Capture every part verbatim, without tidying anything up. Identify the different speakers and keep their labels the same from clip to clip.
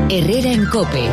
Speaker 1: Herrera en COPE.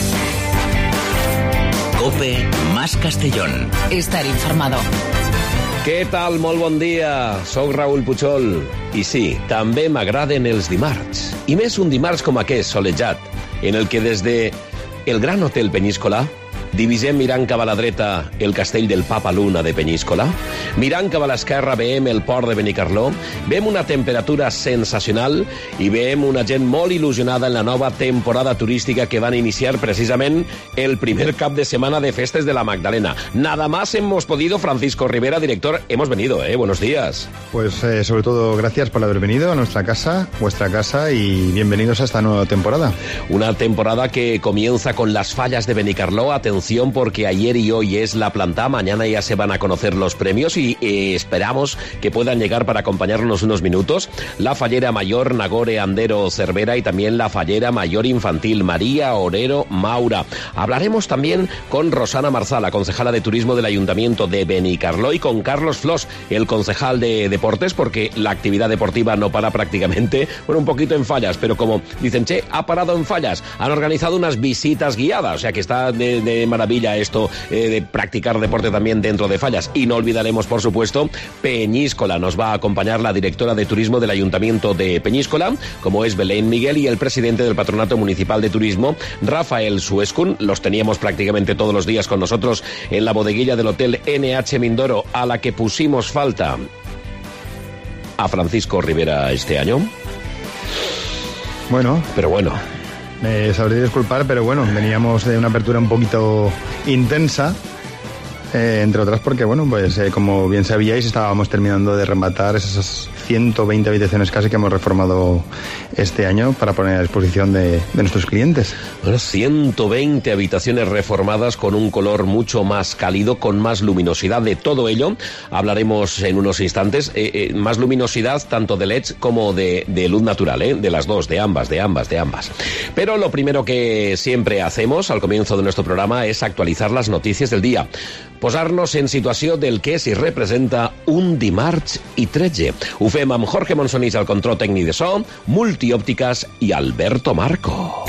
Speaker 2: COPE más Castellón.
Speaker 1: Estar informado.
Speaker 3: Què tal? Molt bon dia. Soc Raül Puchol. I sí, també m'agraden els dimarts. I més un dimarts com aquest, solejat, en el que des de el Gran Hotel Peníscola divisem mirant cap a la dreta el castell del Papa Luna de Peníscola, mirant cap a l'esquerra veiem el port de Benicarló, veiem una temperatura sensacional i veiem una gent molt il·lusionada en la nova temporada turística que van iniciar precisament el primer cap de semana de festes de la Magdalena. Nada más hemos podido. Francisco Rivera, director, hemos venido, ¿eh? Buenos días.
Speaker 4: Pues eh, sobre todo gracias por haber venido a nuestra casa, vuestra casa, y bienvenidos a esta nueva temporada.
Speaker 3: Una temporada que comienza con las fallas de Benicarló. Atención, porque ayer y hoy es la planta, mañana ya se van a conocer los premios y eh, esperamos que puedan llegar para acompañarnos unos minutos la fallera mayor Nagore Andero Cervera y también la fallera mayor infantil María Orero Maura. Hablaremos también con Rosana Marzal, la concejala de turismo del Ayuntamiento de Benicarló, y con Carlos Flos, el concejal de deportes, porque la actividad deportiva no para prácticamente, bueno, un poquito en fallas, pero como dicen, che, ha parado en fallas, han organizado unas visitas guiadas, o sea que está de, de maravilla esto eh, de practicar deporte también dentro de fallas. Y no olvidaremos, por supuesto, Peñíscola. Nos va a acompañar la directora de turismo del Ayuntamiento de Peñíscola, como es Belén Miguel, y el presidente del Patronato Municipal de Turismo, Rafael Suescun. Los teníamos prácticamente todos los días con nosotros en la bodeguilla del Hotel N H Mindoro, a la que pusimos falta a Francisco Rivera este año.
Speaker 4: Bueno,
Speaker 3: pero bueno,
Speaker 4: me sabré disculpar, pero bueno, veníamos de una apertura un poquito intensa, eh, entre otras porque, bueno, pues eh, como bien sabíais, estábamos terminando de rematar esas ciento veinte habitaciones casi que hemos reformado este año para poner a disposición de, de nuestros clientes.
Speaker 3: Bueno, ciento veinte habitaciones reformadas con un color mucho más cálido, con más luminosidad. De todo ello hablaremos en unos instantes. Eh, eh, más luminosidad tanto de L E Ds como de, de luz natural, ¿eh? De las dos, de ambas, de ambas, de ambas. Pero lo primero que siempre hacemos al comienzo de nuestro programa es actualizar las noticias del día. Posar-nos en situació del que s'hi representa un dimarts i tretze. Ho fem amb Jorge Monsonís al control tècnic de so, Multiòptiques i Alberto Marco.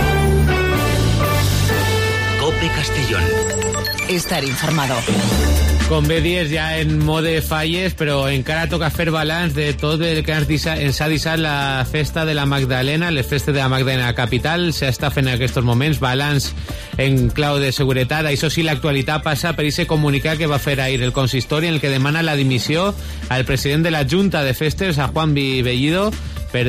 Speaker 2: COPE Castellón.
Speaker 1: Estar informado.
Speaker 5: Com bé dies, ja en mode falles, però encara toca fer balanç de tot el que ens ha deixat la festa de la Magdalena, les festes de la Magdalena capital. S'està fent en aquests moments balanç en clau de seguretat. Això sí, l'actualitat passa per aquest comunicat que va fer ahir el consistori, en el que demana la dimissió al president de la Junta de Festes, a Juan Bellido, per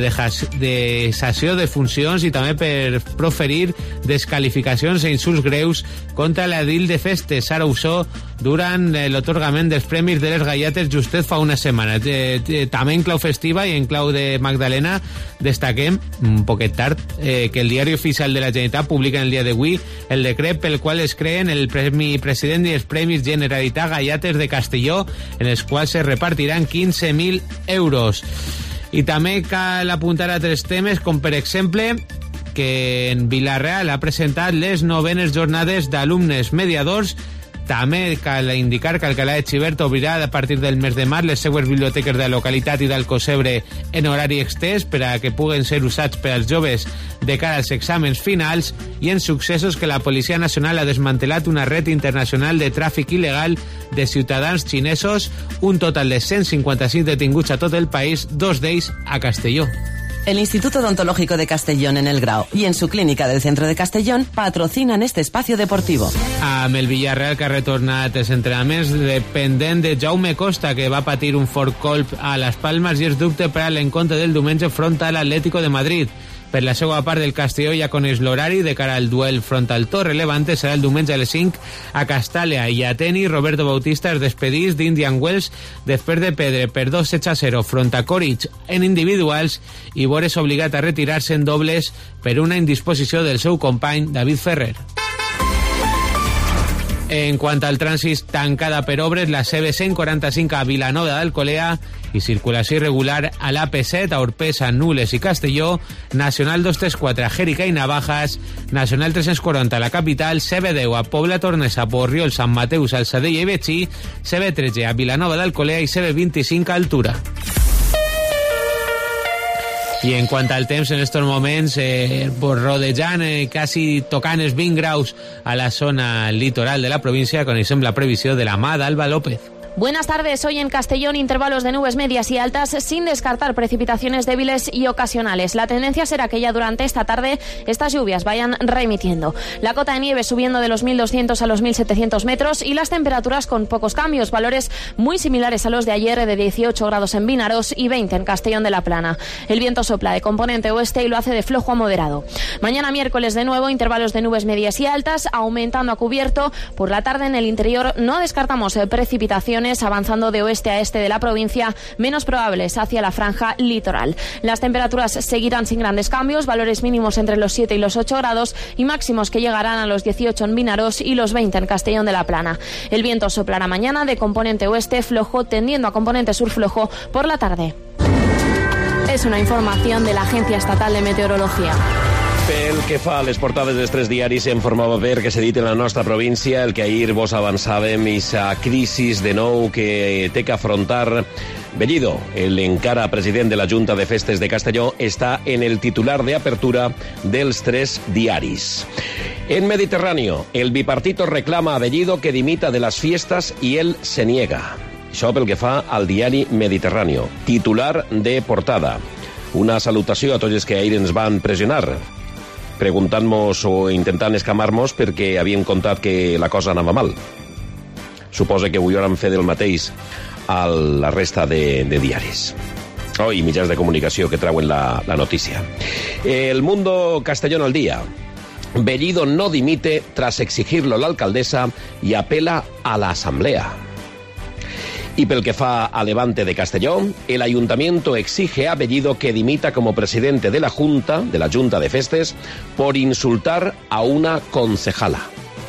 Speaker 5: deixació de funcions i també per proferir descalificacions i insults greus contra l'edil de festes, Sara Usó, durant l'atorgament dels premis de les Gallates justet fa una setmana. Eh, eh, també en clau festiva i en clau de Magdalena destaquem, un poquet tard, eh, que el diari oficial de la Generalitat publica en el dia d'avui el decret pel qual es creen el Premi President i els Premis Generalitat Gallates de Castelló, en els quals se repartiran quinze mil euros. I també cal apuntar a tres temes, com per exemple que en Vila-real ha presentat les novenes jornades d'alumnes mediadors. També cal indicar que Alcalá de Xivert obrirà a partir del mes de març les seues biblioteques de la localitat i d'Alcocebre en horari extès per a que puguen ser usats per als joves de cara als exàmens finals. I en successos, que la Policia Nacional ha desmantelat una red internacional de tràfic il·legal de ciutadans xinesos, un total de cent cinquanta-cinc detinguts a tot el país, dos d'ells a Castelló.
Speaker 6: El Instituto Odontológico de Castellón en El Grau y en su clínica del centro de Castellón patrocinan este espacio deportivo.
Speaker 5: Amb el Villarreal, que ha retornat els entrenaments, dependent de Jaume Costa, que va patir un fort colp a les Palmes i és dubte per a l'encontre del diumenge front a l'Atlético de Madrid. Per la seva part, del Castelló ja coneix l'horari de cara al duel front al Torre Levante. Serà el diumenge a les cinc a Castàlia, i a tenis, Roberto Bautista es despedís d'Indian Wells després de perdre per dos sets a zero front a Coric en individuals i veure's obligat a retirar-se en dobles per una indisposició del seu company David Ferrer. En quant al trànsit, tancada per obres la C B cent quaranta-cinc a Vilanova d'Alcolea i circulació irregular a l'A P set a Orpesa, Nules i Castelló, Nacional dos cents trenta-quatre a Jérica i Navajas, Nacional tres-cents quaranta a la capital, C B deu a Pobla Tornesa, Borriol, Sant Mateus, Alçadella i Betxí, C B tretze a Vilanova d'Alcolea i C B vint-i-cinc a Altura. I en quant al temps, en estos moments, eh, pues rodejant, eh, casi tocant els vint graus a la zona litoral de la província, coneixem la previsió de la mà d'Alba López.
Speaker 7: Buenas tardes. Hoy en Castellón, intervalos de nubes medias y altas, sin descartar precipitaciones débiles y ocasionales. La tendencia será que ya durante esta tarde estas lluvias vayan remitiendo. La cota de nieve subiendo de los mil doscientos a los mil setecientos metros y las temperaturas con pocos cambios, valores muy similares a los de ayer, de dieciocho grados en Vinaros y veinte en Castellón de la Plana. El viento sopla de componente oeste y lo hace de flojo a moderado. Mañana miércoles, de nuevo, intervalos de nubes medias y altas, aumentando a cubierto. Por la tarde en el interior no descartamos precipitaciones, avanzando de oeste a este de la provincia, menos probables hacia la franja litoral. Las temperaturas seguirán sin grandes cambios, valores mínimos entre los siete y los ocho grados y máximos que llegarán a los dieciocho en Vinaros y los veinte en Castellón de la Plana. El viento soplará mañana de componente oeste flojo, tendiendo a componente sur flojo por la tarde. Es una información de la Agencia Estatal de Meteorología.
Speaker 3: Pel que fa a les portades dels tres diaris, hem format ver que s'ha dit en la nostra província el que ahir vos avançàvem, aquesta crisi de nou que té que afrontar Bellido. El encara president de la Junta de Festes de Castelló està en el titular de apertura dels tres diaris. En Mediterráneo, el bipartito reclama a Bellido que dimita de las fiestas y él se niega. Això pel que fa al diari Mediterráneo. Titular de portada. Una salutació a tots els que ahir ens van pressionar, preguntant-nos o intentant escamar-nos perquè havien contat que la cosa anava mal. Suposa que avui hauran fet el mateix a la resta de, de diaris. Oh, i mitjans de comunicació que trauen la, la notícia. El Mundo Castellón al día. Bellido no dimite tras exigirlo la alcaldesa y apela a la asamblea. Y pel que fa a Levante de Castelló, el ayuntamiento exige a Bellido que dimita como presidente de la Junta, de la Junta de Festes, por insultar a una concejala.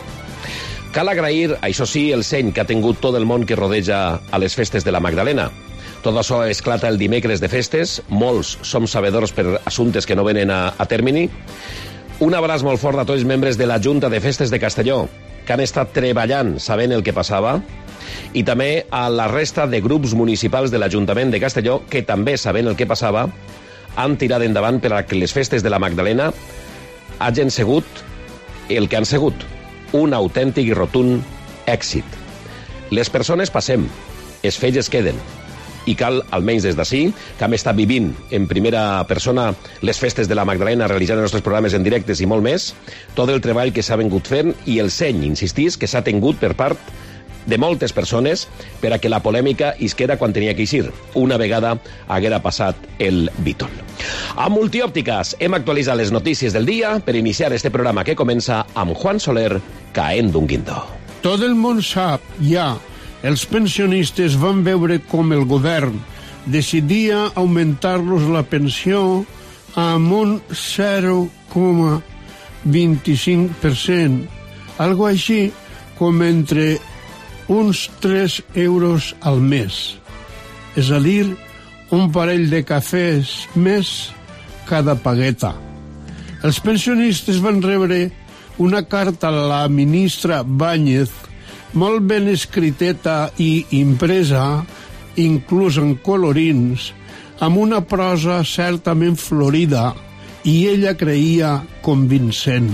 Speaker 3: Cal agrair, això sí, el seny que ha tingut tot el món que rodeja a les festes de la Magdalena. Tot això esclata el dimecres de festes, molts som sabedors per assumptes que no venen a, a termini. Un abraç molt fort a tots els membres de la Junta de Festes de Castelló, que han estat treballant sabent el que passava, i també a la resta de grups municipals de l'Ajuntament de Castelló que també, sabent el que passava, han tirat endavant per a que les festes de la Magdalena hagin sigut el que han sigut, un autèntic i rotund èxit. Les persones passem, els fets es queden, i cal, almenys des d'ací, que hem estat vivint en primera persona les festes de la Magdalena, realitzant els nostres programes en directes i molt més, tot el treball que s'ha vingut fent i el seny, insistís, que s'ha tingut per part de moltes persones per a que la polèmica isquera quan tenia que eixir, una vegada haguera passat el bítol. A Multiòptiques hem actualitzat les notícies del dia per iniciar este programa que comença amb Juan Soler caent d'un guindó.
Speaker 8: Tot el món sap, ja, els pensionistes van veure com el govern decidia augmentar-los la pensió amb un zero coma vint-i-cinc per cent, algo així com entre uns tres euros al mes, és a dir, un parell de cafès més cada pagueta. Els pensionistes van rebre una carta a la ministra Báñez, molt ben escriteta i impresa, inclús en colorins, amb una prosa certament florida, i ella creia convincent.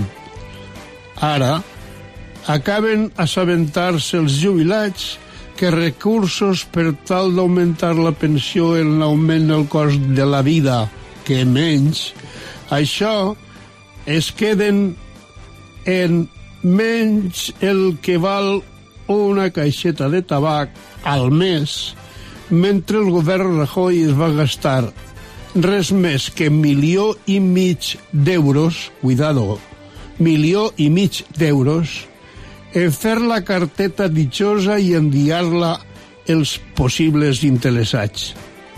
Speaker 8: Ara, acaben assabentar-se els jubilats que recursos per tal d'augmentar la pensió en l'augment del cost de la vida, que menys, això es queden en menys el que val una caixeta de tabac al mes, mentre el govern Rajoy es va gastar res més que milió i mig d'euros, cuidado, milió i mig d'euros, en fer la carteta ditxosa i enviar-la els possibles interessats.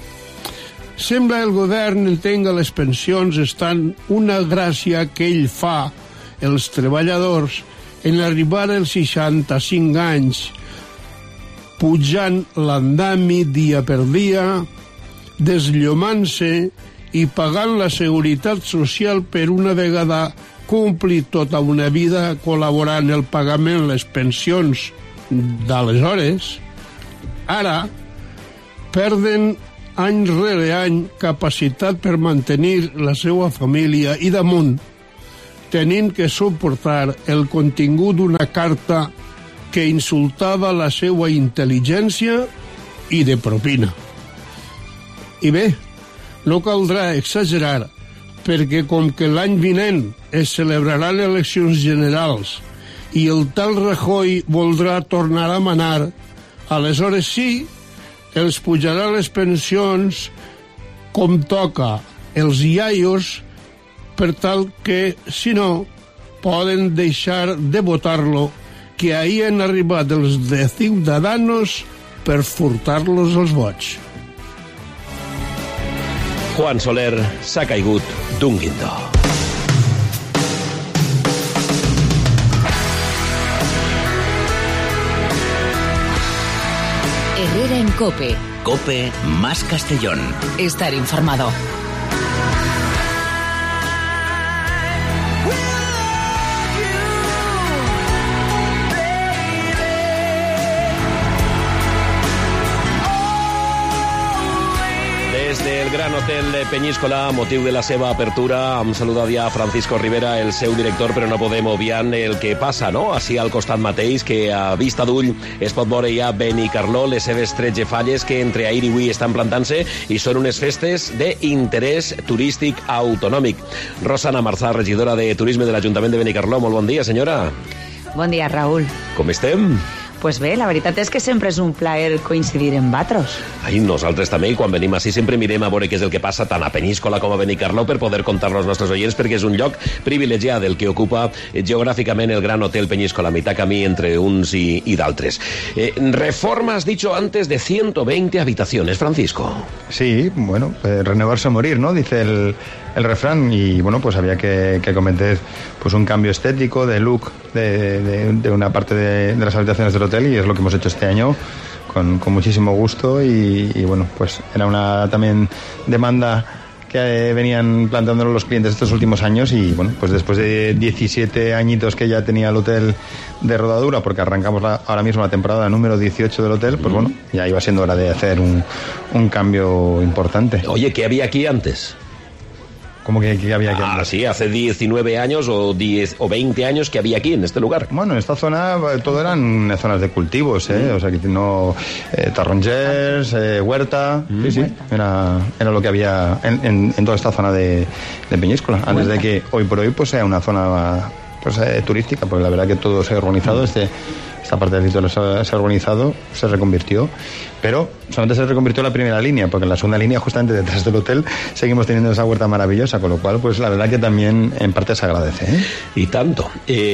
Speaker 8: Sembla el govern entenga les pensions estan una gràcia que ell fa els treballadors en arribar als seixanta-cinc anys, pujant l'andami dia per dia, desllomant-se i pagant la seguretat social per una vegada complir tota una vida col·laborant en el pagament de les pensions d'aleshores. Ara perden any rere any capacitat per mantenir la seva família i damunt tenint que suportar el contingut d'una carta que insultava la seva intel·ligència i de propina. I bé, no caldrà exagerar, perquè com que l'any vinent es celebraran eleccions generals i el tal Rajoy voldrà tornar a manar, aleshores sí, els pujarà les pensions com toca els iaios, per tal que, si no, poden deixar de votar-lo, que ahir han arribat els de Ciudadanos per furtar-los els vots.
Speaker 3: Juan Soler s'ha caigut d'un guindó.
Speaker 1: Herrera en COPE.
Speaker 2: COPE más Castellón.
Speaker 1: Estar informado.
Speaker 3: Des del Gran Hotel de Penyíscola, motiu de la seva apertura, hem saludat ja a Francisco Rivera, el seu director, però no podem obviar el que passa, no?, així al costat mateix, que a vista d'ull es pot veure ja Benicarló, les seves tretze falles que entre ahir i avui estan plantant-se i són unes festes d'interès turístic autonòmic. Rosana Marzà, regidora de Turisme de l'Ajuntament de Benicarló, molt bon dia, senyora.
Speaker 9: Bon dia, Raül.
Speaker 3: Com estem?
Speaker 9: Pues bé, la veritat és que sempre és un plaer coincidir en vosaltres.
Speaker 3: Ai, nosaltres també, i quan venim així sempre mirem a veure què és el que passa tant a Peníscola com a Benicarló per poder contar-lo als nostres oients, perquè és un lloc privilegiat el que ocupa geogràficament el Gran Hotel Peñíscola, a mitad camí entre uns i, i d'altres. Eh, reforma, has dicho antes, de ciento veinte habitaciones, Francisco.
Speaker 4: Sí, bueno, eh, renovarse o morir, ¿no?, dice el, el refrán, y bueno, pues había que, que cometer pues un cambio estético, de look de, de, de una parte de, de las habitaciones del hotel, y es lo que hemos hecho este año con, con muchísimo gusto, y, y bueno, pues era una también demanda que venían planteándonos los clientes estos últimos años, y bueno, pues después de diecisiete añitos que ya tenía el hotel de rodadura, porque arrancamos la, ahora mismo la temporada número dieciocho del hotel, pues bueno, ya iba siendo hora de hacer un, un cambio importante.
Speaker 3: Oye, ¿qué había aquí antes?
Speaker 4: ¿Cómo que, que había aquí?
Speaker 3: Ah, sí, hace diecinueve años o diez o veinte años que había aquí, en este lugar.
Speaker 4: Bueno, en esta zona todo eran zonas de cultivos, ¿eh? Mm. O sea, que no, eh, tarrongers, eh, huerta, mm. sí, sí, era, era lo que había en, en, en toda esta zona de, de Peñíscola, antes de que hoy por hoy pues sea una zona pues, eh, turística, porque la verdad que todo se ha organizado, mm. este, esta parte del sitio se ha, se ha organizado, se reconvirtió, pero solamente se reconvirtió la primera línea, porque en la segunda línea, justamente detrás del hotel, seguimos teniendo esa huerta maravillosa, con lo cual, pues la verdad que también en parte se agradece, ¿eh?
Speaker 3: Y tanto.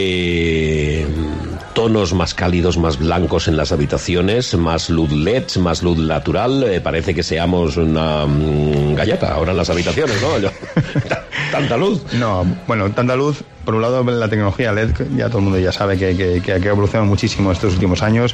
Speaker 3: Eh, tonos más cálidos, más blancos en las habitaciones, más luz L E Ds, más luz natural, eh, parece que seamos una um, galleta ahora en las habitaciones, ¿no? Yo, tanta luz.
Speaker 4: No, bueno, tanta luz. Por un lado, la tecnología L E D, ya todo el mundo ya sabe que, que, que ha evolucionado muchísimo estos últimos años,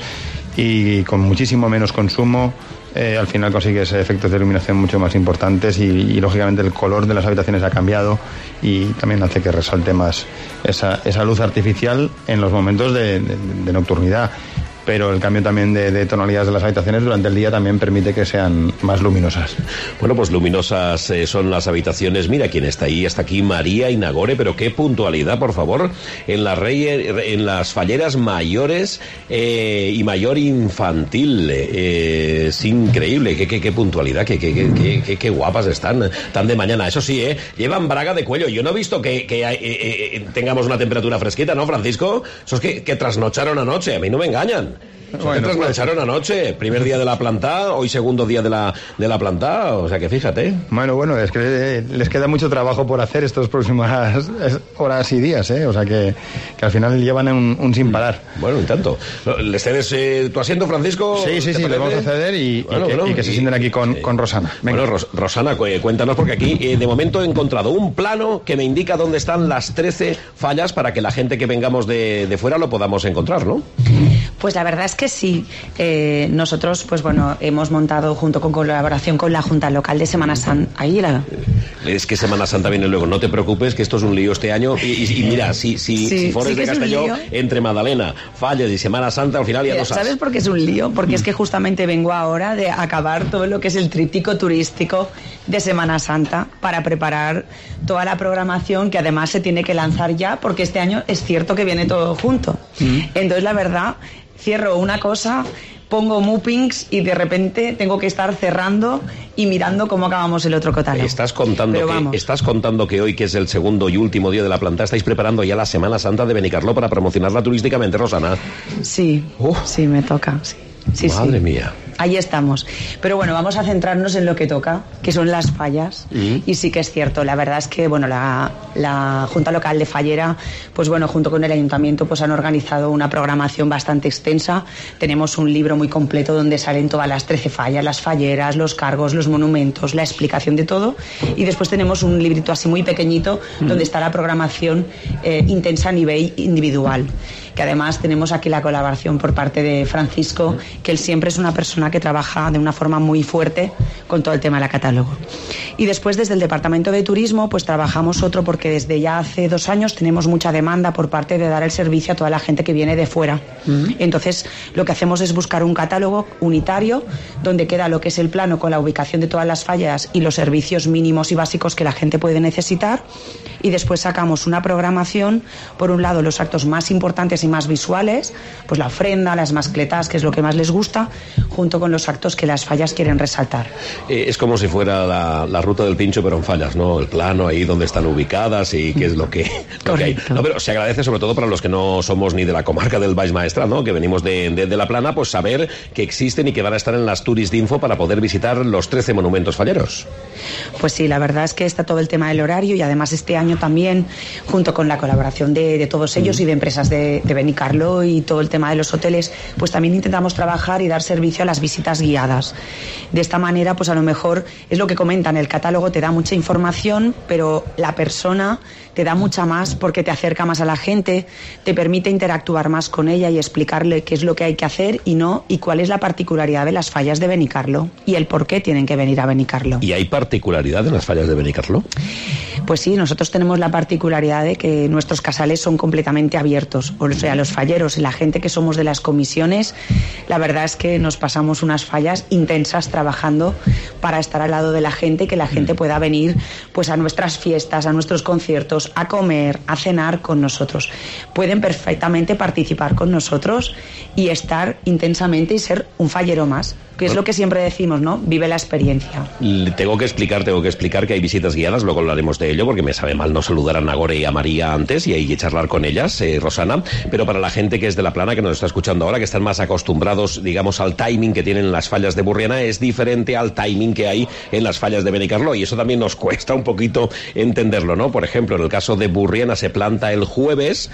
Speaker 4: y con muchísimo menos consumo, eh, al final consigues efectos de iluminación mucho más importantes, y, y lógicamente el color de las habitaciones ha cambiado, y también hace que resalte más esa, esa luz artificial en los momentos de, de, de nocturnidad. Pero el cambio también de, de tonalidades de las habitaciones durante el día también permite que sean más luminosas.
Speaker 3: Bueno, pues luminosas eh, son las habitaciones. Mira quién está ahí, está aquí María Inagore, pero qué puntualidad, por favor, en las, rey, en las falleras mayores eh, y mayor infantil. Eh, es increíble, qué, qué, qué puntualidad, qué, qué, qué, qué, qué guapas están, tan de mañana. Eso sí, eh, llevan braga de cuello. Yo no he visto que, que eh, eh, tengamos una temperatura fresquita, ¿no, Francisco? Esos que, que trasnocharon anoche, a mí no me engañan. Bueno, se trasnocharon pues, anoche, primer día de la planta, hoy segundo día de la, de la planta, o sea que fíjate.
Speaker 4: Bueno, bueno, es que les queda mucho trabajo por hacer estos próximas horas y días, ¿eh? O sea que, que al final llevan un, un sin parar.
Speaker 3: Bueno, y tanto. ¿Les cedes eh, tu asiento, Francisco?
Speaker 4: Sí, sí, sí, le vamos a ceder, y, bueno, y, que, bueno, y que se sienten aquí con, con Rosana. Venga.
Speaker 3: Bueno, Ros Rosana, cuéntanos, porque aquí eh, de momento he encontrado un plano que me indica dónde están las trece fallas para que la gente que vengamos de, de fuera lo podamos encontrar, ¿no?
Speaker 9: Pues la verdad es que sí. Eh, nosotros, pues bueno, hemos montado junto con colaboración con la Junta Local de Semana Santa. Ahí la...
Speaker 3: Es que Semana Santa viene luego. No te preocupes, que esto es un lío este año. Y, y, y mira, si, si,
Speaker 9: sí,
Speaker 3: si Forest
Speaker 9: sí
Speaker 3: de Castelló, entre Magdalena, Falles y Semana Santa, al final ya
Speaker 9: Mira,
Speaker 3: no sabes.
Speaker 9: ¿Sabes por qué es un lío? Porque es que justamente vengo ahora de acabar todo lo que es el tríptico turístico de Semana Santa para preparar toda la programación que además se tiene que lanzar ya, porque este año es cierto que viene todo junto. Mm. Entonces, la verdad, cierro una cosa, pongo Mupings y de repente tengo que estar cerrando y mirando cómo acabamos el otro catálogo.
Speaker 3: Estás contando, que, estás contando que hoy, que es el segundo y último día de la planta, estáis preparando ya la Semana Santa de Benicarló para promocionarla turísticamente, Rosana.
Speaker 9: Sí, uh. sí, me toca, sí. Sí,
Speaker 3: Madre
Speaker 9: sí.
Speaker 3: mía.
Speaker 9: Ahí estamos. Pero bueno, vamos a centrarnos en lo que toca, que son las fallas. Mm. Y sí que es cierto, la verdad es que bueno, la, la Junta Local de Fallera, pues bueno, junto con el Ayuntamiento, pues han organizado una programación bastante extensa. Tenemos un libro muy completo donde salen todas las trece fallas, las falleras, los cargos, los monumentos, la explicación de todo. Y después tenemos un librito así muy pequeñito mm. donde está la programación eh, intensa a nivel individual. Que además tenemos aquí la colaboración por parte de Francisco, que él siempre es una persona que trabaja de una forma muy fuerte con todo el tema del catálogo. Y después desde el Departamento de Turismo pues trabajamos otro, porque desde ya hace dos años tenemos mucha demanda por parte de dar el servicio a toda la gente que viene de fuera. Mm. Entonces lo que hacemos es buscar un catálogo unitario donde queda lo que es el plano con la ubicación de todas las fallas y los servicios mínimos y básicos que la gente puede necesitar, y después sacamos una programación, por un lado los actos más importantes y más visuales, pues la ofrenda, las mascletas, que es lo que más les gusta, junto con los actos que las fallas quieren resaltar.
Speaker 3: Eh, es como si fuera la, la ruta del Pincho, pero en fallas, ¿no? El plano ahí donde están ubicadas y qué es lo que, lo que hay. No, pero se agradece sobre todo para los que no somos ni de la comarca del Baix Maestrat, ¿no? Que venimos de, de, de la Plana, pues saber que existen y que van a estar en las Tourist Info para poder visitar los trece monumentos falleros.
Speaker 9: Pues sí, la verdad es que está todo el tema del horario, y además este año también, junto con la colaboración de, de todos ellos mm. y de empresas de, de Benicarló y todo el tema de los hoteles, pues también intentamos trabajar y dar servicio a las visitas guiadas. De esta manera, pues a lo mejor es lo que comentan, el catálogo te da mucha información, pero la persona te da mucha más porque te acerca más a la gente, te permite interactuar más con ella y explicarle qué es lo que hay que hacer y no, y cuál es la particularidad de las fallas de Benicarló y el por qué tienen que venir a Benicarló.
Speaker 3: ¿Y hay particularidad en las fallas de Benicarló?
Speaker 9: Pues sí, nosotros tenemos la particularidad de que nuestros casales son completamente abiertos, o sea, los falleros y la gente que somos de las comisiones, la verdad es que nos pasamos unas fallas intensas trabajando para estar al lado de la gente, que la gente pueda venir pues a nuestras fiestas, a nuestros conciertos, a comer, a cenar con nosotros. Pueden perfectamente participar con nosotros y estar intensamente y ser un fallero más, que es lo que siempre decimos, ¿no? Vive la experiencia.
Speaker 3: Tengo que explicar, tengo que explicar que hay visitas guiadas, luego hablaremos de ello, porque me sabe mal no saludar a Nagore y a María antes y hay que charlar con ellas, eh, Rosana, pero para la gente que es de la Plana, que nos está escuchando ahora, que están más acostumbrados, digamos, al timing que tienen las fallas de Burriana, es diferente al timing que hay en las fallas de Benicarló, y eso también nos cuesta un poquito entenderlo, ¿no? Por ejemplo, en el caso de Burriana se planta el jueves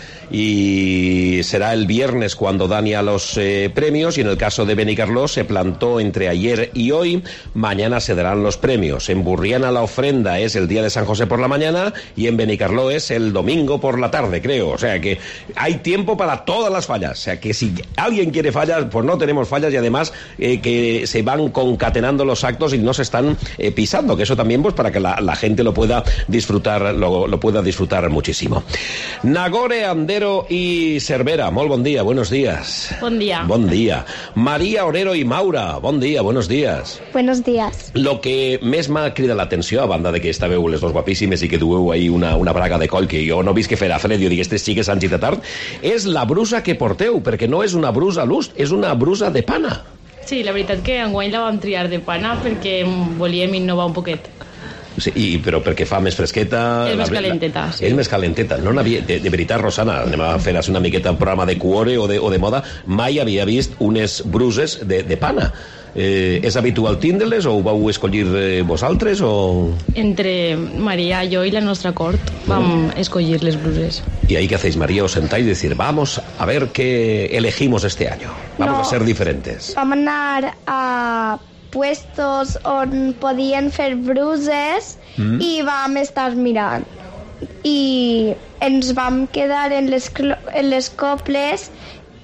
Speaker 3: y será el viernes cuando dan ya los eh, premios, y en el caso de Benicarló se plantó entre ayer y hoy. Mañana se darán los premios. En Burriana la ofrenda es el día de San José por la mañana y en Benicarló es el domingo por la tarde, creo. O sea que hay tiempo para todas las fallas. O sea que si alguien quiere fallas, pues no tenemos fallas, y además eh, que se van concatenando los actos y no se están eh, pisando, que eso también pues para que la, la gente lo pueda disfrutar, lo, lo pueda disfrutar muchísimo. Nagore, Andero y Cervera, molt bon dia, buenos días.
Speaker 10: Bon día.
Speaker 3: Bon día. María Orero y Maura, bon dia, buenos días.
Speaker 10: Buenos días.
Speaker 3: Lo que més m'ha cridat l'atenció, a banda de que estàveu les dos guapíssimes i que dueu ahí una, una braga de coll que jo no visc que fer a fred, jo dic, este sí que és Sanchi de tard, és la brusa que porteu, perquè no és una brusa lust, és una brusa de pana.
Speaker 10: Sí, la veritat que enguany la vam triar de pana perquè volíem innovar un poquet.
Speaker 3: Sí, i, però perquè fa més fresqueta...
Speaker 10: És més
Speaker 3: la,
Speaker 10: calenteta, sí.
Speaker 3: És més calenteta. No n'havia, de, de veritat, Rosana, anem a fer una miqueta un programa de cuore o de, o de moda, mai havia vist unes bruses de, de pana. Eh, és habitual tindre-les o ho vau escollir eh, vosaltres o...?
Speaker 10: Entre María, jo i la nostra cort vam mm. escollir les bruses.
Speaker 3: ¿Y ahí qué hacéis, María? ¿Os sentáis y decir, vamos a ver qué elegimos este año? Vamos
Speaker 11: no,
Speaker 3: a ser diferentes.
Speaker 11: Vam anar a puestos on podien fer bruses mm. i vam estar mirant. I ens vam quedar en les, en les coples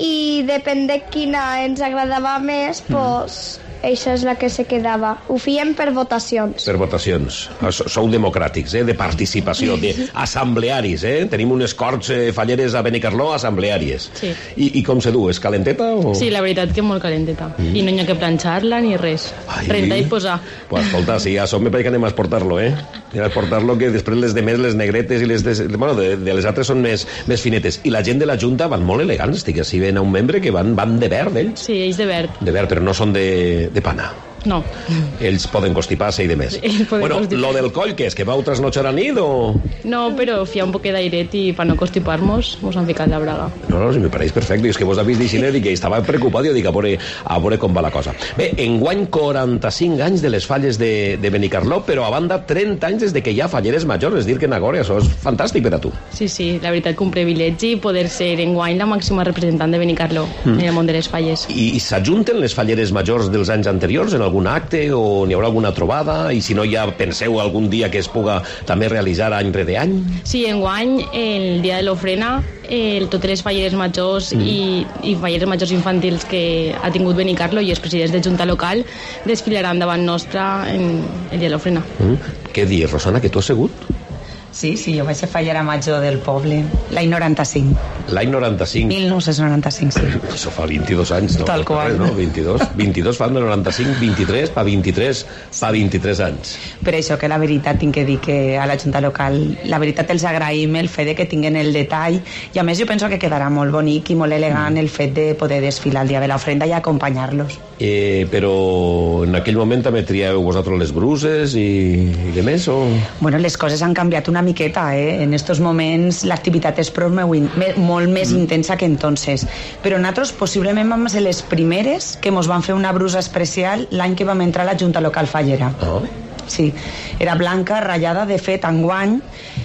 Speaker 11: i depèn de quina ens agradava més, doncs això és la que se quedava. Ho fèiem per votacions.
Speaker 3: Per votacions. Sou democràtics, eh? De participació, d'assemblearis, eh? Tenim unes corts eh, falleres a Benicarló, assembleàries.
Speaker 10: Sí.
Speaker 3: I, I com se du? És calenteta? O...
Speaker 10: Sí, la veritat que molt calenteta. Mm. I no hi ha que planxar-la ni res.
Speaker 3: Ai.
Speaker 10: Rentar i posar.
Speaker 3: Pues escolta, si ja som, me pareix que anem a exportar-lo, eh? Anem a exportar-lo, que després les de més, les negretes i les de... Bueno, de, de les altres són més, més finetes. I la gent de la Junta van molt elegants, estic així veient a un membre que van, van de verd, ells.
Speaker 10: Sí, ells de verd.
Speaker 3: De verd, però no són de, de pana.
Speaker 10: No.
Speaker 3: Ells poden constipar-se i de més. Bueno, constipar. Lo del coll, que és que vau trasnotxar a nit o...?
Speaker 10: No, però fia un poquet d'airet i per no constipar-nos mos han ficat la braga.
Speaker 3: No, no, si me pareix perfecte. És que vos habéis dit i que estava preocupat i jo dic a veure, a veure com va la cosa. Bé, enguany quaranta-cinc anys de les falles de, de Benicarló, però a banda trenta anys des de que hi ha falleres majors, és dir que Nagore, això és fantàstic per a tu.
Speaker 10: Sí, sí, la veritat que un privilegi poder ser enguany la màxima representant de Benicarló mm. en el món de les falles.
Speaker 3: I, i s'ajunten les falleres majors dels anys anteriors en algun acte o n'hi haurà alguna trobada? I si no, ja penseu algun dia que es puga també realitzar any rere any?
Speaker 10: Sí, enguany, el dia de l'ofrena, eh, totes les falleres majors mm. i, i falleres majors infantils que ha tingut Benicarló i els presidents de Junta Local desfilaran davant nostra en el dia de l'ofrena.
Speaker 3: Mm. Què dius, Rosana, que tu has segut?
Speaker 9: Sí, sí, jo vaig ser fallera major del poble l'any noranta-cinc.
Speaker 3: L'any noranta-cinc?
Speaker 9: mil nou-cents noranta-cinc, sí.
Speaker 3: Això fa vint-i-dos anys, no?
Speaker 9: Tal qual.
Speaker 3: No, vint-i-dos, vint-i-dos fan de noranta-cinc, vint-i-tres, fa vint-i-tres, fa vint-i-tres anys.
Speaker 9: Per això que la veritat tinc que dir que a la Junta Local, la veritat els agraïm el fet de que tinguen el detall i a més jo penso que quedarà molt bonic i molt elegant el fet de poder desfilar el dia de l'ofrenda i acompanyar-los.
Speaker 3: Eh, però en aquell moment també trieu vosaltres les bruses i, i de més, o...?
Speaker 9: Bueno, les coses han canviat una miqueta, eh? En estos moments l'activitat és prou molt més mm. intensa que entonces. Però nosaltres possiblement vam ser les primeres que mos van fer una brusa especial l'any que vam entrar a la Junta Local Fallera.
Speaker 3: Oh.
Speaker 9: Sí, era blanca, ratllada, de fet, enguany...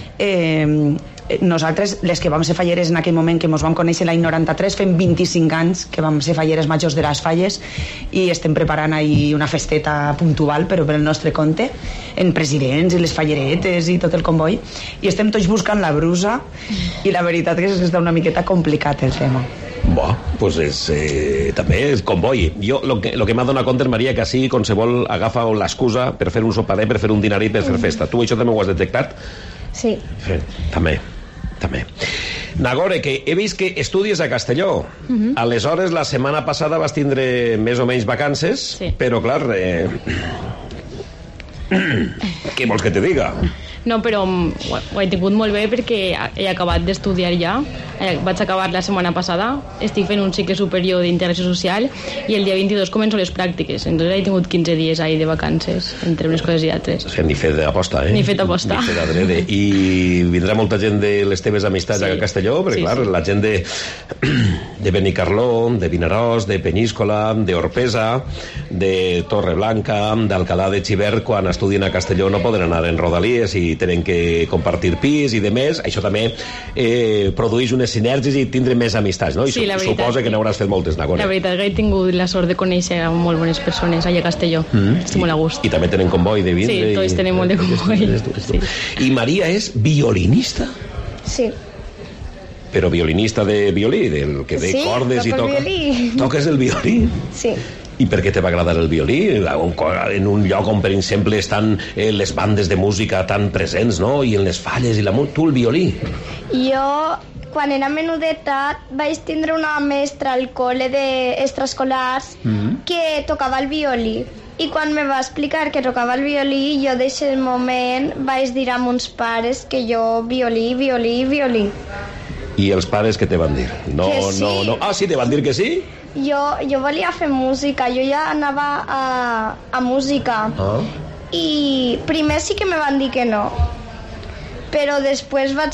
Speaker 9: Eh, nosaltres, les que vam ser falleres en aquell moment que ens vam conèixer l'any noranta-tres, fem vint-i-cinc anys que vam ser falleres majors de les falles i estem preparant ahir una festeta puntual però per el nostre compte en presidents i les falleretes i tot el comboi i estem tots buscant la brusa i la veritat és que està una miqueta complicat el tema.
Speaker 3: Bo, pues és, eh, també és comboi. Jo, lo que, lo que m'ha donat compte, Maria, que així qualsevol agafa l'excusa per fer un sopader, per fer un dinar i per fer festa. Tu això també ho has detectat?
Speaker 11: Sí.
Speaker 3: Sí, també. també. Nagore, que he vist que estudies a Castelló. Uh-huh. Aleshores, la setmana passada vas tindre més o menys vacances, sí. Però, clar, eh... què vols que te diga?
Speaker 10: No, però ho he tingut molt bé perquè he acabat d'estudiar ja. Vaig acabar la setmana passada. Estic fent un cicle superior d'integració social i el dia vint-i-dos començo les pràctiques. Entonces he tingut quinze dies ahí de vacances entre unes coses i altres.
Speaker 3: O sigui, ni fet aposta, eh?
Speaker 10: Ni fet aposta.
Speaker 3: Ni fet adrede. I vindrà molta gent de les teves amistats sí. a Castelló, perquè, sí, clar, sí. la gent de, de Benicarló, de Vinaròs, de Peníscola, d'Orpesa, de Torreblanca, d'Alcalá de Xivert, quan estudien a Castelló no poden anar en rodalies i tenen que compartir pis i de més, això també eh, produeix unes sinergies i tindre més amistats, no? I sí, su suposa que n'hauràs fet moltes, Nagore.
Speaker 10: La veritat que he tingut la sort de conèixer molt bones persones allà a Castelló. Mm. Estic molt a gust.
Speaker 3: I, I també tenen comboi de vindre.
Speaker 10: Sí, tots i... tenen molt de comboi. Sí.
Speaker 3: I Maria és violinista?
Speaker 11: Sí.
Speaker 3: Però violinista de violí, del que té
Speaker 11: sí,
Speaker 3: cordes i toca.
Speaker 11: Violí.
Speaker 3: Toques el violí?
Speaker 11: Sí.
Speaker 3: I per què te va agradar el violí? En un lloc on, per exemple, estan eh, les bandes de música tan presents, no? I en les falles i la música. Tu, el violí?
Speaker 11: Jo, quan era menudeta, vaig tindre una mestra al col·le d'extraescolars mm-hmm. que tocava el violí. I quan me va explicar que tocava el violí, jo d'aquest moment vaig dir a mons pares que jo violí, violí, violí.
Speaker 3: I els pares què te van dir? No,
Speaker 11: que sí.
Speaker 3: no, no. Ah, sí, te van dir que sí?
Speaker 11: Jo, jo volia fer música, jo ja anava a, a música ah. i primer sí que me van dir que no, però després vaig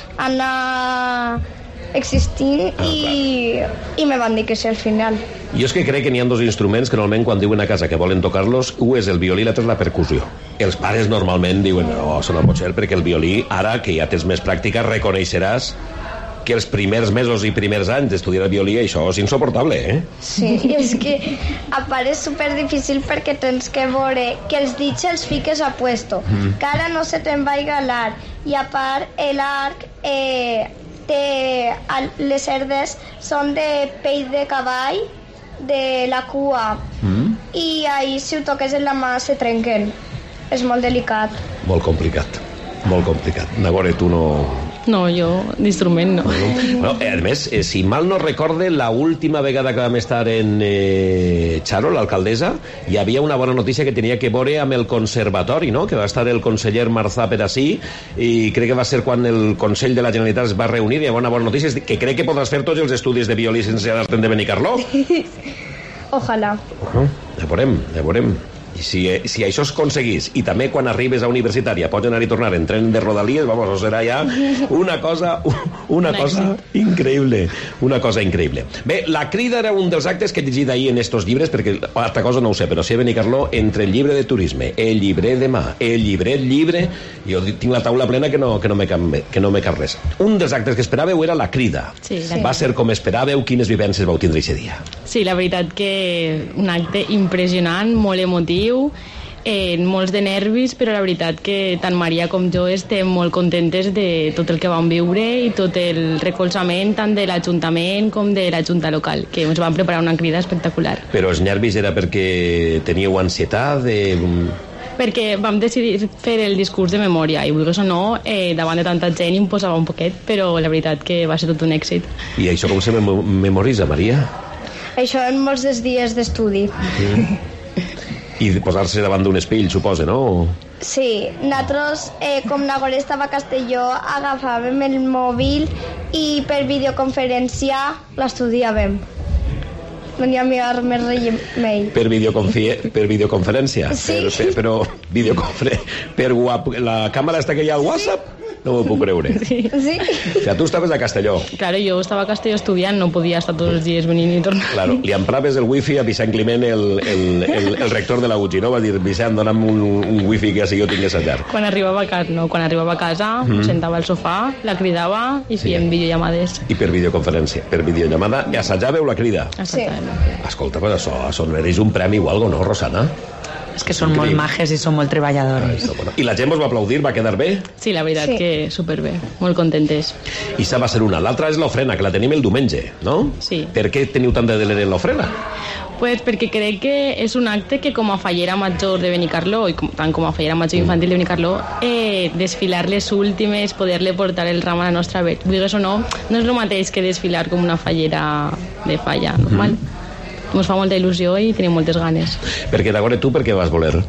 Speaker 11: anar existint ah, i, i me van dir que sí al final.
Speaker 3: Jo és que crec que n'hi ha dos instruments que normalment quan diuen a casa que volen tocar-los, un és el violí i l'altre és la percussió. Els pares normalment diuen no, això no pot ser perquè el violí, ara que ja tens més pràctica, reconeixeràs que els primers mesos i primers anys d'estudiar el violí, això és insoportable, eh?
Speaker 11: Sí, és que a part és super difícil perquè tens que veure que els dits els fiques a puesto, mm. que ara no se te'n vaiga l'art, i a part l'arc eh, té les cerdes són de pell de cavall, de la cua, mm. i ahir si ho toques en la mà se trenquen. És molt delicat.
Speaker 3: Molt complicat, molt complicat. Nagore, tu no...
Speaker 10: No, jo d'instrument no.
Speaker 3: Bueno, eh, a més, eh, si mal no recorde, la última vegada que vam estar en eh, Charo, l'alcaldessa, hi havia una bona notícia que tenia que veure amb el conservatori, no? Que va estar el conseller Marzà per ací, i crec que va ser quan el Consell de la Generalitat es va reunir, i hi havia una bona notícia, que crec que podràs fer tots els estudis de violí sense anar-te'n de Benicarló.
Speaker 11: Ojalà.
Speaker 3: Uh-huh. Ja veurem, ja veurem. I si, si això es aconseguís, i també quan arribes a universitària pots anar i tornar en tren de Rodalies, vamos, serà ja una cosa una cosa increïble, una cosa increïble. Bé, la crida era un dels actes que he llegit ahir en estos llibres, perquè altra cosa no ho sé, però sí a Benicarló, entre el llibre de turisme, el llibre de mà, el llibret llibre, jo tinc la taula plena que no, que no me cap, que no me cap res. Un dels actes que esperàveu era la crida.
Speaker 10: Sí, la...
Speaker 3: Va ser com esperàveu? Quines vivències vau tindre aquest dia?
Speaker 10: Sí, la veritat que un acte impressionant, molt emotiu, eh, molts de nervis, però la veritat que tant Maria com jo estem molt contentes de tot el que vam viure i tot el recolzament tant de l'Ajuntament com de la Junta local, que ens van preparar una crida espectacular.
Speaker 3: Però els nervis era perquè teníeu ansietat de...
Speaker 10: perquè vam decidir fer el discurs de memòria i vulguis o no, eh, davant de tanta gent em posava un poquet, però la veritat que va ser tot un èxit.
Speaker 3: I això com se mem memoritza, Maria?
Speaker 11: Això en molts dels dies d'estudi.
Speaker 3: Mm. I posar-se davant d'un espill, suposa, no?
Speaker 11: Sí, nosaltres, eh, com Nagore estava a Castelló, agafàvem el mòbil i per videoconferència l'estudiàvem. No n'hi ha més remei.
Speaker 3: Per, per videoconferència?
Speaker 11: Sí.
Speaker 3: Per, per, però videoconfer... Per guap... La càmera està que hi ha al WhatsApp? No m'ho puc creure.
Speaker 10: Sí.
Speaker 11: Sí.
Speaker 3: O sigui, tu estaves a Castelló.
Speaker 10: Claro, jo estava a Castelló estudiant, no podia estar tots els dies venint i tornant.
Speaker 3: Claro, li empraves el wifi a Vicent Climent, el, el, el, el rector de la U G I, no? Va dir, Vicent, dona'm un, un wifi que si jo tingués a llarg.
Speaker 10: Quan arribava a casa, no, quan arribava a casa, mm. sentava al sofà, la cridava i sí. fèiem videollamades.
Speaker 3: I per videoconferència, per videollamada, i assajàveu la crida?
Speaker 10: Sí.
Speaker 3: Escolta, però això, això mereix un premi o algo, no, Rosana?
Speaker 12: És que són molt majes i són molt treballadores.
Speaker 3: Ah, bueno. I la gent vos va aplaudir? Va quedar bé?
Speaker 10: Sí, la veritat sí. que superbé, molt contentes.
Speaker 3: I ça va ser una. L'altra és l'ofrena, que la tenim el diumenge, no?
Speaker 10: Sí.
Speaker 3: Per què teniu tant de deler en l'ofrena?
Speaker 10: Pues perquè crec que és un acte que com a fallera major de Benicarló i com, tant com a fallera major infantil de Benicarló, eh, desfilar les últimes, poder-le portar el ram a la nostra veu. Digues o no, no és el mateix que desfilar com una fallera de falla normal. Mm. Ens fa molta il·lusió i tenim moltes ganes.
Speaker 3: Perquè d'agora tu per què vas voler?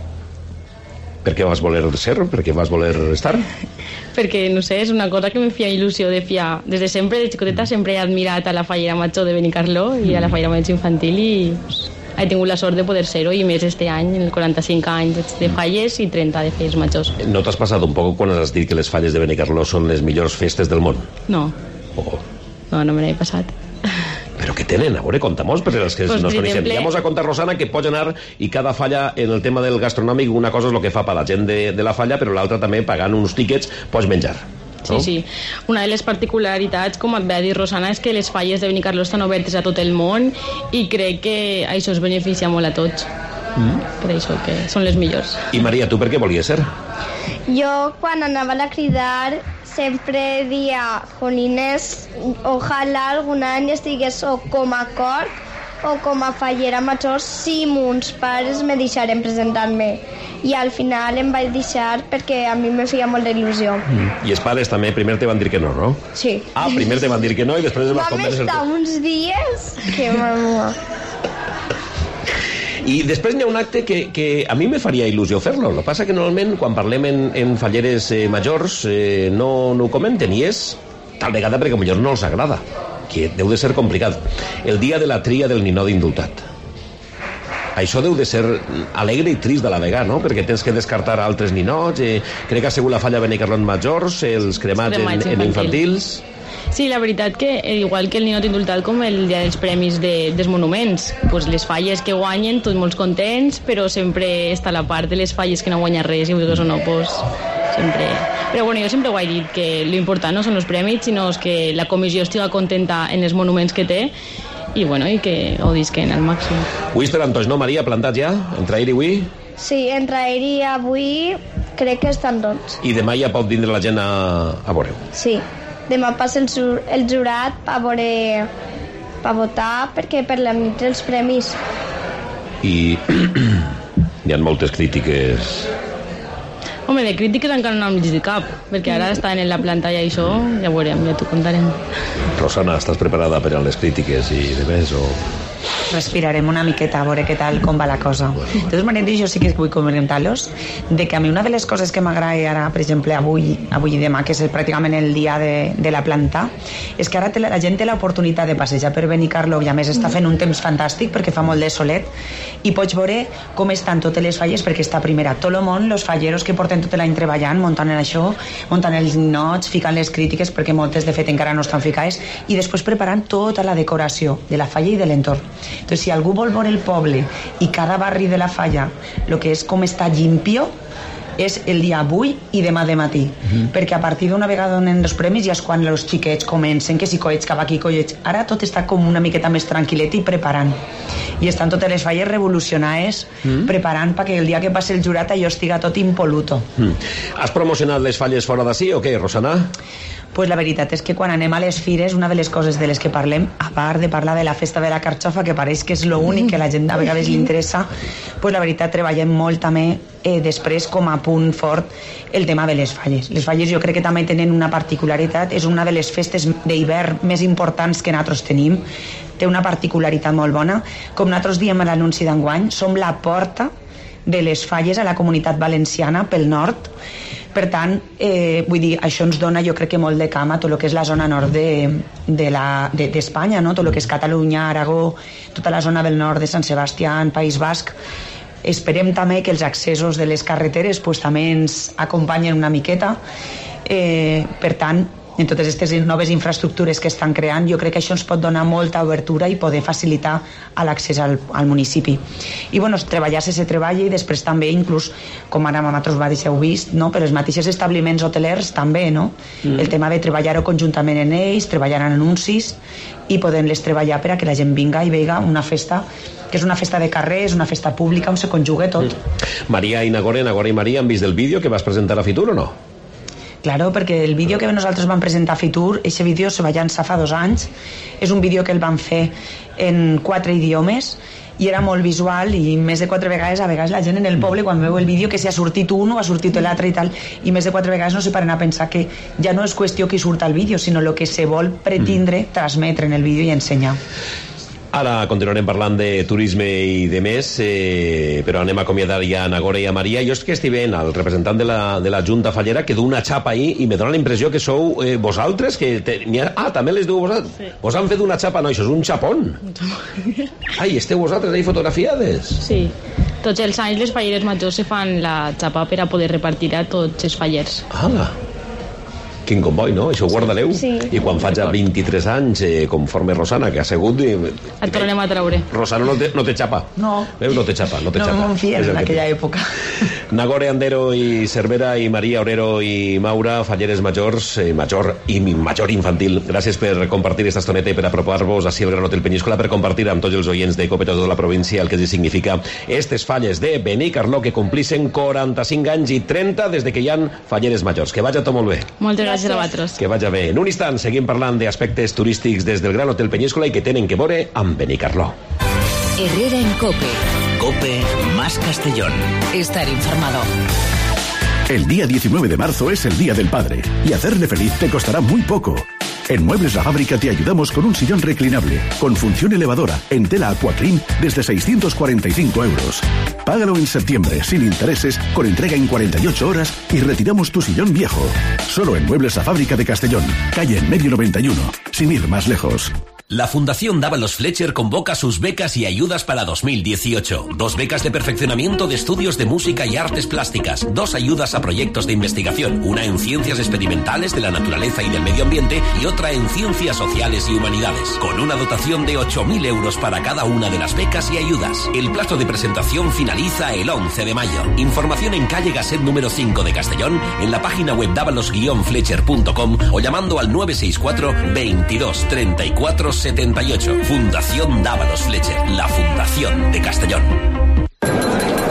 Speaker 3: Per què vas voler ser? Per què vas voler estar?
Speaker 10: Perquè, no sé, és una cosa que me feia il·lusió de fiar. Des de sempre, de xicoteta, sempre he admirat a la fallera major de Benicarló i a la fallera major infantil i he tingut la sort de poder ser-ho i més este any, en el quaranta-cinc anys de falles i trenta de falles majors.
Speaker 3: ¿No t'has passat un poc quan has dit que les falles de Benicarló són les millors festes del món?
Speaker 10: No.
Speaker 3: Oh.
Speaker 10: No, no me n'he passat.
Speaker 3: Però què tenen? A veure, conta-mos, perquè els que pues, no es coneixem. Exemple... Ja mos a contar, Rosana, que pot anar i cada falla en el tema del gastronòmic, una cosa és el que fa per la gent de, de la falla, però l'altra també, pagant uns tíquets, pots menjar.
Speaker 10: Sí, no? Sí. Una de les particularitats, com et va dir Rosana, és que les falles de Benicarló estan obertes a tot el món i crec que això es beneficia molt a tots. Mm. Per això que són les millors.
Speaker 3: I Maria, tu per què volies ser?
Speaker 11: Jo, quan anava a cridar, sempre dia, jolines, ojalà algun any estigués o com a cor o com a fallera major si mons pares me deixaren presentar-me. I al final em vaig deixar perquè a mi me feia molt d'il·lusió.
Speaker 3: Mm. I els pares també primer te van dir que no, no?
Speaker 11: Sí.
Speaker 3: Ah, primer te van dir que no i després vas convèncer.
Speaker 11: Vam estar uns dies que mamà.
Speaker 3: I després n'hi ha un acte que, que a mi me faria il·lusió fer-lo. El que passa que normalment quan parlem en, en falleres eh, majors eh, no, no ho comenten i és tal vegada perquè potser no els agrada, que deu de ser complicat. El dia de la tria del ninot indultat. Això deu de ser alegre i trist de la vegada, no? Perquè tens que descartar altres ninots. Eh, crec que ha sigut la falla Benicarló en majors, els cremats, cremats en, en infantils.
Speaker 10: Sí, la veritat que igual que el ninot indultat com el dia dels premis de, dels monuments, pues les falles que guanyen tots molt contents, però sempre està la part de les falles que no guanya res i vulguis o no, pues sempre... Però bueno, jo sempre ho he dit, que l'important no són els premis, sinó que la comissió estigui contenta en els monuments que té i bueno, i que ho disquen al màxim.
Speaker 3: Avui estarà Antoix, no, Maria, plantat ja? Entre ahir i avui?
Speaker 11: Sí, entre ahir i avui crec que estan tots.
Speaker 3: I demà ja pot vindre la gent a, a veure-ho?
Speaker 11: Sí. demà passa el, el jurat per veure, per votar, perquè per la nit els premis.
Speaker 3: I hi ha moltes crítiques.
Speaker 10: Home, de crítiques encara no hem llegit cap, perquè ara estan en la pantalla i això, ja veurem, ja t'ho contarem.
Speaker 3: Rosana, estàs preparada per a les crítiques i de més, o...?
Speaker 12: Respirarem una miqueta a veure què tal, com va la cosa. De totes maneres, jo sí que vull comentar-los de que a mi una de les coses que m'agrada ara, per exemple, avui, avui i demà, que és pràcticament el dia de, de la planta, és que ara la, la gent té l'oportunitat de passejar per Benicarló i a més està fent un temps fantàstic perquè fa molt de solet i pots veure com estan totes les falles, perquè està primera tot el món, els falleros que porten tot l'any treballant, muntant en això, muntant els ninots, ficant les crítiques, perquè moltes de fet encara no estan ficades, i després preparant tota la decoració de la falla i de l'entorn. Entonces, si algú vol veure el poble i cada barri de la falla, el que és com està llimpio, és el dia avui i demà de matí. Mm-hmm. Perquè a partir d'una vegada donen els premis ja és quan els xiquets comencen, que si coets cap aquí, coets... Ara tot està com una miqueta més tranquil·let i preparant. I estan totes les falles revolucionades mm. preparant perquè el dia que passi el jurat allò estiga tot impoluto.
Speaker 3: Mm. Has promocionat les falles fora d'ací o què, Rosana?
Speaker 12: Pues la veritat és que quan anem a les fires, una de les coses de les que parlem, a part de parlar de la festa de la carxofa, que pareix que és l'únic que a la gent a vegades li interessa, pues la veritat treballem molt també eh, després com a punt fort el tema de les falles. Les falles jo crec que també tenen una particularitat, és una de les festes d'hivern més importants que nosaltres tenim, té una particularitat molt bona. Com nosaltres diem a l'anunci d'enguany, som la porta de les falles a la comunitat valenciana pel nord. Per tant, eh, vull dir, això ens dona jo crec que molt de camp a tot el que és la zona nord de, de la, de, d'Espanya, no? Tot el que és Catalunya, Aragó, tota la zona del nord de Sant Sebastià, País Basc. Esperem també que els accessos de les carreteres pues, també ens acompanyen una miqueta. Eh, per tant, en totes aquestes noves infraestructures que estan creant, jo crec que això ens pot donar molta obertura i poder facilitar l'accés al, al municipi. I bueno, treballar-se se treballa i després també, inclús, com ara nosaltres mateix heu vist, no? Per els mateixos establiments hotelers també, no? Mm. El tema de treballar-ho conjuntament en ells, treballar en anuncis i podem-les treballar per a que la gent vinga i veiga una festa que és una festa de carrer, és una festa pública on se conjuga tot.
Speaker 3: Mm. Maria i Nagore, Nagore i Maria, han vist el vídeo que vas presentar a Fitur o no?
Speaker 12: Claro, perquè el vídeo que nosaltres vam presentar a Fitur, aquest vídeo se va llançar fa dos anys, és un vídeo que el vam fer en quatre idiomes i era molt visual i més de quatre vegades, a vegades la gent en el poble quan veu el vídeo que si ha sortit un o ha sortit l'altre i tal, i més de quatre vegades no se paren a pensar que ja no és qüestió qui surt al vídeo, sinó el que se vol pretindre transmetre en el vídeo i ensenyar.
Speaker 3: Ara continuarem parlant de turisme i de més, eh, però anem a acomiadar ja a Nagore i a Maria. Jo és que estic veient el representant de la, de la Junta Fallera que du una xapa ahí i me dóna la impressió que sou eh, vosaltres que te, ha, ah, també les diu vosaltres. Sí. Vos han fet una xapa, no, això és un xapón. Ai, esteu vosaltres ahí fotografiades?
Speaker 10: Sí, tots els anys les falleres majors se fan la xapa per a poder repartir a tots els fallers.
Speaker 3: Ah, quin comboi, no? Això ho guardareu?
Speaker 10: Sí.
Speaker 3: I quan faig vint-i-tres anys, eh, conforme Rosana, que ha segut... Eh,
Speaker 10: et tornem a traure.
Speaker 3: Rosana no té, no té xapa.
Speaker 12: No.
Speaker 3: Veus? No té xapa, no té
Speaker 12: no
Speaker 3: xapa.
Speaker 12: No confiem en aquella època.
Speaker 3: Nagore Andero i Cervera i Maria Orero i Maura, falleres majors, eh, major i major infantil. Gràcies per compartir esta estoneta i per apropar-vos així al Gran Hotel Peníscola, per compartir amb tots els oients de Copa tota la província el que significa estes falles de Benicarló que complixen quaranta-cinc anys i trenta des de que hi ha falleres majors. Que vagi tot molt bé.
Speaker 10: Moltes gràcies a vosaltres.
Speaker 3: Que vagi bé. En un instant seguim parlant d'aspectes turístics des del Gran Hotel Peníscola i que tenen que veure amb Benicarló.
Speaker 1: Herrera en Cope.
Speaker 2: Cope más Castellón.
Speaker 1: Estar informado.
Speaker 13: El día diecinueve de marzo es el Día del Padre y hacerle feliz te costará muy poco. En Muebles La Fábrica te ayudamos con un sillón reclinable, con función elevadora, en tela Aquatrim, desde seiscientos cuarenta y cinco euros. Págalo en septiembre, sin intereses, con entrega en cuarenta y ocho horas y retiramos tu sillón viejo. Solo en Muebles La Fábrica de Castellón, calle en medio noventa y uno, sin ir más lejos.
Speaker 14: La Fundación Dávalos Fletcher convoca sus becas y ayudas para dos mil dieciocho. Dos becas de perfeccionamiento de estudios de música y artes plásticas. Dos ayudas a proyectos de investigación. Una en ciencias experimentales de la naturaleza y del medio ambiente y otra en ciencias sociales y humanidades. Con una dotación de ocho mil euros para cada una de las becas y ayudas. El plazo de presentación finaliza el once de mayo. Información en calle Gasset número cinco de Castellón, en la página web dávalos guion fletcher punto com o llamando al nueve seis cuatro, veintidós, treinta y cuatro, setenta y ocho. Fundación Dávalos Fletcher, la fundación de Castellón.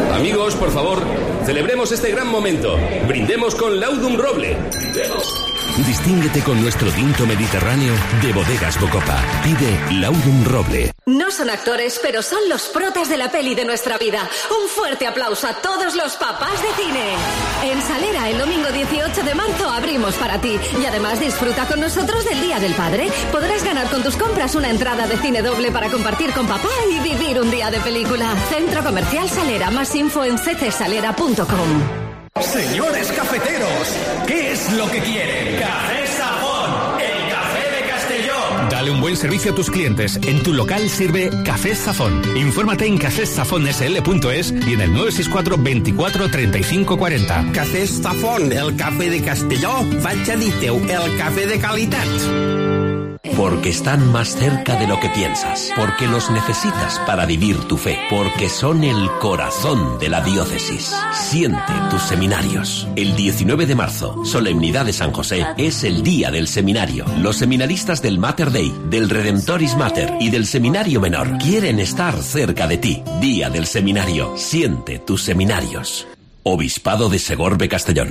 Speaker 15: Amigos, por favor, celebremos este gran momento. Brindemos con Laudum Roble. Distínguete con nuestro tinto mediterráneo de Bodegas Bocopa. Pide Laurum Roble.
Speaker 16: No son actores, pero son los protas de la peli de nuestra vida. Un fuerte aplauso a todos los papás de cine. En Salera, el domingo dieciocho de marzo, abrimos para ti. Y además disfruta con nosotros del Día del Padre. Podrás ganar con tus compras una entrada de cine doble para compartir con papá y vivir un día de película. Centro Comercial Salera. Más info en c c salera punto com.
Speaker 17: Señores cafeteros, ¿qué es lo que quieren? Café Zafón, el café de Castellón.
Speaker 15: Dale un buen servicio a tus clientes. En tu local sirve Café Zafón. Infórmate en café zafón s l punto es y en el nueve seis cuatro veinticuatro treinta y cinco cuarenta.
Speaker 18: Café Zafón, el café de Castelló. Vaig a dir-te-ho, el café de qualitat.
Speaker 14: Porque están más cerca de lo que piensas, porque los necesitas para vivir tu fe, porque son el corazón de la diócesis. Siente tus seminarios. El diecinueve de marzo, solemnidad de San José, es el día del seminario. Los seminaristas del Mater Dei, del Redemptoris Mater y del Seminario Menor quieren estar cerca de ti. Día del seminario. Siente tus seminarios. Obispado de Segorbe Castellón.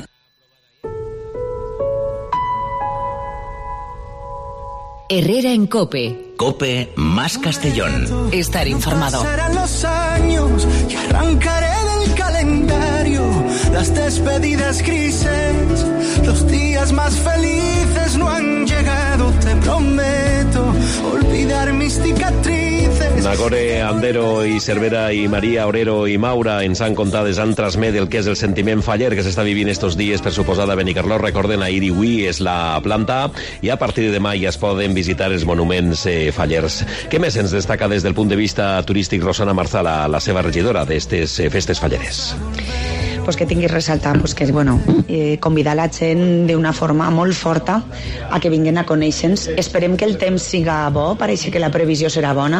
Speaker 1: Herrera en COPE.
Speaker 2: COPE más Castellón.
Speaker 1: Estar informado.
Speaker 19: Serán los años y arrancaré del calendario las despedidas grises. Los días más felices no han llegado, te prometo olvidar mis cicatrices.
Speaker 3: Nagore, Andero i Cervera i Maria Orero i Maura ens han contades, han transmet el que és el sentiment faller que s'està vivint estos dies per suposada a Benicarló. Recorden, ahir i avui és la planta i a partir de demà ja es poden visitar els monuments eh, fallers. Què més ens destaca des del punt de vista turístic Rosana Marzala, la seva regidora d'estes eh, festes falleres?
Speaker 12: Pues que tinguis ressaltar pues que, bueno, eh, convidar la gent d'una forma molt forta a que vinguin a conèixer-nos. Esperem que el temps siga bo, pareix que la previsió serà bona.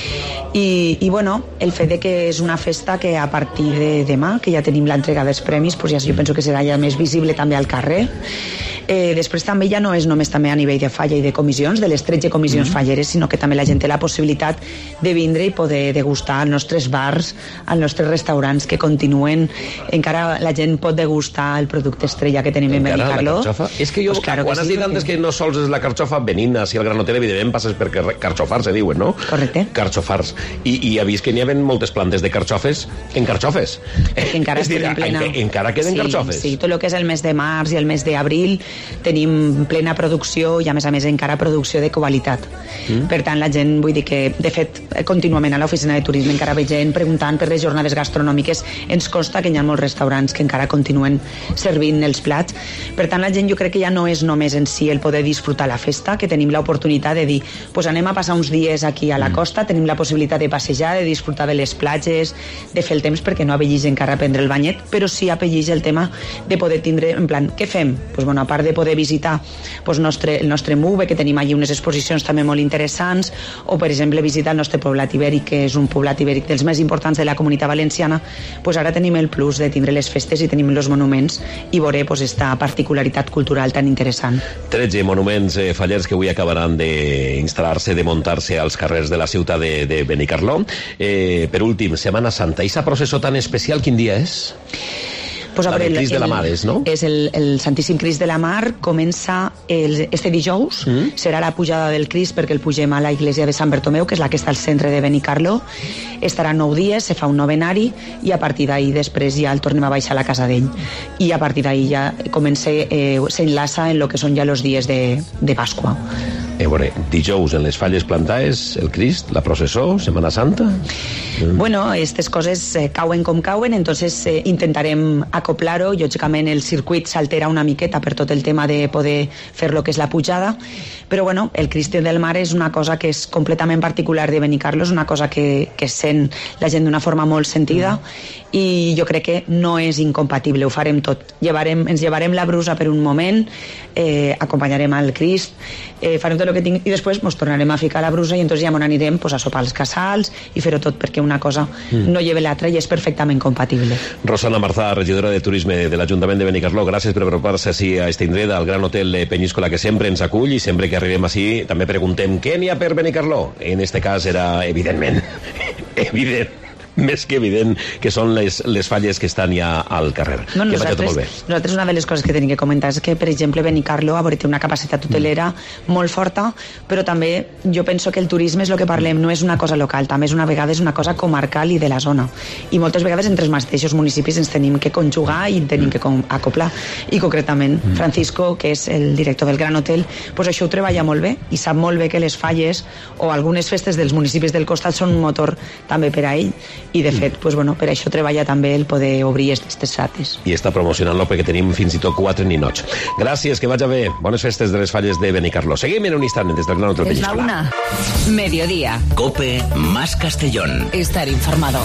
Speaker 12: I, i bueno, el fet de que és una festa que a partir de demà, que ja tenim l'entrega dels premis, pues ja jo penso que serà ja més visible també al carrer. Eh, després també ja no és només també a nivell de falla i de comissions, de les tretze comissions mm-hmm. falleres, sinó que també la gent té la possibilitat de vindre i poder degustar als nostres bars, als nostres restaurants que continuen. Encara la gent pot degustar el producte estrella que tenim en Benicarló.
Speaker 3: És que jo, pues claro quan has sí, dit antes que no sols és la carxofa venint si el Gran Hotel, evidentment passes per carxofars, se diuen, no?
Speaker 12: Correcte.
Speaker 3: Carxofars. I, i he vist que n'hi ha moltes plantes de carxofes en carxofes.
Speaker 12: Que encara
Speaker 3: és dir,
Speaker 12: plena...
Speaker 3: en, encara queden
Speaker 12: sí,
Speaker 3: carxofes.
Speaker 12: Sí, tot el que és el mes de març i el mes d'abril tenim plena producció i a més a més encara producció de qualitat. Mm. Per tant, la gent, vull dir que de fet contínuament a l'oficina de turisme encara ve gent preguntant per les jornades gastronòmiques. Ens consta que hi ha molts restaurants que encara continuen servint els plats. Per tant, la gent jo crec que ja no és només en si el poder disfrutar la festa, que tenim l'oportunitat de dir, pues anem a passar uns dies aquí a la costa, tenim la possibilitat de passejar, de disfrutar de les platges, de fer el temps, perquè no apellix encara prendre el banyet, però sí apellix el tema de poder tindre, en plan, què fem? Pues bueno, a part de poder visitar pues, nostre, el nostre MUVE, que tenim allí unes exposicions també molt interessants, o per exemple visitar el nostre poblat ibèric, que és un poblat ibèric dels més importants de la Comunitat Valenciana, pues ara tenim el plus de tindre les festes i tenim els monuments i veure pues, esta particularitat cultural tan interessant.
Speaker 3: tretze monuments eh, fallers que avui acabaran d'instal·lar-se, de muntar-se als carrers de la ciutat de, de Benicarló. Eh, per últim, Setmana Santa, i aquesta processó tan especial quin dia és?
Speaker 12: Pues,
Speaker 3: la del Crist
Speaker 12: el,
Speaker 3: de la Mar és, no?
Speaker 12: És el, el Santíssim Crist de la Mar, comença el, este dijous, mm. serà la pujada del Crist perquè el pugem a la iglesia de Sant Bertomeu, que és la que està al centre de Benicarló. Estarà nou dies, se fa un novenari i a partir d'ahir després ja el tornem a baixar a la casa d'ell. I a partir d'ahir ja comença, eh, s'enlaça en lo que són ja els dies de, de Pasqua.
Speaker 3: Eh, veure, dijous en les falles plantades, el Crist, la processó, Setmana Santa...
Speaker 12: Mm. Bueno, aquestes coses eh, cauen com cauen, entonces eh, intentarem acoplar-ho. Lògicament el circuit s'altera una miqueta per tot el tema de poder fer lo que és la pujada, però bueno, el Crist del Mar és una cosa que és completament particular de Benicarló, és una cosa que, que sent la gent d'una forma molt sentida mm. i jo crec que no és incompatible, ho farem tot. Llevarem, ens llevarem la brusa per un moment, eh, acompanyarem al Crist, eh, farem tot el que tinc i després ens tornarem a ficar la brusa i entonces ja m'on anirem pues, a sopar als casals i fer-ho tot perquè una cosa mm. no lleve l'altra i és perfectament compatible.
Speaker 3: Rosana Marzà, regidora de Turisme de l'Ajuntament de Benicarló, gràcies per apropar-se així a este indret, al Gran Hotel de Penyíscola, que sempre ens acull i sempre que arribem així també preguntem què n'hi ha per Benicarló. En este cas era evidentment evident més que evident que són les, les falles que estan ja al carrer.
Speaker 12: No,
Speaker 3: que vagi tot molt bé.
Speaker 12: Nosaltres una de les coses que tenim que comentar és que, per exemple, Benicarló té una capacitat hotelera mm. molt forta, però també jo penso que el turisme és el que parlem, no és una cosa local, també és una vegada és una cosa comarcal i de la zona. I moltes vegades entre els mateixos municipis ens tenim que conjugar i tenim que acoplar. I concretament, mm. Francisco, que és el director del Gran Hotel, pues això ho treballa molt bé i sap molt bé que les falles o algunes festes dels municipis del costat són un motor també per a ell i de fet, pues, bueno, per això treballa també el poder obrir aquestes dates.
Speaker 3: I està promocionant-lo perquè tenim fins i tot quatre ninots. Gràcies, que vagi bé. Bones festes de les falles de Benicarló. Seguim en un instant des del Gran Hotel Peníscola.
Speaker 1: Es la una. Mediodía.
Speaker 2: Cope más Castellón.
Speaker 1: Estar informado.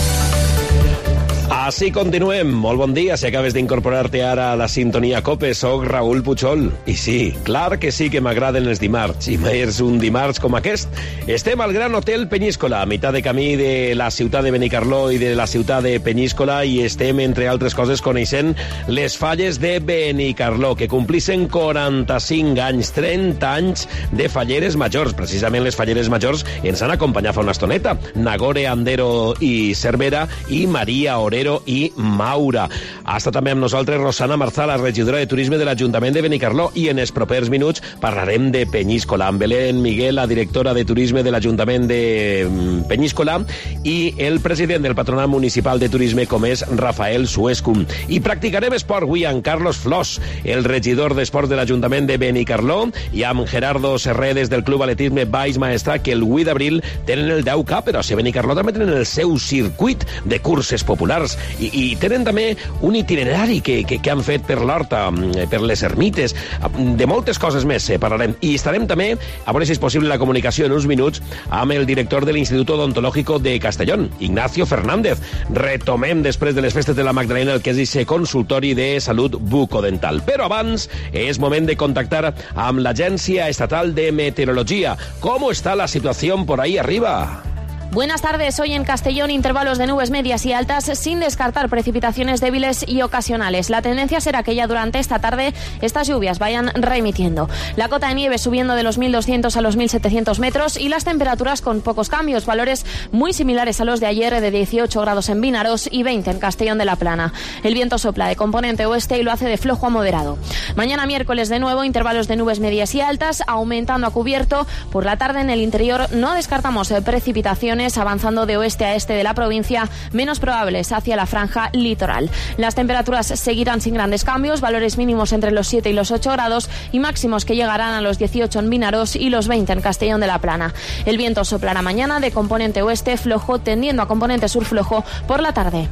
Speaker 3: Així continuem. Molt bon dia. Si acabes d'incorporar-te ara a la sintonia Cope, soc Raül Puchol. I sí, clar que sí que m'agraden els dimarts. I més un dimarts com aquest. Estem al Gran Hotel Peníscola, a meitat de camí de la ciutat de Benicarló i de la ciutat de Peníscola, i estem, entre altres coses, coneixent les falles de Benicarló, que complissin quaranta-cinc anys, trenta anys de falleres majors. Precisament les falleres majors ens han acompanyat fa una estoneta. Nagore Andero i Cervera i Maria Orero i Maura. Ha estat també amb nosaltres Rosana Marzà, la regidora de Turisme de l'Ajuntament de Benicarló, i en els propers minuts parlarem de Peníscola amb Belén Miguel, la directora de Turisme de l'Ajuntament de Peníscola, i el president del Patronat Municipal de Turisme, com és Rafael Suescum. I practicarem esport avui amb Carlos Flors, el regidor d'Esport de l'Ajuntament de Benicarló, i amb Gerardo Serredes del Club Atletisme Baix Maestrat, que el vuit d'abril tenen el deu K, però a Benicarló també tenen el seu circuit de curses populars. I, i tenen també un itinerari que, que, que han fet per l'Horta, per les ermites, de moltes coses més eh, parlarem. I estarem també, a veure si és possible la comunicació en uns minuts, amb el director de l'Institut Odontológico de Castellón, Ignacio Fernández. Retomem després de les festes de la Magdalena el que és aquest consultori de salut bucodental. Però abans és moment de contactar amb l'Agència Estatal de Meteorologia. ¿Cómo está la situación por ahí arriba?
Speaker 7: Buenas tardes. Hoy en Castellón, intervalos de nubes medias y altas, sin descartar precipitaciones débiles y ocasionales. La tendencia será que ya durante esta tarde estas lluvias vayan remitiendo. La cota de nieve subiendo de los mil doscientos a los mil setecientos metros y las temperaturas con pocos cambios, valores muy similares a los de ayer, de dieciocho grados en Vinaros y veinte en Castellón de la Plana. El viento sopla de componente oeste y lo hace de flojo a moderado. Mañana miércoles de nuevo, intervalos de nubes medias y altas, aumentando a cubierto. Por la tarde en el interior no descartamos precipitaciones, avanzando de oeste a este de la provincia, menos probables hacia la franja litoral. Las temperaturas seguirán sin grandes cambios, valores mínimos entre los siete y los ocho grados y máximos que llegarán a los dieciocho en Vinaros y los veinte en Castellón de la Plana. El viento soplará mañana de componente oeste flojo, tendiendo a componente sur flojo por la tarde.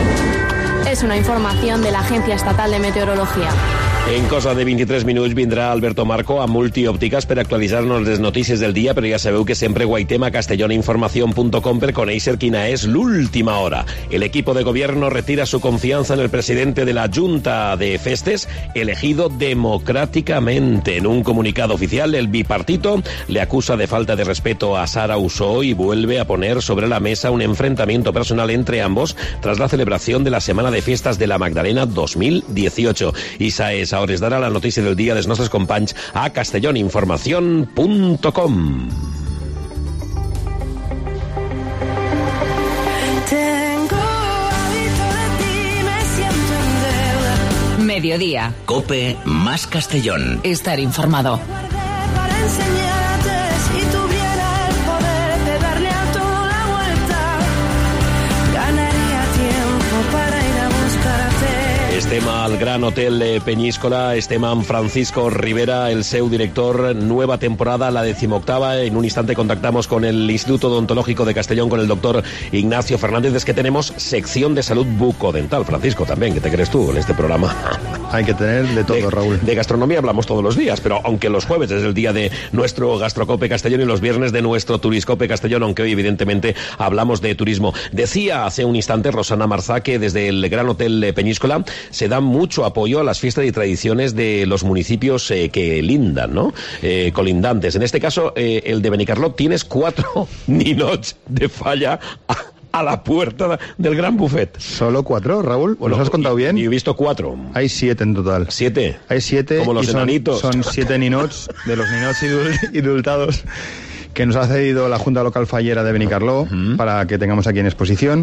Speaker 7: Es una información de la Agencia Estatal de Meteorología.
Speaker 3: En cosa de vint-i-tres minuts vindrà Alberto Marco a Multiòptiques per actualitzar-nos les notícies del dia, però ja sabeu que sempre guaitem a castelloninformación punto com per conèixer quina és l'última hora. El equipo de gobierno retira su confianza en el presidente de la Junta de Festes, elegido democráticamente. En un comunicado oficial, el bipartito le acusa de falta de respeto a Sara Usó y vuelve a poner sobre la mesa un enfrentamiento personal entre ambos tras la celebración de la Semana de Fiestas de la Magdalena dos mil dieciocho. Isa és a hores d'ara la notícia del dia dels nostres companys a castelloninformación punto com.
Speaker 1: Mediodía.
Speaker 2: Cope más Castellón.
Speaker 1: Estar informado.
Speaker 3: Estem al Gran Hotel Peníscola, estem amb Francisco Rivera, el seu director. Nueva temporada, la decimoctava. En un instante contactamos con el Instituto Odontológico de Castellón, con el doctor Ignacio Fernández. Es que tenemos sección de salud bucodental. Francisco, también, ¿qué te crees tú en este programa?
Speaker 4: Hay que tener de todo,
Speaker 3: de,
Speaker 4: Raúl.
Speaker 3: De gastronomía hablamos todos los días, pero aunque los jueves es el día de nuestro Gastrocope Castellón y los viernes de nuestro Turiscope Castellón, aunque hoy evidentemente hablamos de turismo. Decía hace un instante Rosana Marzà que desde el Gran Hotel Peníscola se da mucho apoyo a las fiestas y tradiciones de los municipios eh, que lindan, ¿no? Eh, colindantes. En este caso, eh, el de Benicarló, tienes cuatro ninots de falla a, a la puerta del Gran Buffet.
Speaker 4: ¿Solo cuatro, Raúl?
Speaker 3: Bueno,
Speaker 4: ¿los has contado bien?
Speaker 3: Yo he visto cuatro.
Speaker 4: Hay siete en total.
Speaker 3: ¿Siete?
Speaker 4: Hay siete.
Speaker 3: Como los
Speaker 4: y son,
Speaker 3: enanitos.
Speaker 4: son siete ninots, de los ninots indul- indultados, que nos ha cedido la Junta Local Fallera de Benicarló uh-huh. para que tengamos aquí en exposición.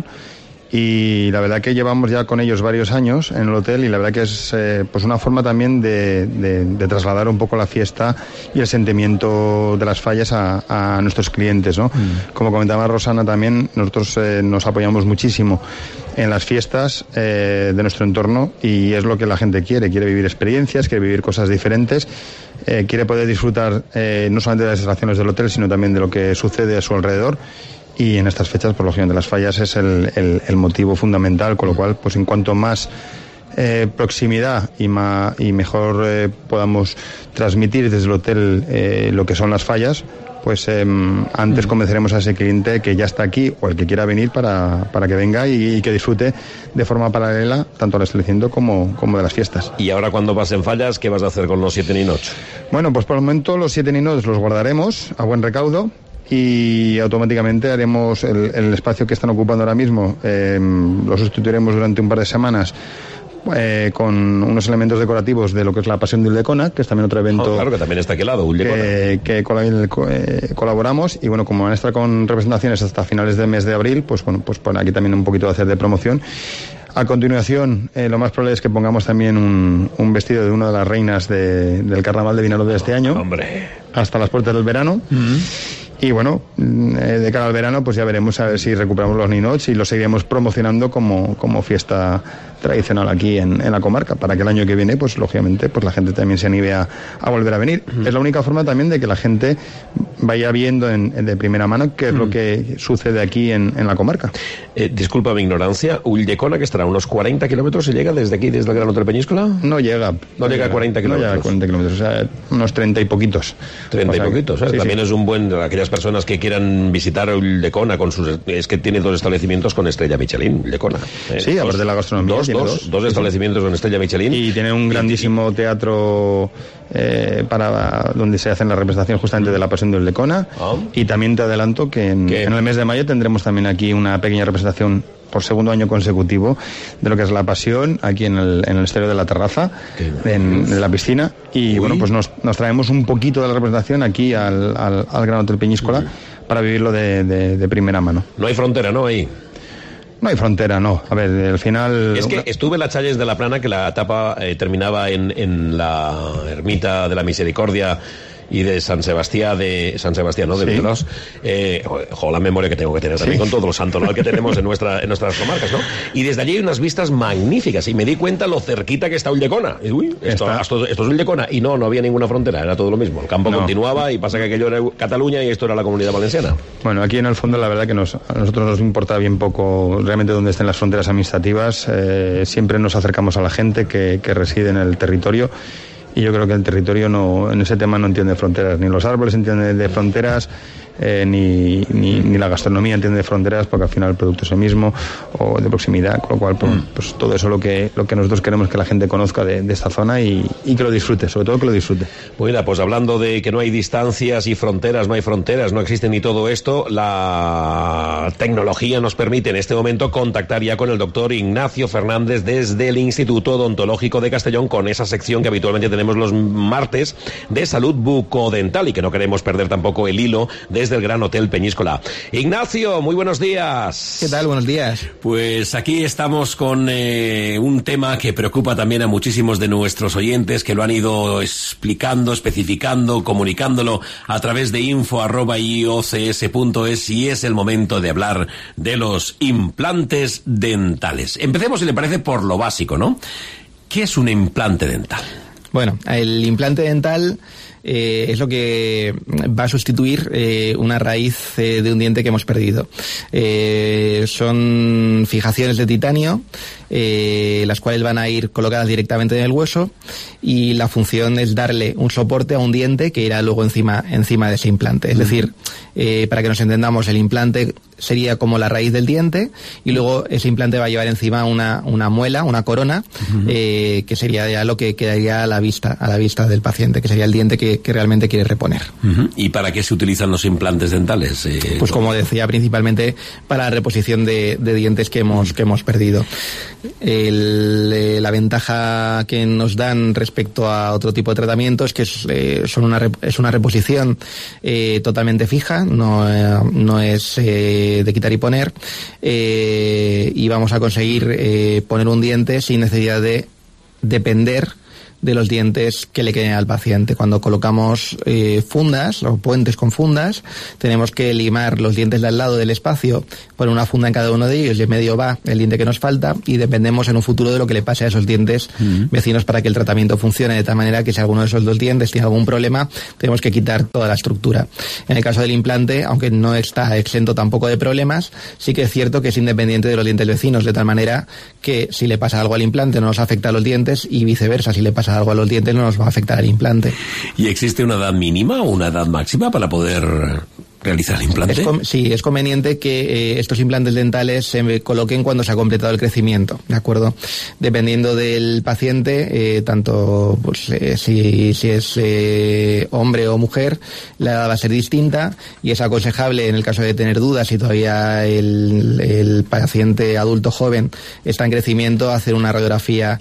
Speaker 4: Y la verdad que llevamos ya con ellos varios años en el hotel y la verdad que es eh, pues una forma también de, de, de trasladar un poco la fiesta y el sentimiento de las fallas a, a nuestros clientes, ¿no? Mm. Como comentaba Rosana también, nosotros eh, nos apoyamos muchísimo en las fiestas eh, de nuestro entorno y es lo que la gente quiere, quiere vivir experiencias, quiere vivir cosas diferentes, eh, quiere poder disfrutar eh, no solamente de las instalaciones del hotel, sino también de lo que sucede a su alrededor. Y en estas fechas, por lo general, de las fallas es el, el, el motivo fundamental, con lo cual, pues en cuanto más eh, proximidad y, ma, y mejor eh, podamos transmitir desde el hotel eh, lo que son las fallas, pues eh, antes convenceremos a ese cliente que ya está aquí o el que quiera venir para, para que venga y, y que disfrute de forma paralela tanto al establecimiento como, como de las fiestas.
Speaker 3: Y ahora cuando pasen fallas, ¿qué vas a hacer con los siete ninots?
Speaker 4: Bueno, pues por el momento los siete ninots los guardaremos a buen recaudo. Y automáticamente haremos el, el espacio que están ocupando ahora mismo, eh, lo sustituiremos durante un par de semanas eh, con unos elementos decorativos de lo que es la Pasión de Ulldecona, que es también otro evento.
Speaker 3: Oh, claro, que también está aquí al lado, Ulldecona.
Speaker 4: Que, que col- eh, colaboramos y bueno, como van a estar con representaciones hasta finales del mes de abril, pues bueno, pues por aquí también un poquito de hacer de promoción. A continuación, eh, lo más probable es que pongamos también un, un vestido de una de las reinas de, del Carnaval de Vinalopó de este año.
Speaker 3: Hombre.
Speaker 4: Hasta las puertas del verano. Mm-hmm. Y bueno, de cara al verano pues ya veremos a ver si recuperamos los ninots y los seguiremos promocionando como, como fiesta tradicional aquí en, en la comarca, para que el año que viene pues lógicamente pues la gente también se anime a, a volver a venir. Uh-huh. Es la única forma también de que la gente vaya viendo en, en de primera mano qué es uh-huh. lo que sucede aquí en, en la comarca.
Speaker 3: Eh, disculpa mi ignorancia, Ulldecona, que estará a unos cuarenta kilómetros, ¿se llega desde aquí, desde el Gran Hotel Peñíscola?
Speaker 4: No llega.
Speaker 3: No, no llega a cuarenta kilómetros.
Speaker 4: No llega a cuarenta kilómetros, o sea, unos treinta y poquitos.
Speaker 3: treinta o sea, y poquitos, ¿eh? Sí, también sí. Es un buen, aquellas personas que quieran visitar Ulldecona con sus, es que tiene dos establecimientos con estrella Michelin, Ulldecona.
Speaker 4: Eh, sí, aparte de la gastronomía.
Speaker 3: Dos, dos, dos, dos establecimientos sí. con estrella Michelin.
Speaker 4: Y tiene un grandísimo teatro eh, para donde se hacen las representaciones justamente de la Pasión de Ulldecona. Oh. Y también te adelanto que en, en el mes de mayo tendremos también aquí una pequeña representación por segundo año consecutivo de lo que es la Pasión aquí en el, en el exterior de la terraza, en, en la piscina. Y Uy. bueno, pues nos, nos traemos un poquito de la representación aquí al, al, al Gran Hotel Peñíscola Uy. para vivirlo de, de, de primera mano.
Speaker 3: No hay frontera, ¿no? Ahí.
Speaker 4: No hay frontera, no. A ver, al final...
Speaker 3: Es que estuve en la Challes de la Plana, que la etapa eh, terminaba en, en la ermita de la Misericordia y de San Sebastián de San Sebastián, ¿no? De sí. Vilos. Eh, jo, la memoria que tengo que tener también sí. con todo lo santoral que tenemos en nuestra en nuestras comarcas, ¿no? Y desde allí hay unas vistas magníficas y me di cuenta lo cerquita que está Ulldecona. Y uy, esto, esto, esto es Ulldecona y no, no había ninguna frontera, era todo lo mismo. El campo no. continuaba y pasa que aquello era Cataluña y esto era la Comunidad Valenciana.
Speaker 4: Bueno, aquí en el fondo la verdad que nos, a nosotros nos importa bien poco realmente dónde estén las fronteras administrativas. Eh, siempre nos acercamos a la gente que, que reside en el territorio. Y yo creo que el territorio no, en ese tema no entiende fronteras, ni los árboles entienden de fronteras, eh, ni, ni, ni la gastronomía entiende de fronteras, porque al final el producto es el mismo, o de proximidad, con lo cual pues, pues todo eso lo que lo que nosotros queremos que la gente conozca de, de esta zona y, y que lo disfrute, sobre todo que lo disfrute.
Speaker 3: Bueno, pues hablando de que no hay distancias y fronteras, no hay fronteras, no existe ni todo esto, la tecnología nos permite en este momento contactar ya con el doctor Ignacio Fernández desde el Instituto Odontológico de Castellón, con esa sección que habitualmente tenemos los martes de salud bucodental y que no queremos perder tampoco el hilo desde el Gran Hotel Peñíscola. Ignacio, muy buenos días.
Speaker 20: ¿Qué tal? Buenos días.
Speaker 14: Pues aquí estamos con eh, un tema que preocupa también a muchísimos de nuestros oyentes, que lo han ido explicando, especificando, comunicándolo a través de info arroba i o c s punto es, y es el momento de hablar de los implantes dentales. Empecemos, si le parece, por lo básico, ¿no? ¿Qué es un implante dental?
Speaker 20: Bueno, el implante dental eh, es lo que va a sustituir eh, una raíz eh, de un diente que hemos perdido. Eh, son fijaciones de titanio, eh, las cuales van a ir colocadas directamente en el hueso, y la función es darle un soporte a un diente que irá luego encima, encima de ese implante. Es decir, eh, para que nos entendamos, el implante sería como la raíz del diente, y luego ese implante va a llevar encima una, una muela, una corona, uh-huh. eh, que sería ya lo que quedaría a la vista, a la vista del paciente, que sería el diente que que, que realmente quiere reponer.
Speaker 14: Uh-huh. ¿Y para qué se utilizan los implantes dentales? Eh,
Speaker 20: pues como decía, principalmente para la reposición de, de dientes que hemos, que hemos perdido. El, eh, la ventaja que nos dan respecto a otro tipo de tratamientos es que es, eh, son una, es una reposición eh, totalmente fija, no, eh, no es eh, de quitar y poner, eh, y vamos a conseguir eh, poner un diente sin necesidad de depender de los dientes que le queden al paciente. Cuando colocamos eh, fundas o puentes con fundas, tenemos que limar los dientes de al lado del espacio, poner una funda en cada uno de ellos y en medio va el diente que nos falta, y dependemos en un futuro de lo que le pase a esos dientes uh-huh. vecinos para que el tratamiento funcione de tal manera que si alguno de esos dos dientes tiene algún problema, tenemos que quitar toda la estructura. En el caso del implante, aunque no está exento tampoco de problemas, sí que es cierto que es independiente de los dientes vecinos, de tal manera que si le pasa algo al implante no nos afecta a los dientes, y viceversa, si le pasa algo a los dientes no nos va a afectar el implante.
Speaker 14: ¿Y existe una edad mínima o una edad máxima para poder realizar el implante?
Speaker 20: Es com- sí, es conveniente que eh, estos implantes dentales se coloquen cuando se ha completado el crecimiento, ¿de acuerdo? Dependiendo del paciente, eh, tanto pues, eh, si, si es eh, hombre o mujer, la edad va a ser distinta, y es aconsejable, en el caso de tener dudas, si todavía el, el paciente adulto joven está en crecimiento, hacer una radiografía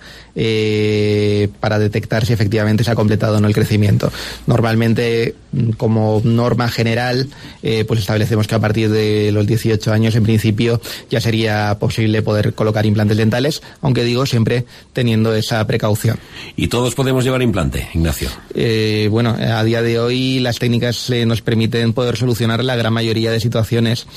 Speaker 20: eh, para detectar si efectivamente se ha completado o no el crecimiento. Normalmente, como norma general, Eh, pues establecemos que a partir de los dieciocho años, en principio, ya sería posible poder colocar implantes dentales, aunque digo, siempre teniendo esa precaución.
Speaker 14: ¿Y todos podemos llevar implante, Ignacio?
Speaker 20: Eh, bueno, a día de hoy las técnicas eh, nos permiten poder solucionar la gran mayoría de situaciones.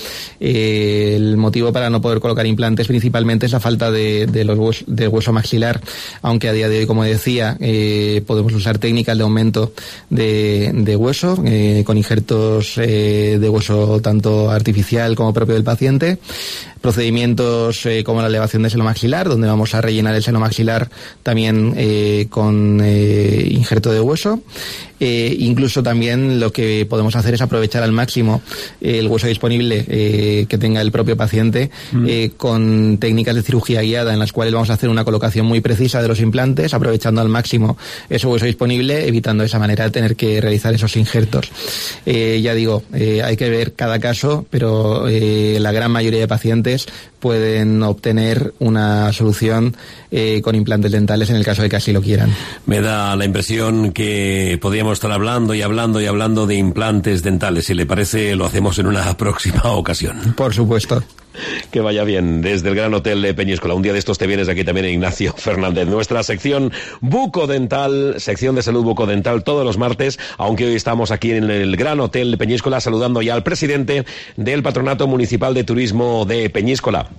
Speaker 20: Eh, el motivo para no poder colocar implantes principalmente es la falta de, de los huesos, del hueso maxilar, aunque a día de hoy, como decía, eh, podemos usar técnicas de aumento de, de hueso, eh, con injertos eh, de hueso tanto artificial como propio del paciente, procedimientos eh, como la elevación del seno maxilar, donde vamos a rellenar el seno maxilar también eh, con eh, injerto de hueso. Eh, incluso también lo que podemos hacer es aprovechar al máximo eh, el hueso disponible eh, que tenga el propio paciente mm. eh, con técnicas de cirugía guiada, en las cuales vamos a hacer una colocación muy precisa de los implantes, aprovechando al máximo ese hueso disponible, evitando de esa manera tener que realizar esos injertos. Eh, ya digo, eh, hay que ver cada caso, pero eh, la gran mayoría de pacientes pueden obtener una solución eh, con implantes dentales en el caso de que así lo quieran.
Speaker 14: Me da la impresión que podríamos estar hablando y hablando y hablando de implantes dentales. Si le parece, lo hacemos en una próxima ocasión.
Speaker 20: Por supuesto.
Speaker 3: Que vaya bien. Desde el Gran Hotel de Peñíscola. Un día de estos te vienes aquí también, Ignacio Fernández. Nuestra sección bucodental, sección de salud bucodental todos los martes, aunque hoy estamos aquí en el Gran Hotel de Peñíscola saludando ya al presidente del Patronato Municipal de Turismo de Peñíscola,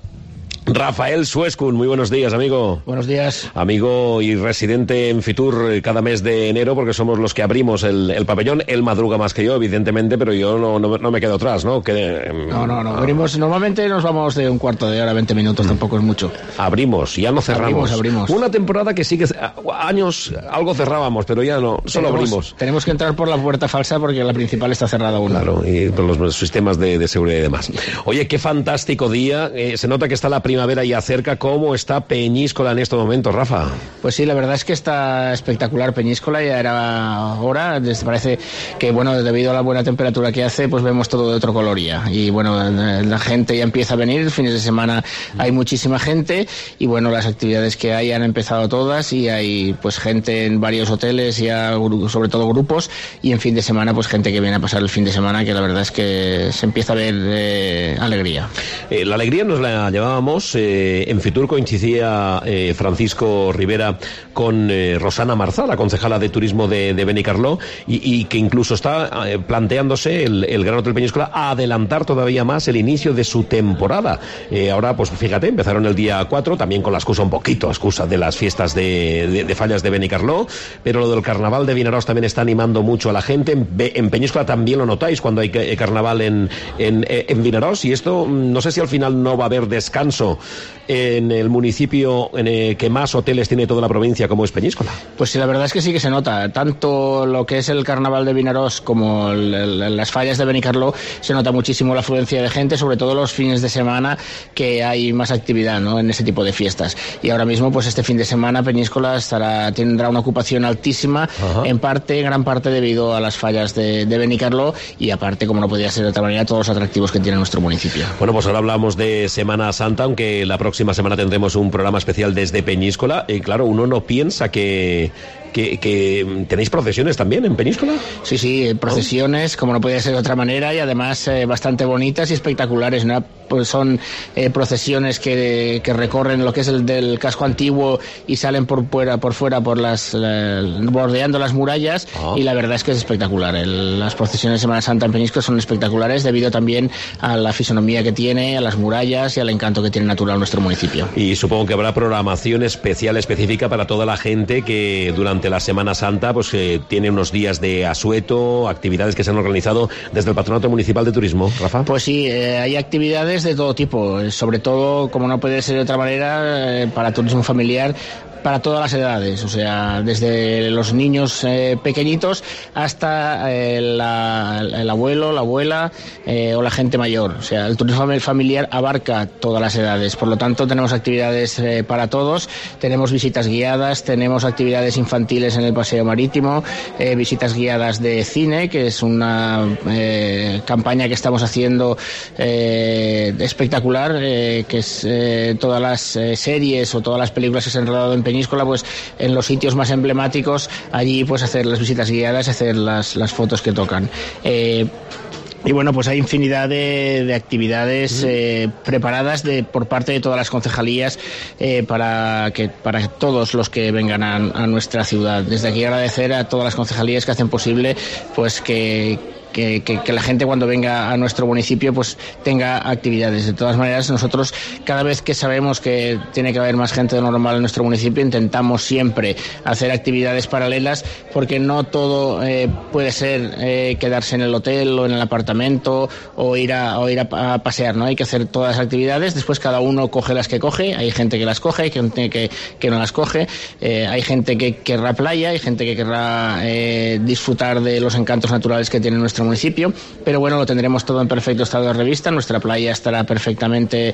Speaker 3: Rafael Suescun. Muy buenos días, amigo.
Speaker 21: Buenos días.
Speaker 3: Amigo y residente en Fitur cada mes de enero, porque somos los que abrimos el, el pabellón. Él madruga más que yo, evidentemente, pero yo no, no, no me quedo atrás, ¿no? Que,
Speaker 21: no, no, no. Abrimos, normalmente nos vamos de un cuarto de hora, veinte minutos, mm. tampoco es mucho.
Speaker 3: Abrimos, ya no cerramos.
Speaker 21: Abrimos, abrimos.
Speaker 3: Una temporada que sí que años algo cerrábamos, pero ya no, solo
Speaker 21: tenemos,
Speaker 3: abrimos.
Speaker 21: Tenemos que entrar por la puerta falsa porque la principal está cerrada aún.
Speaker 3: Claro, y por los sistemas de, de seguridad y demás. Oye, qué fantástico día. Eh, se nota que está la primavera ya cerca. ¿Cómo está Peñíscola en estos momentos, Rafa?
Speaker 21: Pues sí, la verdad es que está espectacular Peñíscola, ya era hora. Parece que, bueno, debido a la buena temperatura que hace, pues vemos todo de otro color ya. Y bueno, la gente ya empieza a venir, fines de semana hay muchísima gente y bueno, las actividades que hay han empezado todas y hay pues gente en varios hoteles, ya sobre todo grupos, y en fin de semana pues gente que viene a pasar el fin de semana, que la verdad es que se empieza a ver eh, alegría.
Speaker 3: Eh, la alegría nos la llevábamos eh, en Fitur, coincidía eh, Francisco Rivera con eh, Rosana Marzá, la concejala de turismo de, de Benicarló, y, y que incluso está eh, planteándose el, el Gran Hotel Peñíscola a adelantar todavía más el inicio de su temporada. Eh, ahora, pues fíjate, empezaron el día cuatro, también con la excusa un poquito, excusa de las fiestas de, de, de fallas de Benicarló, pero lo del carnaval de Vinaròs también está animando mucho a la gente. En, en Peñíscola también lo notáis cuando hay carnaval en, en, en Vinaròs, y esto no sé si al final no va a haber descanso Francisco, en el municipio en el que más hoteles tiene toda la provincia, como es Peñíscola?
Speaker 21: Pues sí, la verdad es que sí que se nota. Tanto lo que es el carnaval de Vinaròs como el, el, las fallas de Benicarló, se nota muchísimo la afluencia de gente, sobre todo los fines de semana, que hay más actividad, ¿no?, en ese tipo de fiestas. Y ahora mismo, pues este fin de semana, Peñíscola estará, tendrá una ocupación altísima, Ajá. en parte, gran parte debido a las fallas de, de Benicarló, y aparte, como no podía ser de otra manera, todos los atractivos que tiene nuestro municipio.
Speaker 3: Bueno, pues ahora hablamos de Semana Santa, aunque la próxima próxima semana tendremos un programa especial desde Peñíscola. Y claro, uno no piensa que, que, que tenéis procesiones también en Peñíscola.
Speaker 21: Sí, sí, procesiones, como no podía ser de otra manera, y además eh, bastante bonitas y espectaculares, ¿no? Pues son eh, procesiones que, que recorren lo que es el del casco antiguo y salen por fuera, por fuera, por las eh, bordeando las murallas, oh. y la verdad es que es espectacular. El, las procesiones de Semana Santa en Peñíscola son espectaculares debido también a la fisonomía que tiene, a las murallas y al encanto que tiene natural nuestro municipio.
Speaker 3: Y supongo que habrá programación especial, específica para toda la gente que durante la Semana Santa pues eh, tiene unos días de asueto, actividades que se han organizado desde el Patronato Municipal de Turismo. Rafa.
Speaker 21: Pues sí, eh, hay actividades de todo tipo, sobre todo, como no puede ser de otra manera, eh, para turismo familiar, para todas las edades, o sea, desde los niños eh, pequeñitos hasta eh, la, el abuelo, la abuela eh, o la gente mayor. O sea, el turismo familiar abarca todas las edades, por lo tanto tenemos actividades eh, para todos, tenemos visitas guiadas, tenemos actividades infantiles en el paseo marítimo, eh, visitas guiadas de cine, que es una eh, campaña que estamos haciendo eh, espectacular, eh, que es eh, todas las eh, series o todas las películas que se han rodado en Peñíscola, pues en los sitios más emblemáticos, allí pues hacer las visitas guiadas, hacer las, las fotos que tocan. Eh, Y bueno, pues hay infinidad de, de actividades eh, preparadas de, por parte de todas las concejalías eh, para que para todos los que vengan a, a nuestra ciudad. Desde aquí agradecer a todas las concejalías que hacen posible pues que Que, que, que la gente cuando venga a nuestro municipio pues tenga actividades. De todas maneras, nosotros cada vez que sabemos que tiene que haber más gente de normal en nuestro municipio, intentamos siempre hacer actividades paralelas, porque no todo eh, puede ser eh, quedarse en el hotel o en el apartamento o ir a, o ir a, a pasear, ¿no? Hay que hacer todas las actividades, después cada uno coge las que coge, hay gente que las coge, hay gente que, que no las coge, eh, hay gente que querrá playa, hay gente que querrá eh, disfrutar de los encantos naturales que tiene nuestro municipio, pero bueno, lo tendremos todo en perfecto estado de revista. Nuestra playa estará perfectamente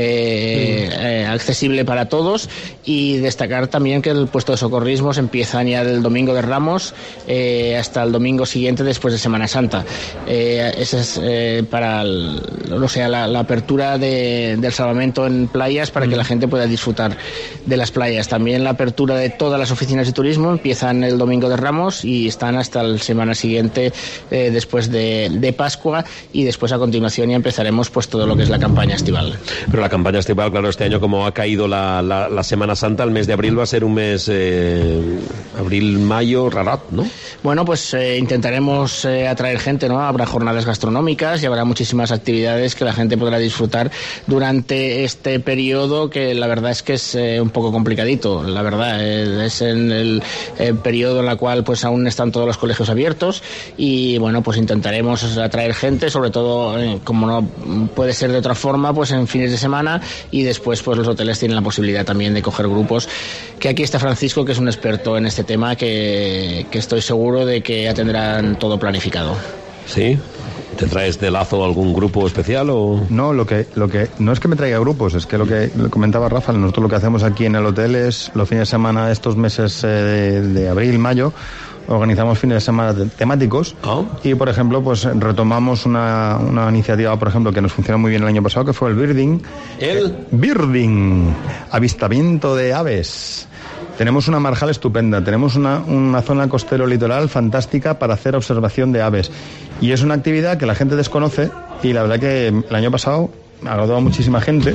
Speaker 21: eh, sí. eh, accesible para todos, y destacar también que el puesto de socorrismos empieza ya del domingo de Ramos eh, hasta el domingo siguiente después de Semana Santa. Eh, esa es eh, para el, o sea, la, la apertura de, del salvamento en playas para mm. que la gente pueda disfrutar de las playas. También la apertura de todas las oficinas de turismo empiezan el domingo de Ramos y están hasta la semana siguiente eh, después De, de Pascua, y después a continuación ya empezaremos pues todo lo que es la campaña estival.
Speaker 3: Pero la campaña estival, claro, este año como ha caído la, la, la Semana Santa, el mes de abril va a ser un mes eh, abril-mayo rarat, ¿no?
Speaker 21: Bueno, pues eh, intentaremos eh, atraer gente, ¿no? Habrá jornadas gastronómicas y habrá muchísimas actividades que la gente podrá disfrutar durante este periodo, que la verdad es que es eh, un poco complicadito, la verdad, eh, es en el eh, periodo en el cual pues aún están todos los colegios abiertos, y bueno, pues intentaremos atraer gente, sobre todo, eh, como no puede ser de otra forma, pues en fines de semana, y después pues los hoteles tienen la posibilidad también de coger grupos, que aquí está Francisco, que es un experto en este tema, que, que estoy seguro de que ya tendrán todo planificado.
Speaker 3: ¿Sí? ¿Te traes de lazo algún grupo especial o...?
Speaker 4: No, lo que, lo que no es que me traiga grupos, es que lo que lo comentaba Rafa, nosotros lo que hacemos aquí en el hotel es los fines de semana, estos meses eh, de, de abril, mayo, organizamos fines de semana temáticos oh. y, por ejemplo, pues retomamos una, una iniciativa, por ejemplo, que nos funcionó muy bien el año pasado, que fue el birding.
Speaker 3: ¿El?
Speaker 4: Birding, avistamiento de aves. Tenemos una marjal estupenda, tenemos una, una zona costero litoral fantástica para hacer observación de aves. Y es una actividad que la gente desconoce, y la verdad que el año pasado ha agradado a muchísima gente,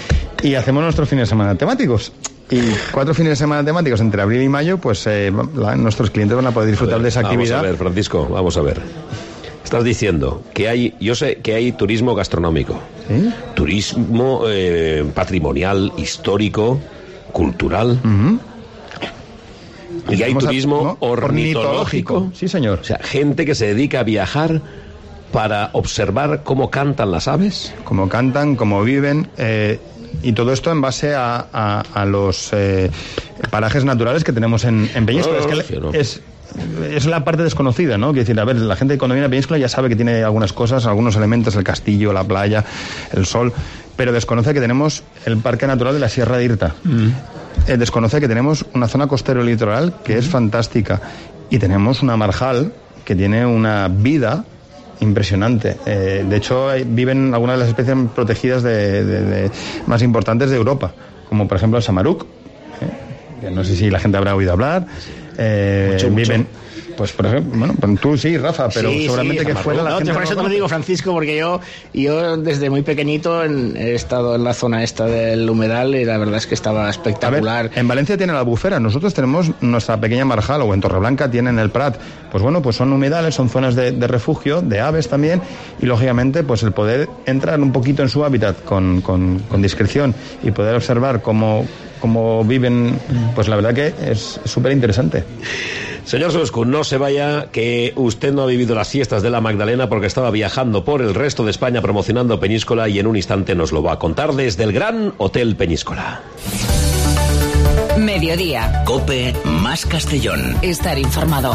Speaker 4: y hacemos nuestros fines de semana temáticos. Y cuatro fines de semana temáticos entre abril y mayo, pues eh, la, nuestros clientes van a poder disfrutar a ver, de esa actividad.
Speaker 3: Vamos a ver, Francisco, vamos a ver. Estás diciendo que hay, yo sé que hay turismo gastronómico, ¿sí? Turismo eh, patrimonial, histórico, cultural. Uh-huh. Y hay turismo a, ¿no? ornitológico. ornitológico.
Speaker 4: Sí, señor.
Speaker 3: O sea, gente que se dedica a viajar para observar cómo cantan las aves.
Speaker 4: Cómo cantan, cómo viven. Eh, y todo esto en base a, a, a los eh, parajes naturales que tenemos en, en Peñíscola.
Speaker 3: No,
Speaker 4: es que
Speaker 3: no, no.
Speaker 4: es... Es la parte desconocida, ¿no? Quiero decir, a ver, la gente cuando viene a Peñíscola ya sabe que tiene algunas cosas, algunos elementos, el castillo, la playa, el sol, pero desconoce que tenemos el Parque Natural de la Sierra de Irta. Mm. Eh, desconoce que tenemos una zona costero litoral que mm. es fantástica. Y tenemos una marjal que tiene una vida impresionante. Eh, de hecho, hay, viven algunas de las especies protegidas de, de, de, más importantes de Europa, como por ejemplo el samaruc, eh, que no sé si la gente habrá oído hablar. Eh, mucho, viven, mucho. Pues por ejemplo, bueno, tú sí, Rafa, pero
Speaker 21: sí,
Speaker 4: seguramente
Speaker 21: sí,
Speaker 4: que fuera la
Speaker 21: no,
Speaker 4: gente.
Speaker 21: Por eso
Speaker 4: no
Speaker 21: te lo digo, Francisco, porque yo, yo desde muy pequeñito en, he estado en la zona esta del humedal y la verdad es que estaba espectacular.
Speaker 4: A ver, en Valencia tiene la Albufera, nosotros tenemos nuestra pequeña marjal, o en Torreblanca tienen el Prat. Pues bueno, pues son humedales, son zonas de, de refugio, de aves también, y lógicamente pues el poder entrar un poquito en su hábitat con, con, con discreción y poder observar cómo, cómo viven, pues la verdad que es súper interesante.
Speaker 3: Señor Suscu, no se vaya, que usted no ha vivido las fiestas de la Magdalena porque estaba viajando por el resto de España promocionando Peñíscola y en un instante nos lo va a contar desde el Gran Hotel Peñíscola.
Speaker 1: Mediodía.
Speaker 2: COPE más Castellón.
Speaker 1: Estar informado.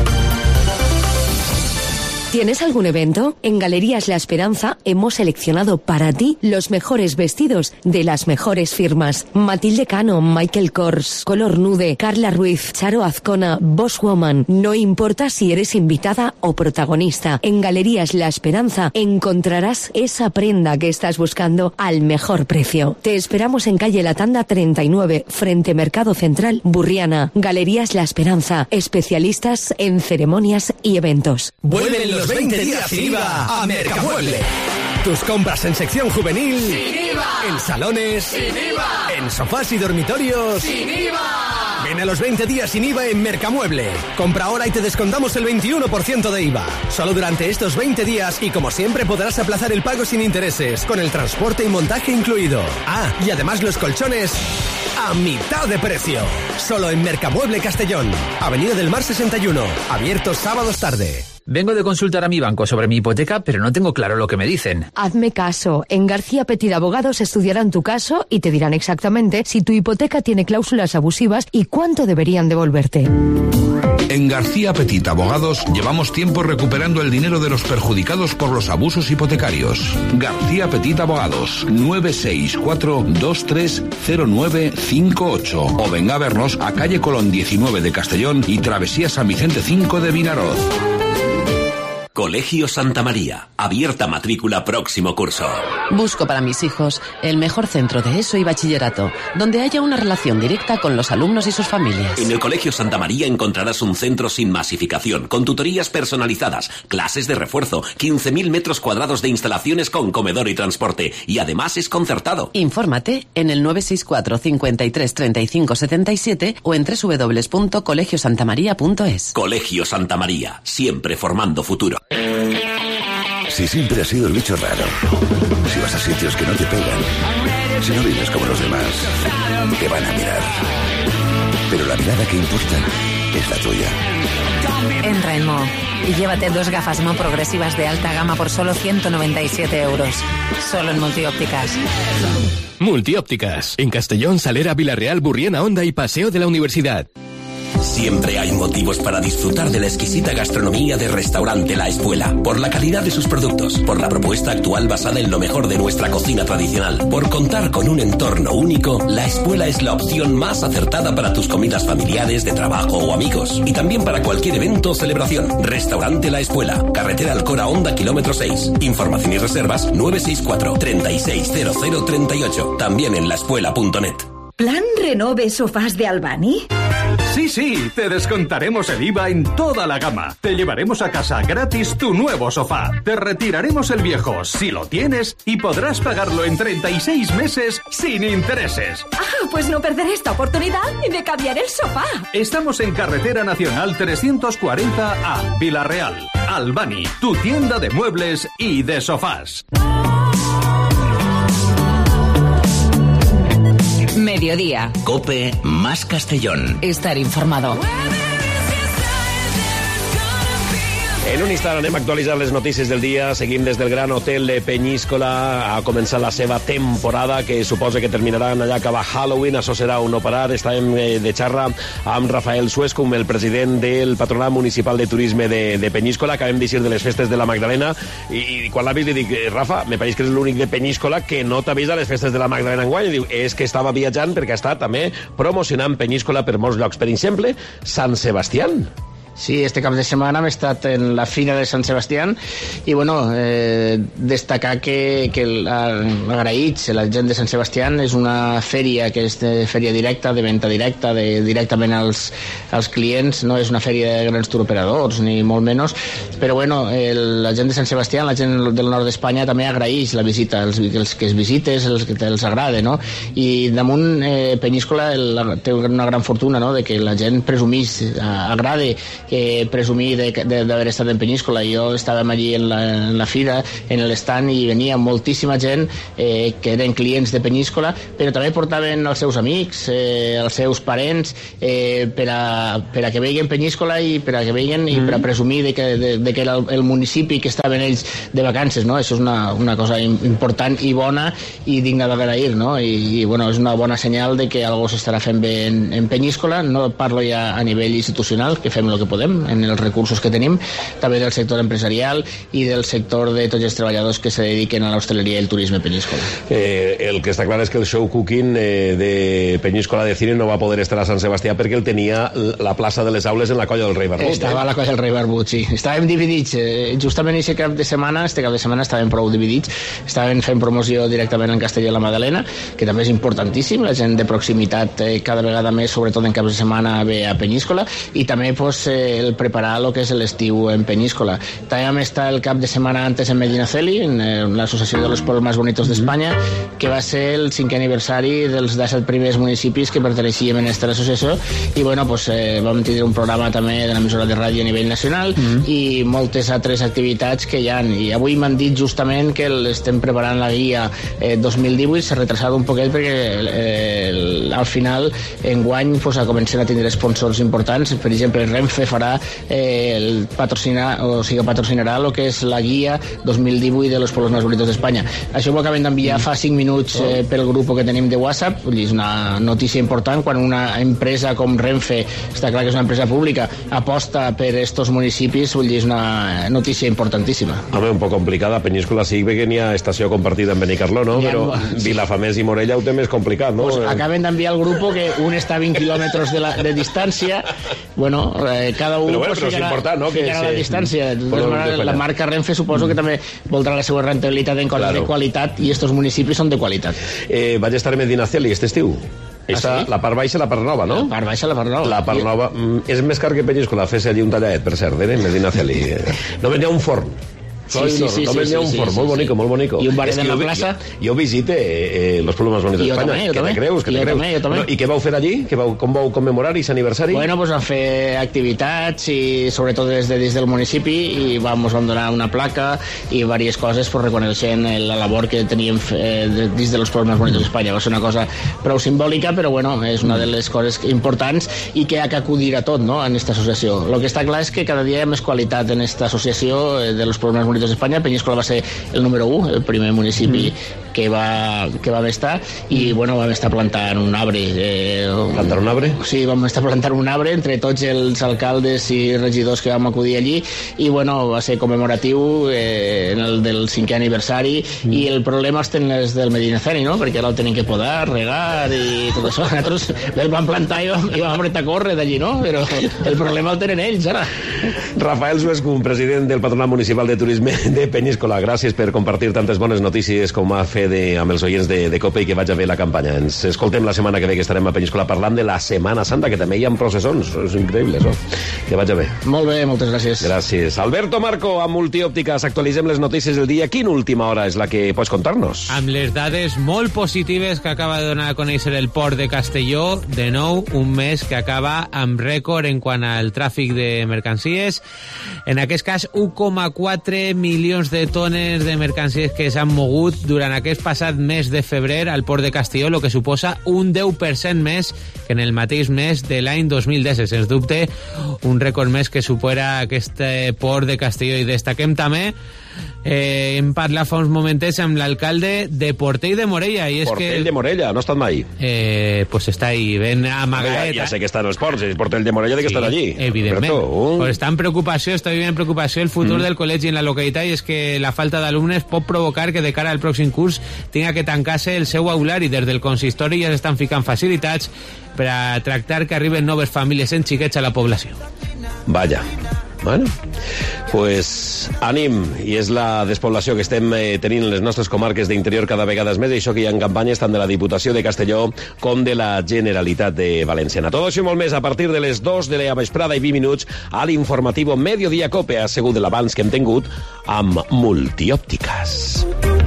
Speaker 6: ¿Tienes algún evento? En Galerías La Esperanza hemos seleccionado para ti los mejores vestidos de las mejores firmas. Matilde Cano, Michael Kors, Color Nude, Carla Ruiz, Charo Azcona, Boss Woman. No importa si eres invitada o protagonista. En Galerías La Esperanza encontrarás esa prenda que estás buscando al mejor precio. Te esperamos en calle La Tanda treinta y nueve, frente Mercado Central, Burriana. Galerías La Esperanza, especialistas en ceremonias y eventos.
Speaker 17: Vuelven los veinte días sin I V A a Mercamueble. Tus compras en sección juvenil, sin I V A. En salones, sin I V A. En sofás y dormitorios, sin I V A. Ven a los veinte días sin I V A en Mercamueble. Compra ahora y te descontamos el veintiuno por ciento de I V A. Solo durante estos veinte días y como siempre podrás aplazar el pago sin intereses, con el transporte y montaje incluido. Ah, y además los colchones a mitad de precio. Solo en Mercamueble Castellón. Avenida del Mar sesenta y uno. Abierto sábados tarde.
Speaker 22: Vengo de consultar a mi banco sobre mi hipoteca, pero no tengo claro lo que me dicen.
Speaker 6: Hazme caso. En García Petit Abogados estudiarán tu caso y te dirán exactamente si tu hipoteca tiene cláusulas abusivas y cuánto deberían devolverte.
Speaker 23: En García Petit Abogados llevamos tiempo recuperando el dinero de los perjudicados por los abusos hipotecarios. García Petit Abogados, nueve seis cuatro dos tres cero nueve cinco ocho. O venga a vernos a calle Colón diecinueve de Castellón y Travesía San Vicente cinco de Vinaroz.
Speaker 14: Colegio Santa María. Abierta matrícula próximo curso.
Speaker 1: Busco para mis hijos el mejor centro de ESO y bachillerato, donde haya una relación directa con los alumnos y sus familias.
Speaker 14: En el Colegio Santa María encontrarás un centro sin masificación, con tutorías personalizadas, clases de refuerzo, quince mil metros cuadrados de instalaciones con comedor y transporte, y además es concertado.
Speaker 1: Infórmate en el nueve seis cuatro, cincuenta y tres, treinta y cinco, setenta y siete o en doble u doble u doble u punto colegio santa maría punto es.
Speaker 14: Colegio Santa María, siempre formando futuro.
Speaker 13: Si siempre has sido el bicho raro, si vas a sitios que no te pegan, si no vives como los demás, te van a mirar. Pero la mirada que importa es la tuya.
Speaker 24: Entra en Mo y llévate dos gafas Mo progresivas de alta gama por solo ciento noventa y siete euros. Solo en Multiópticas.
Speaker 25: Multiópticas. En Castellón, Salera, Villarreal, Burriana, Honda y Paseo de la Universidad.
Speaker 14: Siempre hay motivos para disfrutar de la exquisita gastronomía de Restaurante La Espuela. Por la calidad de sus productos, por la propuesta actual basada en lo mejor de nuestra cocina tradicional, por contar con un entorno único, La Espuela es la opción más acertada para tus comidas familiares, de trabajo o amigos. Y también para cualquier evento o celebración. Restaurante La Espuela, carretera Alcora Honda, kilómetro seis. Información y reservas nueve seis cuatro, treinta y seis cero cero treinta y ocho. También en laespuela punto net.
Speaker 26: ¿Plan Renove Sofás de Albany?
Speaker 27: Sí, sí, te descontaremos el I V A en toda la gama. Te llevaremos a casa gratis tu nuevo sofá. Te retiraremos el viejo, si lo tienes, y podrás pagarlo en treinta y seis meses sin intereses.
Speaker 26: Ah, pues no perderé esta oportunidad de cambiar el sofá.
Speaker 27: Estamos en Carretera Nacional trescientos cuarenta A, Villarreal. Albany, tu tienda de muebles y de sofás.
Speaker 1: Mediodía.
Speaker 2: COPE más Castellón.
Speaker 1: Estar informado.
Speaker 3: En un instant anem a actualitzar les notícies del dia. Seguim des del Gran Hotel de Peñíscola. Ha començat la seva temporada, que suposa que terminarà allà que va Halloween. Això serà un no parar. Estàvem de xarra amb Rafael Suescum, el president del Patronat Municipal de Turisme de, de Peñíscola. Acabem d'eixir de les festes de la Magdalena i, i quan l'ha vist li dic, Rafa, me pareix que és l'únic de Peñíscola que no t'ha vist a les festes de la Magdalena enguany. I diu, és que estava viatjant perquè ha estat també promocionant Peñíscola per molts llocs. Per exemple, Sant Sebastián.
Speaker 21: Sí, este cap de setmana hem estat en la Fira de Sant Sebastián i, bueno, eh, destacar que, que agraïts la gent de Sant Sebastián. És una fèria que és de fèria directa, de venda directa, de, directament als, als clients. No és una fèria de grans turoperadors, ni molt menys, però, bueno, el, la gent de Sant Sebastián, la gent del nord d'Espanya, també agraïix la visita, els, els que es visites, els que els agrada, no? I damunt, eh, Peñíscola el, té una gran fortuna, no?, de que la gent presumís, eh, agrada que presumir d'haver estat en Peñíscola. Jo estàvem allí en la, en la fira, en l'estand, i venia moltíssima gent eh, que eren clients de Peñíscola, però també portaven els seus amics, eh, els seus parents, eh, per, a, per a que veien Peñíscola i per a que veien i per a presumir de que, de, de que era el, el municipi que estaven ells de vacances, no? Això és una, una cosa important i bona i digna d'agrair, no? I, i bueno, és una bona senyal de que algo s'estarà fent bé en, en Peñíscola. No parlo ja a nivell institucional, que fem el que podem en els recursos que tenim, també del sector empresarial i del sector de tots els treballadors que se dediquen a l'hostaleria i el turisme a Peñíscola.
Speaker 3: Eh, el que està clar és que el show cooking eh, de Peñíscola de Cine no va poder estar a Sant Sebastià perquè ell tenia la plaça de les aules en la colla del Rei Barbut.
Speaker 21: Estava
Speaker 3: eh?
Speaker 21: a la colla del Rei Barbut, sí. Estàvem dividits. Eh, justament aquest cap de setmana, este cap de setmana estàvem prou dividits. Estàvem fent promoció directament en Castelló i la Magdalena, que també és importantíssim. La gent de proximitat eh, cada vegada més, sobretot en caps de setmana, ve a Peñíscola, i també pues, eh, el preparar el que és l'estiu en Peñíscola. També vam estar el cap de setmana antes en Medinaceli, en, en l'Associació de los Pueblos Más Bonitos d'Espanya, que va ser el cinquè aniversari dels disset primers municipis que perteneixíem en aquesta associació, i bueno, pues, eh, vam tenir un programa també de l'emissora de ràdio a nivell nacional mm -hmm. i moltes altres activitats que hi ha. I avui m'han dit justament que estem preparant la guia eh, dos mil divuit. S'ha retrasat un poquet perquè eh, al final enguany pues, comencen a tindre sponsors importants. Per exemple, Renfe farà eh, el patrocinar, o sigui, patrocinarà el que és la guia dos mil divuit de los pueblos más bonitos d'Espanya. Això ho acabem d'enviar fa cinc minuts eh, pel grup que tenim de WhatsApp. Vull dir, és una notícia important quan una empresa com Renfe, està clar que és una empresa pública, aposta per estos municipis. Vull dir, és una notícia importantíssima.
Speaker 3: Home, un poc complicada. Peñíscola sí que n'hi ha estació compartida en Benicarló, no? Ja, però sí. Vilafamés i Morella ho té més complicat, no?
Speaker 21: Pues acaben d'enviar al grup que un està a vint quilòmetres de, la, de distància. Bueno, eh, cada un...
Speaker 3: Però bueno, però és important, no? Que
Speaker 21: a la distància. La, la marca Renfe suposo que també voldrà la seva rentabilitat en coses claro. de qualitat, i estos municipis són de qualitat.
Speaker 3: Eh, vaig estar a Medinaceli aquest estiu. Esta, ah, sí? La part baixa i la part nova, no?
Speaker 21: La part baixa i la part nova.
Speaker 3: La part nova mm, és més car que Peñíscola, fes allí un talladet, per cert, eh? Medinaceli. No venia un forn.
Speaker 21: Sí, sí, sí,
Speaker 3: no
Speaker 21: sí,
Speaker 3: venia
Speaker 21: sí,
Speaker 3: un
Speaker 21: sí,
Speaker 3: forn,
Speaker 21: sí,
Speaker 3: molt bonico,
Speaker 21: sí.
Speaker 3: molt bonico.
Speaker 21: I un baret en la plaça.
Speaker 3: Jo, jo visite eh, los pueblos más bonitos d'Espanya.
Speaker 21: També,
Speaker 3: que te creus, que te creus.
Speaker 21: També, també.
Speaker 3: Bueno, I què vau fer allí? Que vau, com vau commemorar aquest aniversari?
Speaker 21: Bueno, pues vam fer activitats i sobretot des, de, des del municipi, i vam, vam donar una placa i diverses coses pues, reconeixent la labor que teníem eh, dins de los pueblos más bonitos d'Espanya. Va ser una cosa prou simbòlica, però bueno, és una de les coses importants i que ha d'acudir a tot, no?, en aquesta associació. El que està clar és que cada dia hi ha més qualitat en aquesta associació de los pueblos más bonitos d'Espanya. Peñíscola va ser el número u, el primer municipi mm. que, va, que vam estar, i bueno, vam estar plantant un arbre. Eh,
Speaker 3: plantar un arbre?
Speaker 21: Sí, vam estar plantant un arbre entre tots els alcaldes i regidors que vam acudir allí, i bueno, va ser commemoratiu eh, en el del cinquè aniversari, mm. i el problema és els del Medinaceli, no?, perquè ara el tenen que podar, regar i tot això. Nosaltres el vam plantar i vam, i vam apretar a córrer d'allí, no?, però el problema el tenen ells ara.
Speaker 3: Rafael Suescum, president del Patronat Municipal de Turisme de Peñíscola, gràcies per compartir tantes bones notícies com a fe de, amb els oients de, de COPE, i que vaig a fer la campanya. Ens escoltem la setmana que ve, que estarem a Peñíscola parlant de la Setmana Santa, que també hi ha processons. És increïble, això. Que vaig a bé.
Speaker 21: Molt bé, moltes gràcies.
Speaker 3: Gràcies. Alberto Marco, amb Multiòptiques, actualitzem les notícies del dia. Quina última hora és la que pots contar-nos?
Speaker 5: Amb les dades molt positives que acaba de donar a conèixer el port de Castelló, de nou, un mes que acaba amb rècord en quant al tràfic de mercancies. En aquest cas, u coma quatre milions de tones de mercancies que s'han mogut durant aquest aquest passat mes de febrer al port de Castelló, el que suposa un deu per cent més que en el mateix mes de l'any dos mil disset. Sens dubte, un rècord més que supera aquest port de Castelló. I destaquem també Eh, hem parlat fa uns momentets amb l'alcalde de Portell de Morella i és
Speaker 3: Portell
Speaker 5: que...
Speaker 3: de Morella, no ha estat mai.
Speaker 5: Eh, pues està ahí, ben amagadet.
Speaker 3: Ja, ja sé que està en els ports, és Portell de Morella, de que
Speaker 5: sí,
Speaker 3: estan allí.
Speaker 5: Evidentment.
Speaker 3: Un...
Speaker 5: Pues està en preocupació, està vivint en preocupació el futur mm. del col·legi en la localitat, i és que la falta d'alumnes pot provocar que de cara al pròxim curs tinga que tancar-se el seu aular, i des del consistori ja s'estan ficant facilitats per a tractar que arriben noves famílies en xiquets a la població.
Speaker 3: Vaya. Bueno, pues ànim, i és la despoblació que estem eh, tenint en les nostres comarques d'interior cada vegada més, això que hi ha en campanyes tant de la Diputació de Castelló com de la Generalitat de Valenciana. Tot això i molt més a partir de les dos de la vesprada i vint minuts a l'informativo Mediodía Cope, ha sigut l'abans que hem tingut amb Multiòptiques.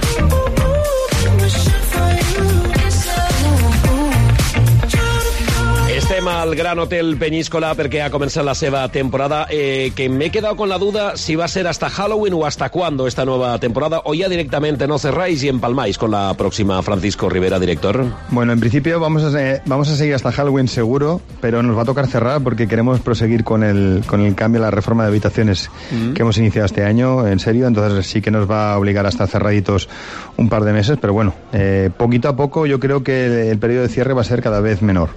Speaker 3: Estem al Gran Hotel Peñíscola perquè ha començat la seva temporada, eh, que me he quedado con la duda si va a ser hasta Halloween o hasta cuándo esta nueva temporada, o ya directamente no cerráis y empalmáis con la próxima. Francisco Rivera, director.
Speaker 4: Bueno, en principio vamos a, vamos a seguir hasta Halloween seguro, pero nos va a tocar cerrar porque queremos proseguir con el, con el cambio, la reforma de habitaciones mm. que hemos iniciado este año, en serio, entonces sí que nos va a obligar a estar cerraditos un par de meses, pero bueno, eh, poquito a poco yo creo que el periodo de cierre va a ser cada vez menor.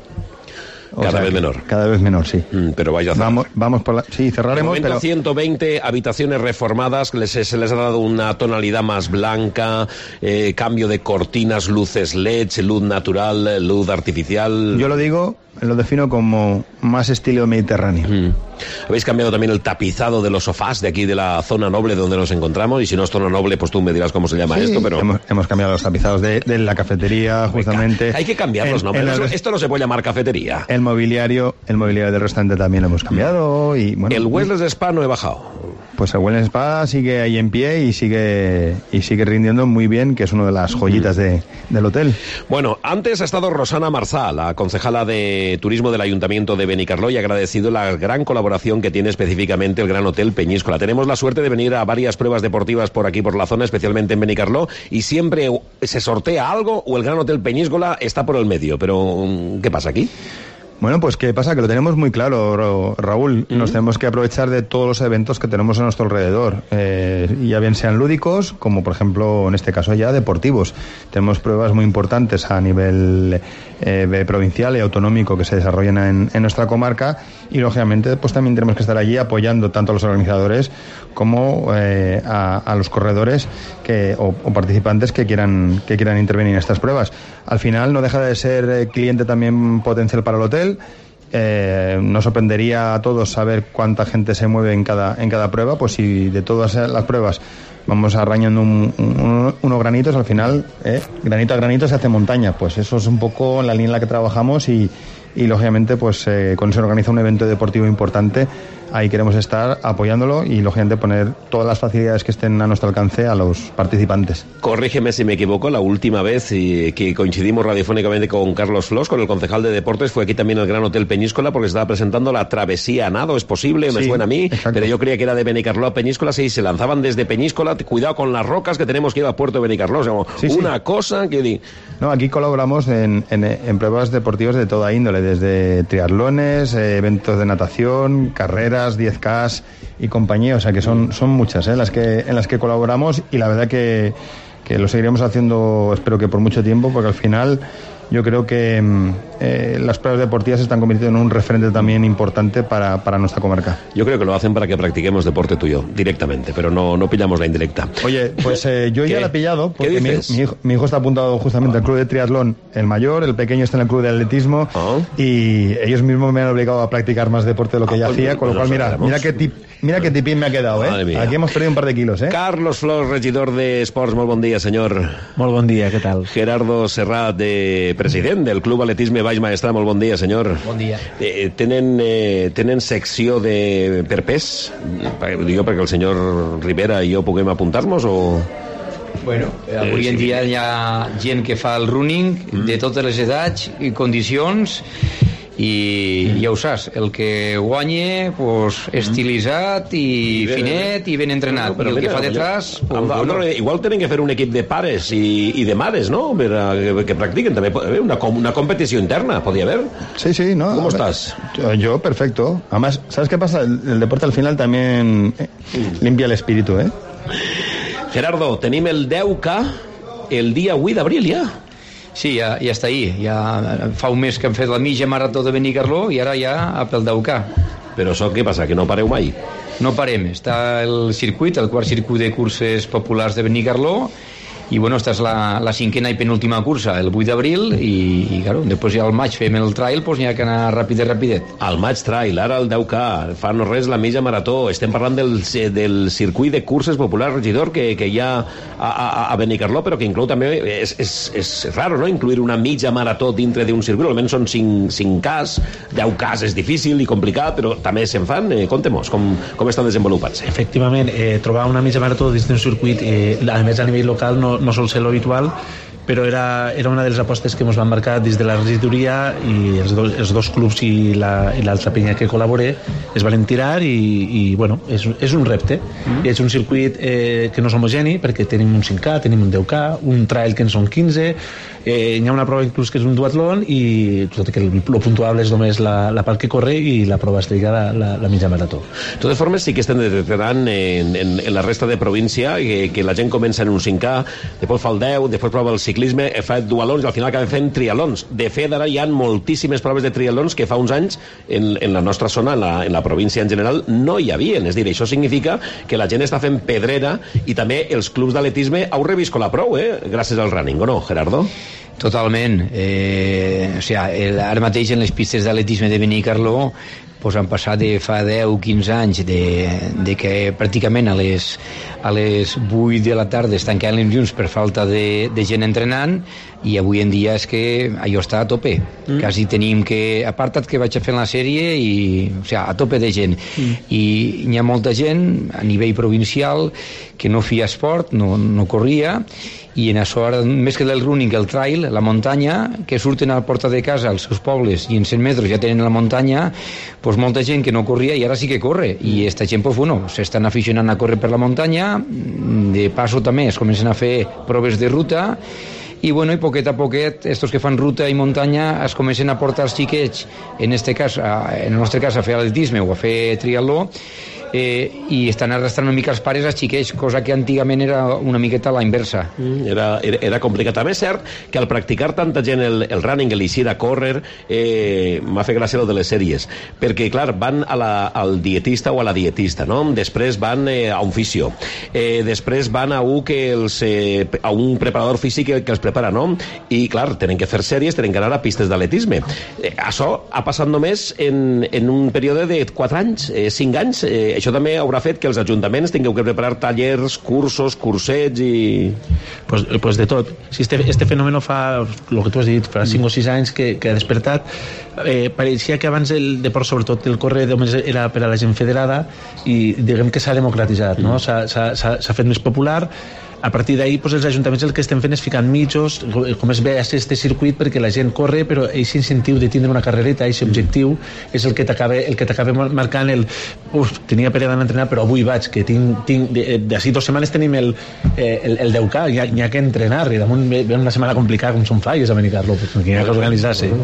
Speaker 4: O
Speaker 3: cada
Speaker 4: sea,
Speaker 3: vez menor.
Speaker 4: Cada vez menor, sí.
Speaker 3: Mm, pero vaya a cerrar.
Speaker 4: Vamos, vamos por la... Sí, cerraremos,
Speaker 3: de momento,
Speaker 4: pero...
Speaker 3: ciento veinte habitaciones reformadas, les, se les ha dado una tonalidad más blanca, eh, cambio de cortinas, luces L E D, luz natural, luz artificial.
Speaker 4: Yo lo digo, lo defino como más estilo mediterráneo.
Speaker 3: Mm. Habéis cambiado también el tapizado de los sofás de aquí de la zona noble donde nos encontramos, y si no es zona noble, pues tú me dirás cómo se llama
Speaker 4: sí,
Speaker 3: esto, pero...
Speaker 4: Hemos, hemos cambiado los tapizados de, de la cafetería, justamente.
Speaker 3: Venga, hay que cambiar los nombres. En el... Esto no se puede llamar cafetería.
Speaker 4: El mobiliario, el mobiliario del restaurante también lo hemos cambiado y bueno.
Speaker 3: El Wellness Spa no he bajado.
Speaker 4: Pues el Wellness Spa sigue ahí en pie y sigue y sigue rindiendo muy bien, que es una de las joyitas de, del hotel.
Speaker 3: Bueno, antes ha estado Rosana Marzá, la concejala de turismo del Ayuntamiento de Benicarló, y ha agradecido la gran colaboración que tiene específicamente el Gran Hotel Peñíscola. Tenemos la suerte de venir a varias pruebas deportivas por aquí, por la zona, especialmente en Benicarló, y siempre se sortea algo o el Gran Hotel Peñíscola está por el medio. Pero, ¿qué pasa aquí?
Speaker 4: Bueno, pues ¿qué pasa? Que lo tenemos muy claro, Raúl. Nos mm. tenemos que aprovechar de todos los eventos que tenemos a nuestro alrededor. Eh, ya bien sean lúdicos, como por ejemplo, en este caso ya deportivos. Tenemos pruebas muy importantes a nivel eh, provincial y autonómico que se desarrollan en, en nuestra comarca, y lógicamente pues también tenemos que estar allí apoyando tanto a los organizadores como eh, a, a los corredores que, o, o participantes que quieran, que quieran intervenir en estas pruebas. Al final no deja de ser eh, cliente también potencial para el hotel. Eh, nos sorprendería a todos saber cuánta gente se mueve en cada, en cada prueba, pues si de todas las pruebas vamos arrañando un, un, unos granitos, al final, eh, granito a granito se hace montaña. Pues eso es un poco la línea en la que trabajamos, y, y lógicamente pues eh, cuando se organiza un evento deportivo importante, ahí queremos estar apoyándolo y lógicamente poner todas las facilidades que estén a nuestro alcance a los participantes.
Speaker 3: Corrígeme si me equivoco, la última vez y, que coincidimos radiofónicamente con Carlos Flos, con el concejal de deportes, fue aquí también el Gran Hotel Peñíscola, porque estaba presentando la travesía a nado. ¿Es posible? Me sí, suena a mí, exacto. Pero yo creía que era de Benicarló a Peñíscola. Sí, se lanzaban desde Peñíscola, cuidado con las rocas que tenemos que ir a Puerto de Benicarló. O sea, sí, una sí. cosa que...
Speaker 4: No, aquí colaboramos en, en, en pruebas deportivas de toda índole, desde triatlones, eh, eventos de natación, carreras, diez K y compañía, o sea que son, son muchas eh, las que, en las que colaboramos, y la verdad que, que lo seguiremos haciendo, espero que por mucho tiempo, porque al final yo creo que eh, las pruebas deportivas se están convirtiendo en un referente también importante para, para nuestra comarca.
Speaker 3: Yo creo que lo hacen para que practiquemos deporte tuyo directamente, pero no, no pillamos la indirecta.
Speaker 4: Oye, pues eh, yo ya la he pillado, porque mi, mi, hijo, mi hijo está apuntado justamente al club de triatlón, el mayor, el pequeño está en el club de atletismo, ¿oh? Y ellos mismos me han obligado a practicar más deporte de lo que ah, ya pues, hacía, con lo cual mira, mira qué tip, mira qué tipín me ha quedado, ¿eh? Aquí hemos perdido un par de kilos, ¿eh?
Speaker 3: Carlos Flos, regidor de Esports, molt bon dia, senyor.
Speaker 8: Molt bon dia, què tal?
Speaker 3: Gerardo Serrat, de president del Club Atletisme Baix Maestrat, molt bon dia, senyor.
Speaker 8: Bon dia.
Speaker 3: Eh, tenen, eh, tenen secció de per pes? Digo, perquè el senyor Rivera i jo puguem apuntar-nos o...?
Speaker 8: Bueno, avui en dia hi ha gent que fa el running de totes les edats i condicions, i ja ho saps, el que guanye pues, estilitzat i, I bé, finet i ben entrenat, però, però i el mira, que fa detrás pues,
Speaker 3: amb, amb, bueno. Igual tenen que fer un equip de pares i, i de mares, no? Per a, que, que practiquen també una, una competició interna, podria haver.
Speaker 4: Sí, sí, ¿no? ¿Cómo
Speaker 3: estás?
Speaker 4: Yo, yo perfecto. Además, ¿sabes qué pasa? El, el deporte al final también eh, limpia el espíritu, ¿eh?
Speaker 3: Gerardo, tenim el deu K el dia vuit d'abril ja.
Speaker 8: Sí, ja, ja està ahí. Ja fa un mes que hem fet la mitja marató de Benicarló i ara ja a pel deu K.
Speaker 3: Però això què passa, que no pareu mai?
Speaker 8: No parem. Està el circuit, el quart circuit de curses populars de Benicarló, i bueno, esta és la, la cinquena i penúltima cursa, el vuit d'abril, i, i claro, després ja al maig fem el trail, doncs n'hi ha que anar ràpidet, ràpidet.
Speaker 3: Al maig trail, ara el deu K, fa no res la mitja marató, estem parlant del, del circuit de curses populars, regidor, que, que hi ha a, a, a Benicarló, però que inclou també, és, és, és raro, no?, incluir una mitja marató dintre d'un circuit, almenys són cinc Ks, deu Ks és difícil i complicat, però també se'n fan, eh, contem-nos, com, com estan desenvolupant-se.
Speaker 9: Efectivament, eh, trobar una mitja marató dins d'un circuit, eh, a més a nivell local, no no sol ser lo habitual, però era, era una de les apostes que ens van marcar des de la regidoria, i els dos, els dos clubs i l'altra la, penya que col·labore es van tirar, i, i bueno, és, és un repte. Mm. És un circuit eh, que no és homogeni, perquè tenim un cinc K, tenim un deu K, un trail que en són quinze, eh, hi ha una prova inclús que és un duatlon, i tot que el, lo puntuable és només la, la part que corre i la prova estrella, la, la, la mitja marató.
Speaker 3: De totes formes, sí que estem detectant en, en, en la resta de província que, que la gent comença en un cinc K, després fa el deu, després prova el ciclisme, fa dualons i al final acaba fent trialons. De fet, ara hi ha moltíssimes proves de trialons que fa uns anys en, en la nostra zona, en la, en la província en general, no hi havia. És a dir, això significa que la gent està fent pedrera, i també els clubs d'atletisme heu reviscolat prou, eh? Gràcies al running, o no, Gerardo?
Speaker 8: Totalment. Eh, o sigui, el, ara mateix en les pistes d'atletisme de Benicarló pues han passat de fa deu a quinze anys de, de que pràcticament a les, a les vuit de la tarda es tancaven els llums per falta de, de gent entrenant, i avui en dia és que allò està a tope. Mm. Quasi tenim que, apartat que vaig a fer la sèrie, i, o sigui, a tope de gent. Mm. I hi ha molta gent a nivell provincial que no feia esport, no, no corria, i en això ara, més que del running, el trail, la muntanya, que surten a la porta de casa als seus pobles i en cent metres ja tenen la muntanya, doncs molta gent que no corria i ara sí que corre, i esta gent pues, bueno, s'estan aficionant a córrer per la muntanya, de passo també es comencen a fer proves de ruta, i bueno, i poquet a poquet estos que fan ruta i muntanya es comencen a portar els xiquets, en este cas, en el nostre cas a fer atletisme o a fer triatló, eh, i estan arrastrant una mica els pares als xiquets, cosa que antigament era una miqueta a la inversa.
Speaker 3: Mm, era, era, era complicat. També és cert que al practicar tanta gent el, el running, l'eixir a córrer, eh, m'ha fet gràcia lo de les sèries, perquè clar, van a la, al dietista o a la dietista, no? Després van eh, a un fisio, eh, després van a un, que els, eh, a un preparador físic que, que els prepara, no? I clar, tenen que fer sèries, tenen que anar a pistes d'atletisme. Eh, això ha passat només en, en un període de quatre anys, eh, cinc anys. Eh, això també haurà fet que els ajuntaments tingueu que preparar tallers, cursos, cursets i...
Speaker 9: Pues, pues de tot. Si este, este fenomen fa, el que tu has dit, fa cinc o sis anys que, que ha despertat, eh, pareixia que abans el deport, sobretot el córrer, només era per a la gent federada, i diguem que s'ha democratitzat, no? S'ha, s'ha, s'ha fet més popular. A partir d'ahir, pues, els ajuntaments el que estem fent és ficar mitjos, com es ve a este circuit, perquè la gent corre, però aquest incentiu de tindre una carrereta, aquest objectiu, és el que t'acaba el que t'acaba marcant el... Uf, tenia pereda d'entrenar, però avui vaig, que tinc... tinc d'ací dues setmanes tenim el, el, el deu K, hi ha, hi ha que entrenar, i damunt ve una setmana complicada com són falles a Benicarló, pues, hi ha que organitzar-se.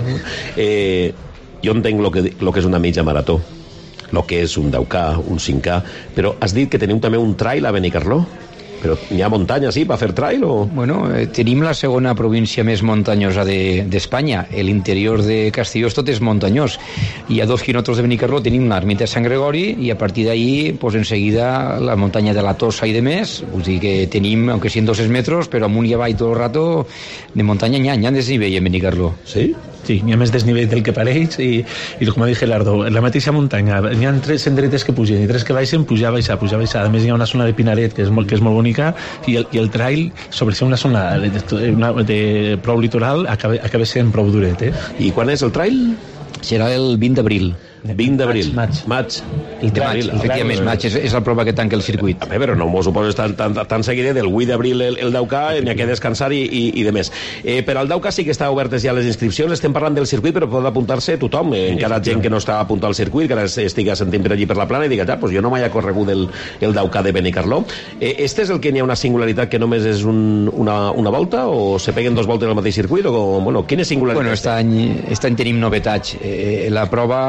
Speaker 3: Eh, jo entenc el que, lo que és una mitja marató, el que és un deu K, un cinc K, però has dit que teniu també un trail a Benicarló? Però hi ha muntanya, sí, per fer trail o...?
Speaker 8: Bueno, eh, tenim la segona província més muntanyosa d'Espanya. De, l'interior de Castelló tot és muntanyós. I a dos quilòmetres de Benicarló tenim l'ermita de Sant Gregori, i a partir d'ahí, pues, en seguida, la muntanya de la Tossa i de més. Vull dir que tenim, aunque siguin dos metres, però amunt i avall tot el rato, de muntanya n'hi ha, n'hi ha desnivell en Benicarló.
Speaker 9: Sí? Sí, n'hi ha més desnivell del que pareix, i, i com ha dit Gerardo, en la mateixa muntanya n'hi ha tres senderetes que pugen i tres que baixen, pujar, baixar, pujar, baixar. A més hi ha una zona de Pinaret que és molt, que és molt bonica, i el, i el trail, sobre ser una zona de, de, de, de prou litoral, acaba, acaba sent prou duret, eh?
Speaker 3: I quan és el trail?
Speaker 8: Serà el vint d'abril.
Speaker 3: vint d'abril.
Speaker 9: Maig.
Speaker 3: Maig.
Speaker 8: El de maig, efectivament, maig és, és la prova que tanca el circuit.
Speaker 3: Bé, però no m'ho suposes tan, tan, tan seguidet, del vuit d'abril el, el Dauca, n'hi ha que descansar i, i, i de més. Eh, per al Dauca sí que està obertes ja les inscripcions, estem parlant del circuit, però pot apuntar-se tothom, eh, encara gent que no està apuntat al circuit, que ara estigui sentint per allí per la plana i diga, ja, pues jo no m'he corregut el, el Dauca de Benicarló. Eh, este és el que n'hi ha una singularitat que només és un, una, una volta, o se peguen dos voltes al mateix circuit, o, bueno, quina singularitat?
Speaker 8: Bueno, aquest any, aquest any tenim novetats. Eh, la prova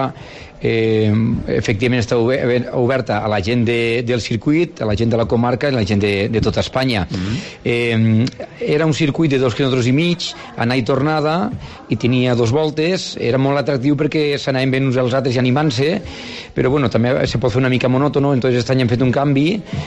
Speaker 8: eh, efectivament està oberta a la gent de, del circuit, a la gent de la comarca i a la gent de, de tota Espanya. Mm-hmm. eh, era un circuit de dos quilòmetres i mig, anar i tornada, i tenia dos voltes, era molt atractiu perquè s'anaven ben uns als altres i animant-se, però bueno, també se pot fer una mica monòtono, entonces aquest any hem fet un canvi,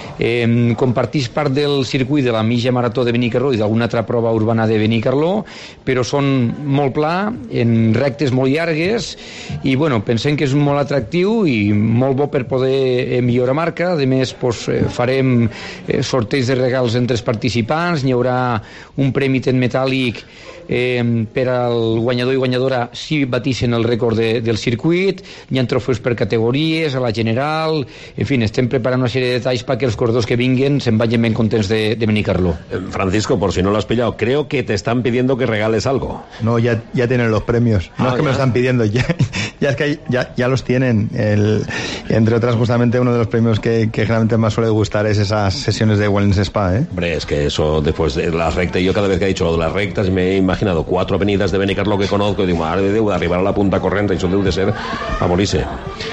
Speaker 8: eh, compartís part del circuit de la mitja marató de Benicarló i d'alguna altra prova urbana de Benicarló, però són molt pla, en rectes molt llargues, i bueno, pensem que és molt atractiu i molt bo per poder millorar marca. A més, pues, farem sorteig de regals entre els participants, n'hi haurà un premi ten metàl·lic eh, per al guanyador i guanyadora si batissin el rècord de, del circuit, hi ha trofeus per categories, a la general, en fi, estem preparant una sèrie de detalls perquè els corredors que vinguen se'n vagin ben contents de, de Benicarló.
Speaker 3: Francisco, por si no lo has pillado, creo que te están pidiendo que regales algo.
Speaker 4: No, ya, ya tienen los premios. No ah, es que ya me lo están pidiendo, ya, ya es que ya, ya los tienen. El, entre otras, justamente uno de los premios que, que generalmente más suele gustar es esas sesiones de Wellness Spa, ¿eh?
Speaker 3: Hombre, es que eso después de las rectas, yo cada vez que he dicho lo de las rectas me he imaginado cuatro avenidas de Benicarló que conozco y digo, madre de Déu, d'arribar a la punta corriente, eso debe de ser a morirse.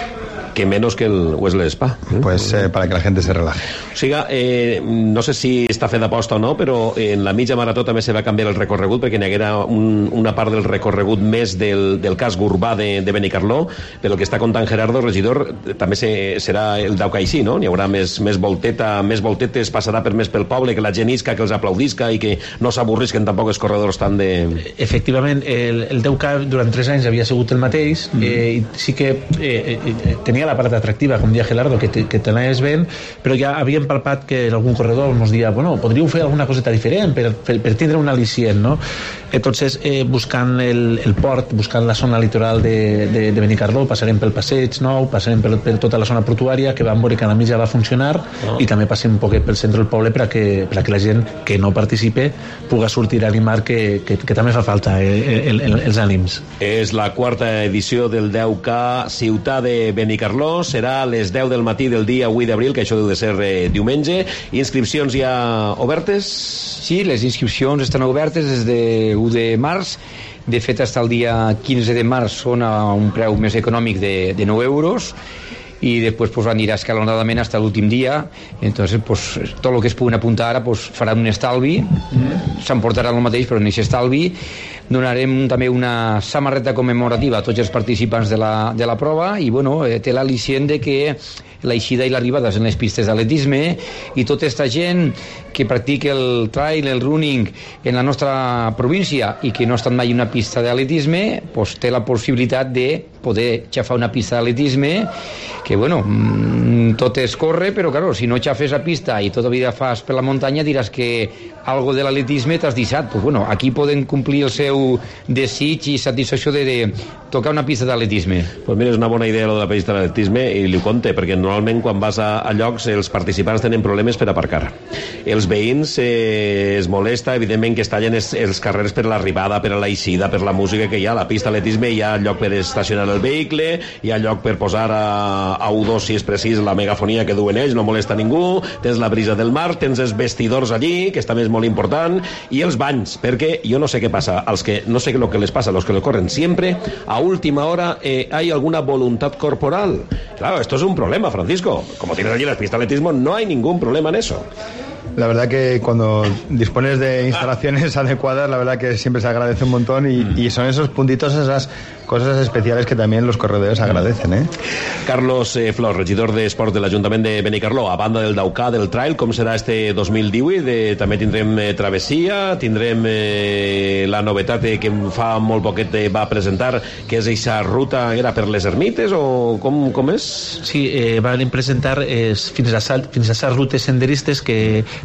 Speaker 3: Que menos que el Wesley Spa. ¿eh?
Speaker 4: Pues eh, para que la gente se relaje.
Speaker 3: O sigui, eh, no sé si està fet d'aposta o no, però en la mitja marató també se va canviar el recorregut perquè n'hi haguera un, una part del recorregut més del, del casc urbà de, de Benicarló, però el que està contant Gerardo, regidor, també se, serà el Dauca així, no? N'hi haurà més, més volteta, més voltetes, passarà per més pel poble, que la gent isca, que els aplaudisca i que no s'avorrisquen tampoc els corredors tant de...
Speaker 9: Efectivament, el, el Dauca durant tres anys havia sigut el mateix, mm. eh, i sí que eh, eh, tenia la part atractiva, com dia Gelardo, que te, que te n'anaves ben, però ja havíem palpat que algun corredor ens dia, bueno, podríeu fer alguna coseta diferent per, per, per tindre un al·licient, no? Entonces, eh, buscant el, el port, buscant la zona litoral de, de, de Benicarló, passarem pel passeig nou, passarem per, per tota la zona portuària, que vam veure que a la mitja va funcionar, oh. i també passem un poquet pel centre del poble per a que, per a que la gent que no participe puga sortir a animar, que, que, que també fa falta eh, el, el, els ànims.
Speaker 3: És la quarta edició del deu K Ciutat de Benicarló, serà a les deu del matí del dia vuit d'abril, que això deu de ser eh, diumenge. Inscripcions ja obertes?
Speaker 8: Sí, les inscripcions estan obertes des de u de març. De fet, fins al dia quinze de març són a un preu més econòmic de, de nou euros, i després pues, anirà escalonadament fins a l'últim dia. Entonces, pues, tot el que es puguin apuntar ara pues, faran un estalvi, mm. s'emportarà el mateix, però en aquest estalvi donarem també una samarreta commemorativa a tots els participants de la, de la prova, i bueno, eh, té l'al·licient de que l'eixida i l'arribada en les pistes d'atletisme, i tota aquesta gent que practica el trail, el running en la nostra província i que no ha estat mai una pista d'atletisme, pues, té la possibilitat de poder xafar una pista d'atletisme, que bueno, tot es corre, però claro, si no xafes la pista i tota la vida fas per la muntanya, diràs que algo de l'atletisme t'has deixat. Pues bueno, aquí poden complir el seu desig i satisfacció de, de tocar una pista d'atletisme.
Speaker 3: Pues mira, és una bona idea lo de la pista d'atletisme, i li ho conte, perquè normalment quan vas a, a llocs els participants tenen problemes per aparcar. Els veïns eh, es molesta, evidentment, que es tallen els, els carrers per l'arribada, per a l'eixida, per la música que hi ha. A la pista d'atletisme hi ha lloc per estacionar el vehicle, hi ha lloc per posar a, a u dos, si és precís, la megafonia que duen ells, no molesta ningú, tens la brisa del mar, tens els vestidors allí, que també és molt important, i els banys, perquè jo no sé què passa, als que no sé lo que les pasa, a los que lo corren siempre, a última hora eh, hay alguna voluntad corporal. Claro, esto es un problema, Francisco. Como tienes allí las pistas de atletismo, no hay ningún problema en eso.
Speaker 4: La verdad que cuando dispones de instalaciones adecuadas, la verdad que siempre se agradece un montón, y, y son esos puntitos, esas cosas especiales que también los corredores agradecen, ¿eh?
Speaker 3: Carlos eh, Flor, regidor d'Esport de l'Ajuntament de Benicarló, a banda del Dauca, del Trail, com serà este dos mil divuit? Eh, també tindrem eh, travessia, tindrem eh, la novetat eh, que fa molt poquet eh, va presentar, que és aquesta ruta, era per les ermites, o com, com és?
Speaker 9: Sí, eh, van presentar eh, fins a fins a les rutes senderistes que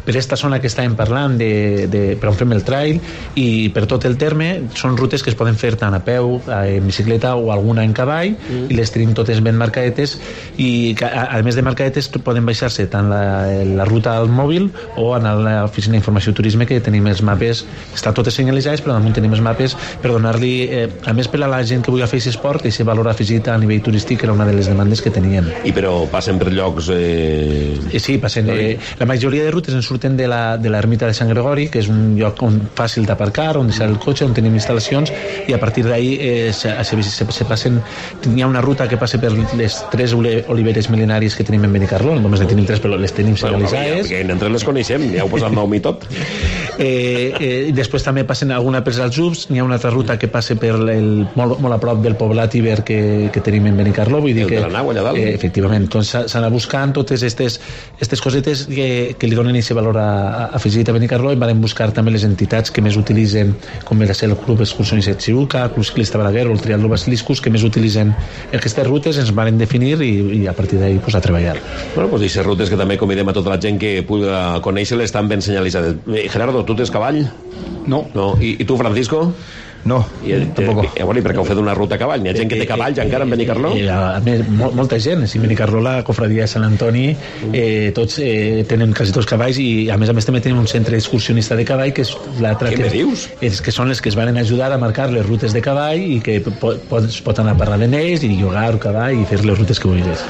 Speaker 9: per aquesta zona que estàvem parlant de, de, per on fem el trail i per tot el terme, són rutes que es poden fer tant a peu, en bicicleta o alguna en cavall, mm. i les tenim totes ben marcadetes, i a, a més de marcadetes poden baixar-se tant la, la ruta al mòbil o anar a l'oficina d'informació i turisme, que tenim els mapes, estan totes senyalitzades, però damunt tenim els mapes per donar-li, eh, a més per a la gent que vulgui fer aquest esport, aquest valor afegit a nivell turístic era una de les demandes que teníem.
Speaker 3: I però passen per llocs... Eh...
Speaker 9: Eh, sí, passen. Eh, la majoria de rutes en surten de la, de l'ermita de Sant Gregori, que és un lloc on, fàcil d'aparcar, on deixar el cotxe, on tenim instal·lacions, i a partir d'ahí eh, se, se, se, se passen... Hi ha una ruta que passa per les tres oliveres mil·lenàries que tenim en Benicarló, només ne tenim tres, però les tenim senyalitzades.
Speaker 3: Bueno, entre les coneixem, ja heu posat nom i tot.
Speaker 9: Eh, eh, després també passen alguna per als Ups, n'hi ha una altra ruta que passa per el, molt, molt a prop del poblat Iber que, que tenim en Benicarló, vull dir
Speaker 3: el
Speaker 9: que...
Speaker 3: El de la nau, allà dalt.
Speaker 9: Eh, efectivament, doncs s'han buscant totes aquestes aquestes cosetes que, que li donen aquest valor a, a afegit a Benicarló, i van buscar també les entitats que més utilitzen, com el ser el Club Excursionista Xiruca, el Club Ciclista Balaguer o el Triatló Basiliscus, que més utilitzen aquestes rutes, ens van definir i, i a partir d'ahí pues, a treballar.
Speaker 3: Bueno, pues aquestes rutes que també convidem a tota la gent que pugui conèixer-les estan ben senyalitzades. Gerardo, tu tens cavall?
Speaker 4: No.
Speaker 3: No. I, i tu, Francisco?
Speaker 4: No,
Speaker 3: I, tampoc. Eh, bueno, i per què heu fet una ruta a cavall? N'hi ha gent que té cavalls encara en Benicarló?
Speaker 9: Eh, a més, mol, molta gent. Si Benicarló, la cofradia de Sant Antoni, eh, tots eh, tenen quasi tots cavalls, i a més a més també tenim un centre excursionista de cavall, que és l'altre
Speaker 3: que,
Speaker 9: és, que són els que es van ajudar a marcar les rutes de cavall, i que pot, pot, pot anar a parlar en ells i llogar el cavall i fer les rutes que vulguis.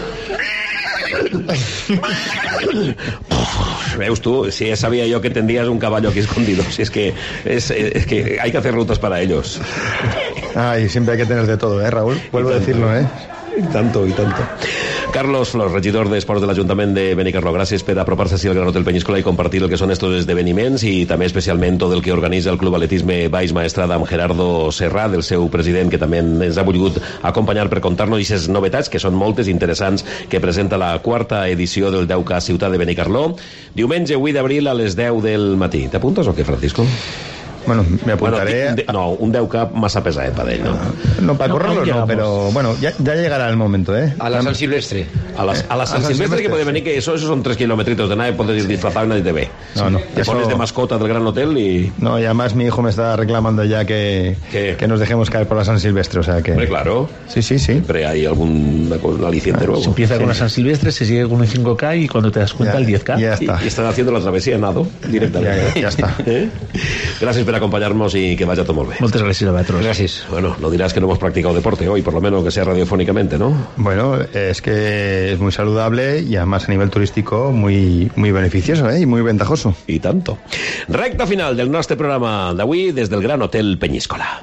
Speaker 3: Veus tú, si ya sabía yo que tendrías un caballo aquí escondido. Si es que es, es que hay que hacer rutas para ellos.
Speaker 4: Ay, siempre hay que tener de todo, ¿eh, Raúl? Vuelvo a decirlo, ¿eh?
Speaker 3: I tanto, i tanto. Carlos Flors, regidor d'Esports de l'Ajuntament de Benicarló, gràcies per apropar-se així al Gran Hotel Peñíscola i compartir el que són estos esdeveniments, i també especialment tot el que organitza el Club Atletisme Baix Maestrada amb Gerardo Serrà, del seu president, que també ens ha volgut acompanyar per contar-nos aquestes novetats, que són moltes interessants, que presenta la quarta edició del deu K Ciutat de Benicarló. Diumenge vuit d'abril a les deu del matí. T'apuntes o què, Francisco?
Speaker 4: Bueno, me apuntaré.
Speaker 3: Bueno, no, un deu K más a pesar, para él, ¿no?
Speaker 4: No, para no, correrlo no, no, pero bueno, ya, ya llegará el momento, ¿eh?
Speaker 8: A la San Silvestre.
Speaker 3: A la, a la San, San Silvestre, Silvestre que puede venir, que eso, eso son tres kilometritos de nada, y puedes ir disfrazado y nadie te ve.
Speaker 4: No, no.
Speaker 3: Te
Speaker 4: eso...
Speaker 3: pones de mascota del Gran Hotel y...
Speaker 4: No, y además mi hijo me está reclamando ya que, que nos dejemos caer por la San Silvestre, o sea que...
Speaker 3: Hombre, claro.
Speaker 4: Sí, sí, sí.
Speaker 3: Siempre hay algún aliciente ah, nuevo.
Speaker 9: Se empieza
Speaker 3: sí.
Speaker 9: con la San Silvestre, se sigue con el cinco K y cuando te das cuenta
Speaker 4: ya,
Speaker 9: el diez K.
Speaker 4: Ya está.
Speaker 3: Y, y están haciendo la travesía en nado directamente.
Speaker 4: Ya, ya, ya está.
Speaker 3: ¿Eh? Gracias por acompañarnos y que vaya todo muy bien.
Speaker 9: Muchas gracias a vosotros.
Speaker 8: Gracias.
Speaker 3: Bueno, no dirás que no hemos practicado deporte hoy, por lo menos que sea radiofónicamente, ¿no?
Speaker 4: Bueno, es que es muy saludable y además a nivel turístico muy, muy beneficioso, ¿eh? Y muy ventajoso.
Speaker 3: Y tanto. Recta final del nostre programa d'avui des del Gran Hotel Peñíscola.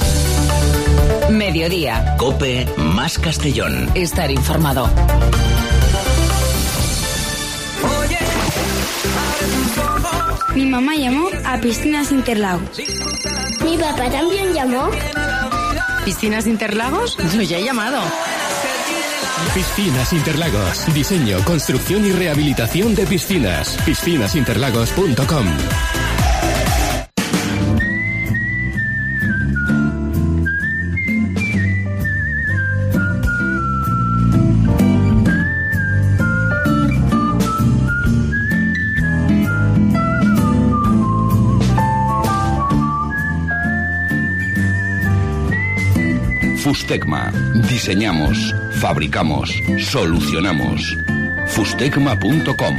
Speaker 24: Mediodía.
Speaker 2: COPE más Castellón.
Speaker 24: Estar informado.
Speaker 10: Mi mamá llamó a Piscinas Interlagos.
Speaker 11: Mi papá también llamó.
Speaker 24: ¿Piscinas Interlagos? Yo ya he llamado.
Speaker 25: Piscinas Interlagos. Diseño, construcción y rehabilitación de piscinas. piscinas interlagos punto com.
Speaker 23: Fustecma. Diseñamos, fabricamos, solucionamos. Fustecma punto com.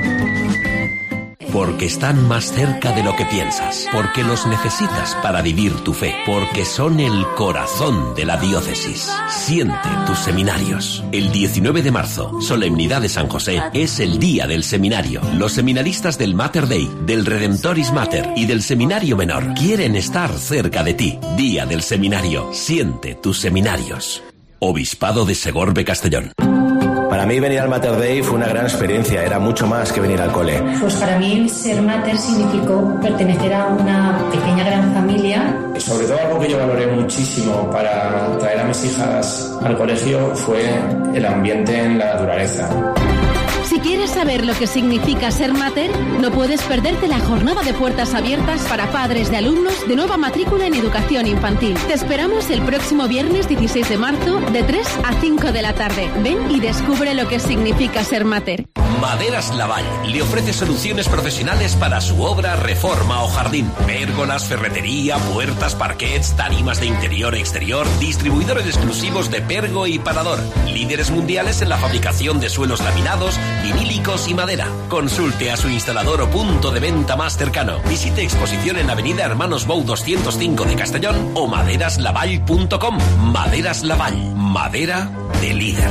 Speaker 14: Porque están más cerca de lo que piensas, porque los necesitas para vivir tu fe, porque son el corazón de la diócesis. Siente tus seminarios. El diecinueve de marzo, solemnidad de San José, es el día del seminario. Los seminaristas del Mater Dei, del Redentoris Mater y del Seminario Menor quieren estar cerca de ti. Día del seminario. Siente tus seminarios. Obispado de Segorbe Castellón.
Speaker 12: Para mí venir al Mater Dei fue una gran experiencia, era mucho más que venir al cole.
Speaker 15: Pues para mí ser mater significó pertenecer a una pequeña gran familia.
Speaker 12: Sobre todo algo que yo valoré muchísimo para traer a mis hijas al colegio fue el ambiente en la naturaleza.
Speaker 16: Si quieres saber lo que significa ser mater, no puedes perderte la jornada de puertas abiertas para padres de alumnos de nueva matrícula en educación infantil. Te esperamos el próximo viernes dieciséis de marzo de tres a cinco de la tarde. Ven y descubre lo que significa ser mater.
Speaker 14: Maderas Laval le ofrece soluciones profesionales para su obra, reforma o jardín. Pérgolas, ferretería, puertas, parquets, tarimas de interior e exterior, distribuidores exclusivos de pergo y parador. Líderes mundiales en la fabricación de suelos laminados, vinílicos y madera. Consulte a su instalador o punto de venta más cercano. Visite exposición en Avenida Hermanos Bou doscientos cinco de Castellón o maderaslaval punto com. Maderas Laval. Madera de líder.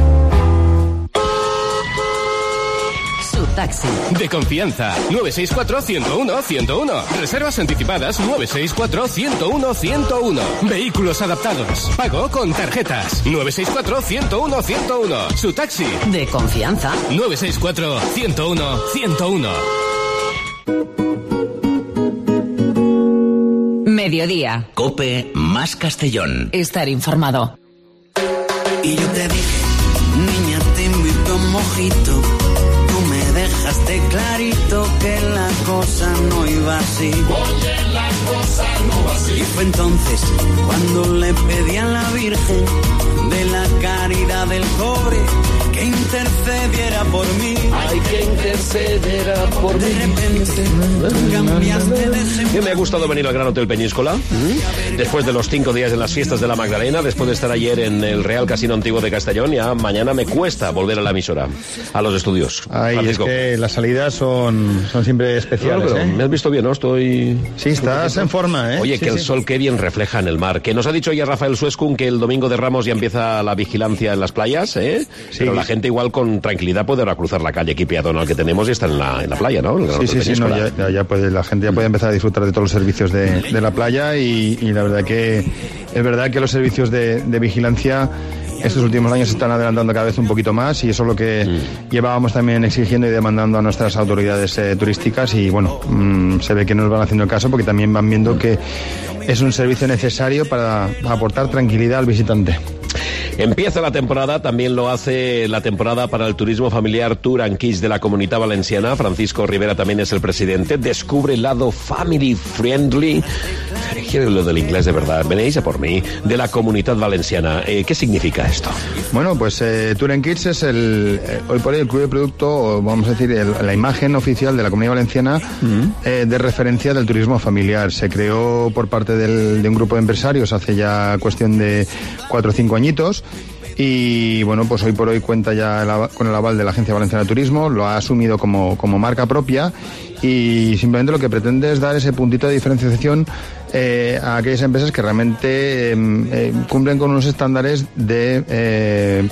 Speaker 25: Taxi. De confianza. nueve seis cuatro, uno cero uno, uno cero uno. Reservas anticipadas nueve seis cuatro, uno cero uno, uno cero uno. Vehículos adaptados. Pago con tarjetas. nueve seis cuatro, uno cero uno, uno cero uno. Su taxi.
Speaker 1: De confianza.
Speaker 25: nueve seis cuatro, uno cero uno, uno cero uno.
Speaker 24: Mediodía.
Speaker 2: COPE más Castellón.
Speaker 24: Estar informado.
Speaker 6: Y yo te dije, niña, te invito a un mojito. Dejaste clarito que la cosa no iba así.
Speaker 7: Oye, la cosa no va así.
Speaker 6: Y fue entonces cuando le pedí a la Virgen de la Caridad del Cobre que intercediera por mí.
Speaker 3: Ay, que intercediera por mí.
Speaker 6: De repente tú cambiaste de ese...
Speaker 3: ¿Qué me ha gustado venir al Gran Hotel Peñíscola? ¿Mm? Después de los cinco días de las fiestas de la Magdalena, después de estar ayer en el Real Casino Antiguo de Castellón, ya mañana me cuesta volver a la emisora, a los estudios.
Speaker 4: Ay, Francisco. Es que las salidas son, son siempre especiales.
Speaker 3: Claro, pero
Speaker 4: ¿eh?
Speaker 3: me has visto bien, ¿no? Estoy...
Speaker 4: Sí, estás en forma, ¿eh?
Speaker 3: Oye,
Speaker 4: sí,
Speaker 3: que
Speaker 4: sí.
Speaker 3: el sol qué bien refleja en el mar. Que nos ha dicho ya Rafael Suescun que el domingo de Ramos ya empieza la vigilancia en las playas, ¿eh? Sí. Pero la gente igual con tranquilidad puede ahora cruzar la calle aquí peatonal que tenemos y está en la, en la playa, ¿no?
Speaker 4: Sí, sí, sí, no, ya, ya, ya puede, la gente ya puede empezar a disfrutar de todos los servicios de, de la playa y, y la verdad que es verdad que los servicios de, de vigilancia estos últimos años se están adelantando cada vez un poquito más y eso es lo que mm. llevábamos también exigiendo y demandando a nuestras autoridades eh, turísticas y bueno, mmm, se ve que nos van haciendo caso porque también van viendo que es un servicio necesario para aportar tranquilidad al visitante.
Speaker 3: Empieza la temporada, también lo hace la temporada para el turismo familiar Tour and Kids de la Comunitat Valenciana. Francisco Rivera también es el presidente. Descubre el lado family friendly. Quiero lo del inglés de verdad. Venéis a por mí. De la Comunitat Valenciana. Eh, ¿Qué significa esto?
Speaker 4: Bueno, pues eh, Tour and Kids es el eh, hoy por hoy el club de producto, o vamos a decir, el, la imagen oficial de la Comunidad Valenciana mm-hmm. eh, de referencia del turismo familiar. Se creó por parte del, de un grupo de empresarios hace ya cuestión de cuatro o cinco añitos. Y bueno, pues hoy por hoy cuenta ya el, con el aval de la Agencia Valenciana de Turismo, lo ha asumido como, como marca propia y simplemente lo que pretende es dar ese puntito de diferenciación eh, a aquellas empresas que realmente eh, eh, cumplen con unos estándares de... Eh,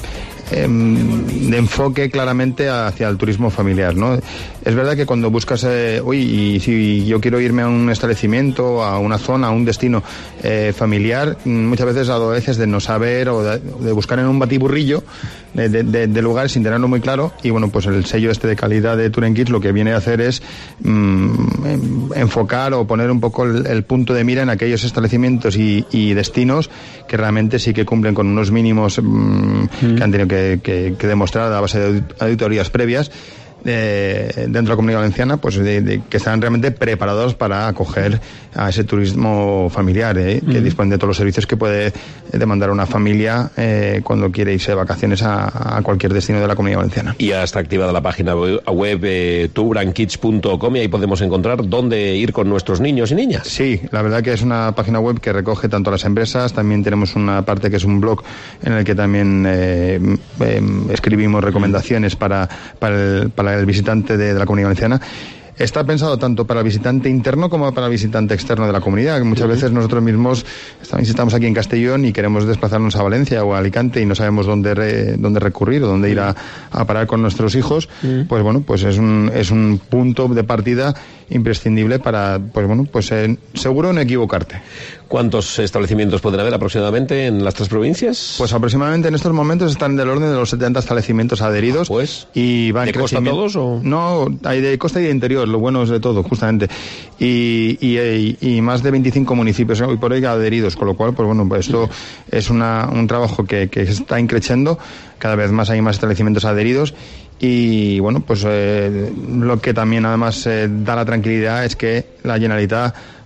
Speaker 4: de enfoque claramente hacia el turismo familiar, ¿no? Es verdad que cuando buscas, eh, uy, y si yo quiero irme a un establecimiento, a una zona, a un destino eh, familiar, muchas veces adoleces de no saber o de, de buscar en un batiburrillo de, de, de, de lugares sin tenerlo muy claro y bueno, pues el sello este de calidad de Tour and Kids lo que viene a hacer es mmm, enfocar o poner un poco el, el punto de mira en aquellos establecimientos y, y destinos que realmente sí que cumplen con unos mínimos mmm, mm. que han tenido que Que, que demostrar a base de auditorías previas eh, dentro de la Comunidad Valenciana, pues de, de, que están realmente preparados para acoger a ese turismo familiar, eh, que mm. dispone de todos los servicios que puede demandar una familia eh, cuando quiere irse de vacaciones a, a cualquier destino de la Comunidad Valenciana.
Speaker 3: Y ya está activada la página web eh, tour and kids punto com y ahí podemos encontrar dónde ir con nuestros niños y niñas.
Speaker 4: Sí, la verdad que es una página web que recoge tanto a las empresas, también tenemos una parte que es un blog en el que también eh, eh, escribimos recomendaciones para, para, el, para el visitante de, de la Comunidad Valenciana. Está pensado tanto para el visitante interno como para el visitante externo de la comunidad. Muchas uh-huh. veces nosotros mismos estamos aquí en Castellón y queremos desplazarnos a Valencia o a Alicante y no sabemos dónde re, dónde recurrir o dónde ir a, a parar con nuestros hijos. Uh-huh. Pues bueno, pues es un es un punto de partida imprescindible para, pues bueno, pues eh, seguro no equivocarte.
Speaker 3: ¿Cuántos establecimientos pueden haber aproximadamente en las tres provincias?
Speaker 4: Pues aproximadamente en estos momentos están del orden de los setenta establecimientos adheridos.
Speaker 3: Ah, pues.
Speaker 4: Y van
Speaker 3: ¿De costa todos o...?
Speaker 4: No, hay de costa y de interior, lo bueno es de todo, justamente. Y, y, y, y más de veinticinco municipios hoy por hoy adheridos, con lo cual, pues bueno, pues esto es una, un trabajo que, que está increciendo, cada vez más hay más establecimientos adheridos. Y bueno, pues eh, lo que también además eh, da la tranquilidad es que la Generalitat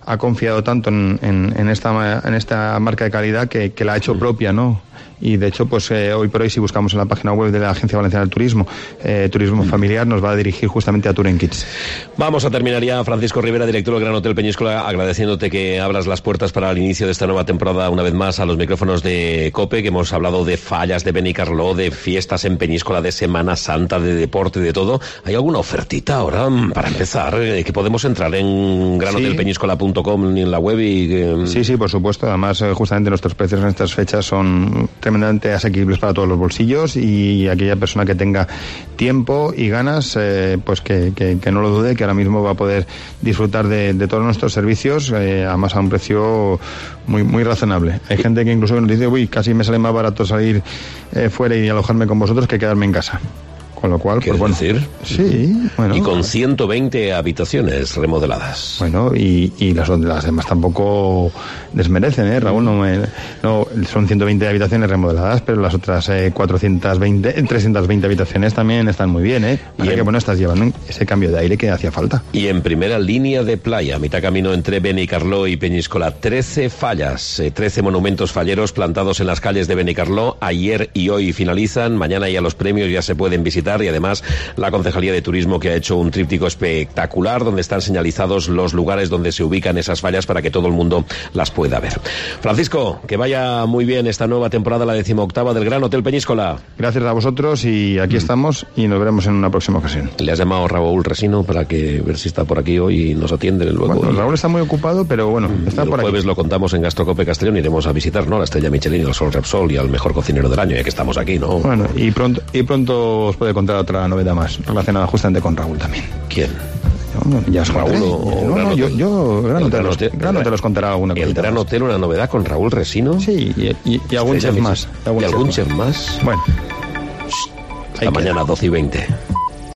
Speaker 4: ha confiado tanto en, en, en, esta, en esta marca de calidad que, que la ha hecho propia, ¿no? Y de hecho, pues eh, hoy por hoy, si buscamos en la página web de la Agencia Valenciana del Turismo, eh, Turismo Familiar, nos va a dirigir justamente a Touring Kids.
Speaker 3: Vamos a terminar ya, Francisco Rivera, director del Gran Hotel Peñíscola, agradeciéndote que abras las puertas para el inicio de esta nueva temporada una vez más a los micrófonos de COPE, que hemos hablado de fallas de Benicarló, de fiestas en Peñíscola, de Semana Santa, de deporte, de todo. ¿Hay alguna ofertita ahora para empezar? Eh, que podemos entrar en gran hotel peñíscola punto com en la web y... Eh...
Speaker 4: Sí, sí, por supuesto. Además, eh, justamente nuestros precios en estas fechas son tremendamente asequibles para todos los bolsillos, y aquella persona que tenga tiempo y ganas, eh, pues que, que, que no lo dude, que ahora mismo va a poder disfrutar de, de todos nuestros servicios, eh, además a un precio muy muy razonable. Hay gente que incluso nos dice, uy, casi me sale más barato salir eh, fuera y alojarme con vosotros que quedarme en casa. Con lo cual,
Speaker 3: pues bueno, decir?
Speaker 4: Sí, bueno.
Speaker 3: Y con ciento veinte habitaciones remodeladas.
Speaker 4: Bueno, y, y las, las demás tampoco desmerecen, ¿eh, Raúl? No, me, no son ciento veinte habitaciones remodeladas, pero las otras eh, cuatrocientas veinte, trescientas veinte habitaciones también están muy bien, ¿eh? Y en, que, bueno, estás llevando ese cambio de aire que hacía falta.
Speaker 3: Y en primera línea de playa, mitad camino entre Benicarló y Peñíscola, trece fallas, eh, trece monumentos falleros plantados en las calles de Benicarló. Ayer y hoy finalizan, mañana ya los premios ya se pueden visitar. Y además la Concejalía de Turismo, que ha hecho un tríptico espectacular donde están señalizados los lugares donde se ubican esas fallas para que todo el mundo las pueda ver. Francisco, que vaya muy bien esta nueva temporada, la decimoctava del Gran Hotel Peñíscola.
Speaker 4: Gracias a vosotros, y aquí estamos y nos veremos en una próxima ocasión.
Speaker 3: Le has llamado a Raúl Resino para que ver si está por aquí hoy y nos atiende luego.
Speaker 4: Bueno, Raúl está muy ocupado, pero bueno, está
Speaker 3: el
Speaker 4: por aquí.
Speaker 3: El jueves lo contamos en Gastrocope Castellón, iremos a visitar, ¿no?, la estrella Michelin, el Sol Repsol y al mejor cocinero del año, ya que estamos aquí, ¿no?
Speaker 4: Bueno, y pronto, y pronto os puede contar otra novedad más relacionada justamente con Raúl también.
Speaker 3: ¿Quién?
Speaker 4: No, no, ya os
Speaker 3: Raúl
Speaker 4: contaré.
Speaker 3: o
Speaker 4: no, no, yo, yo Gran Hotel, los, Gran Hotel os contará alguna cosa.
Speaker 3: ¿El Gran Hotel, una novedad con Raúl Resino?
Speaker 4: Sí, y, y, y algún chef más.
Speaker 3: ¿Y algún chef más?
Speaker 4: Bueno.
Speaker 3: Hasta mañana, doce y veinte.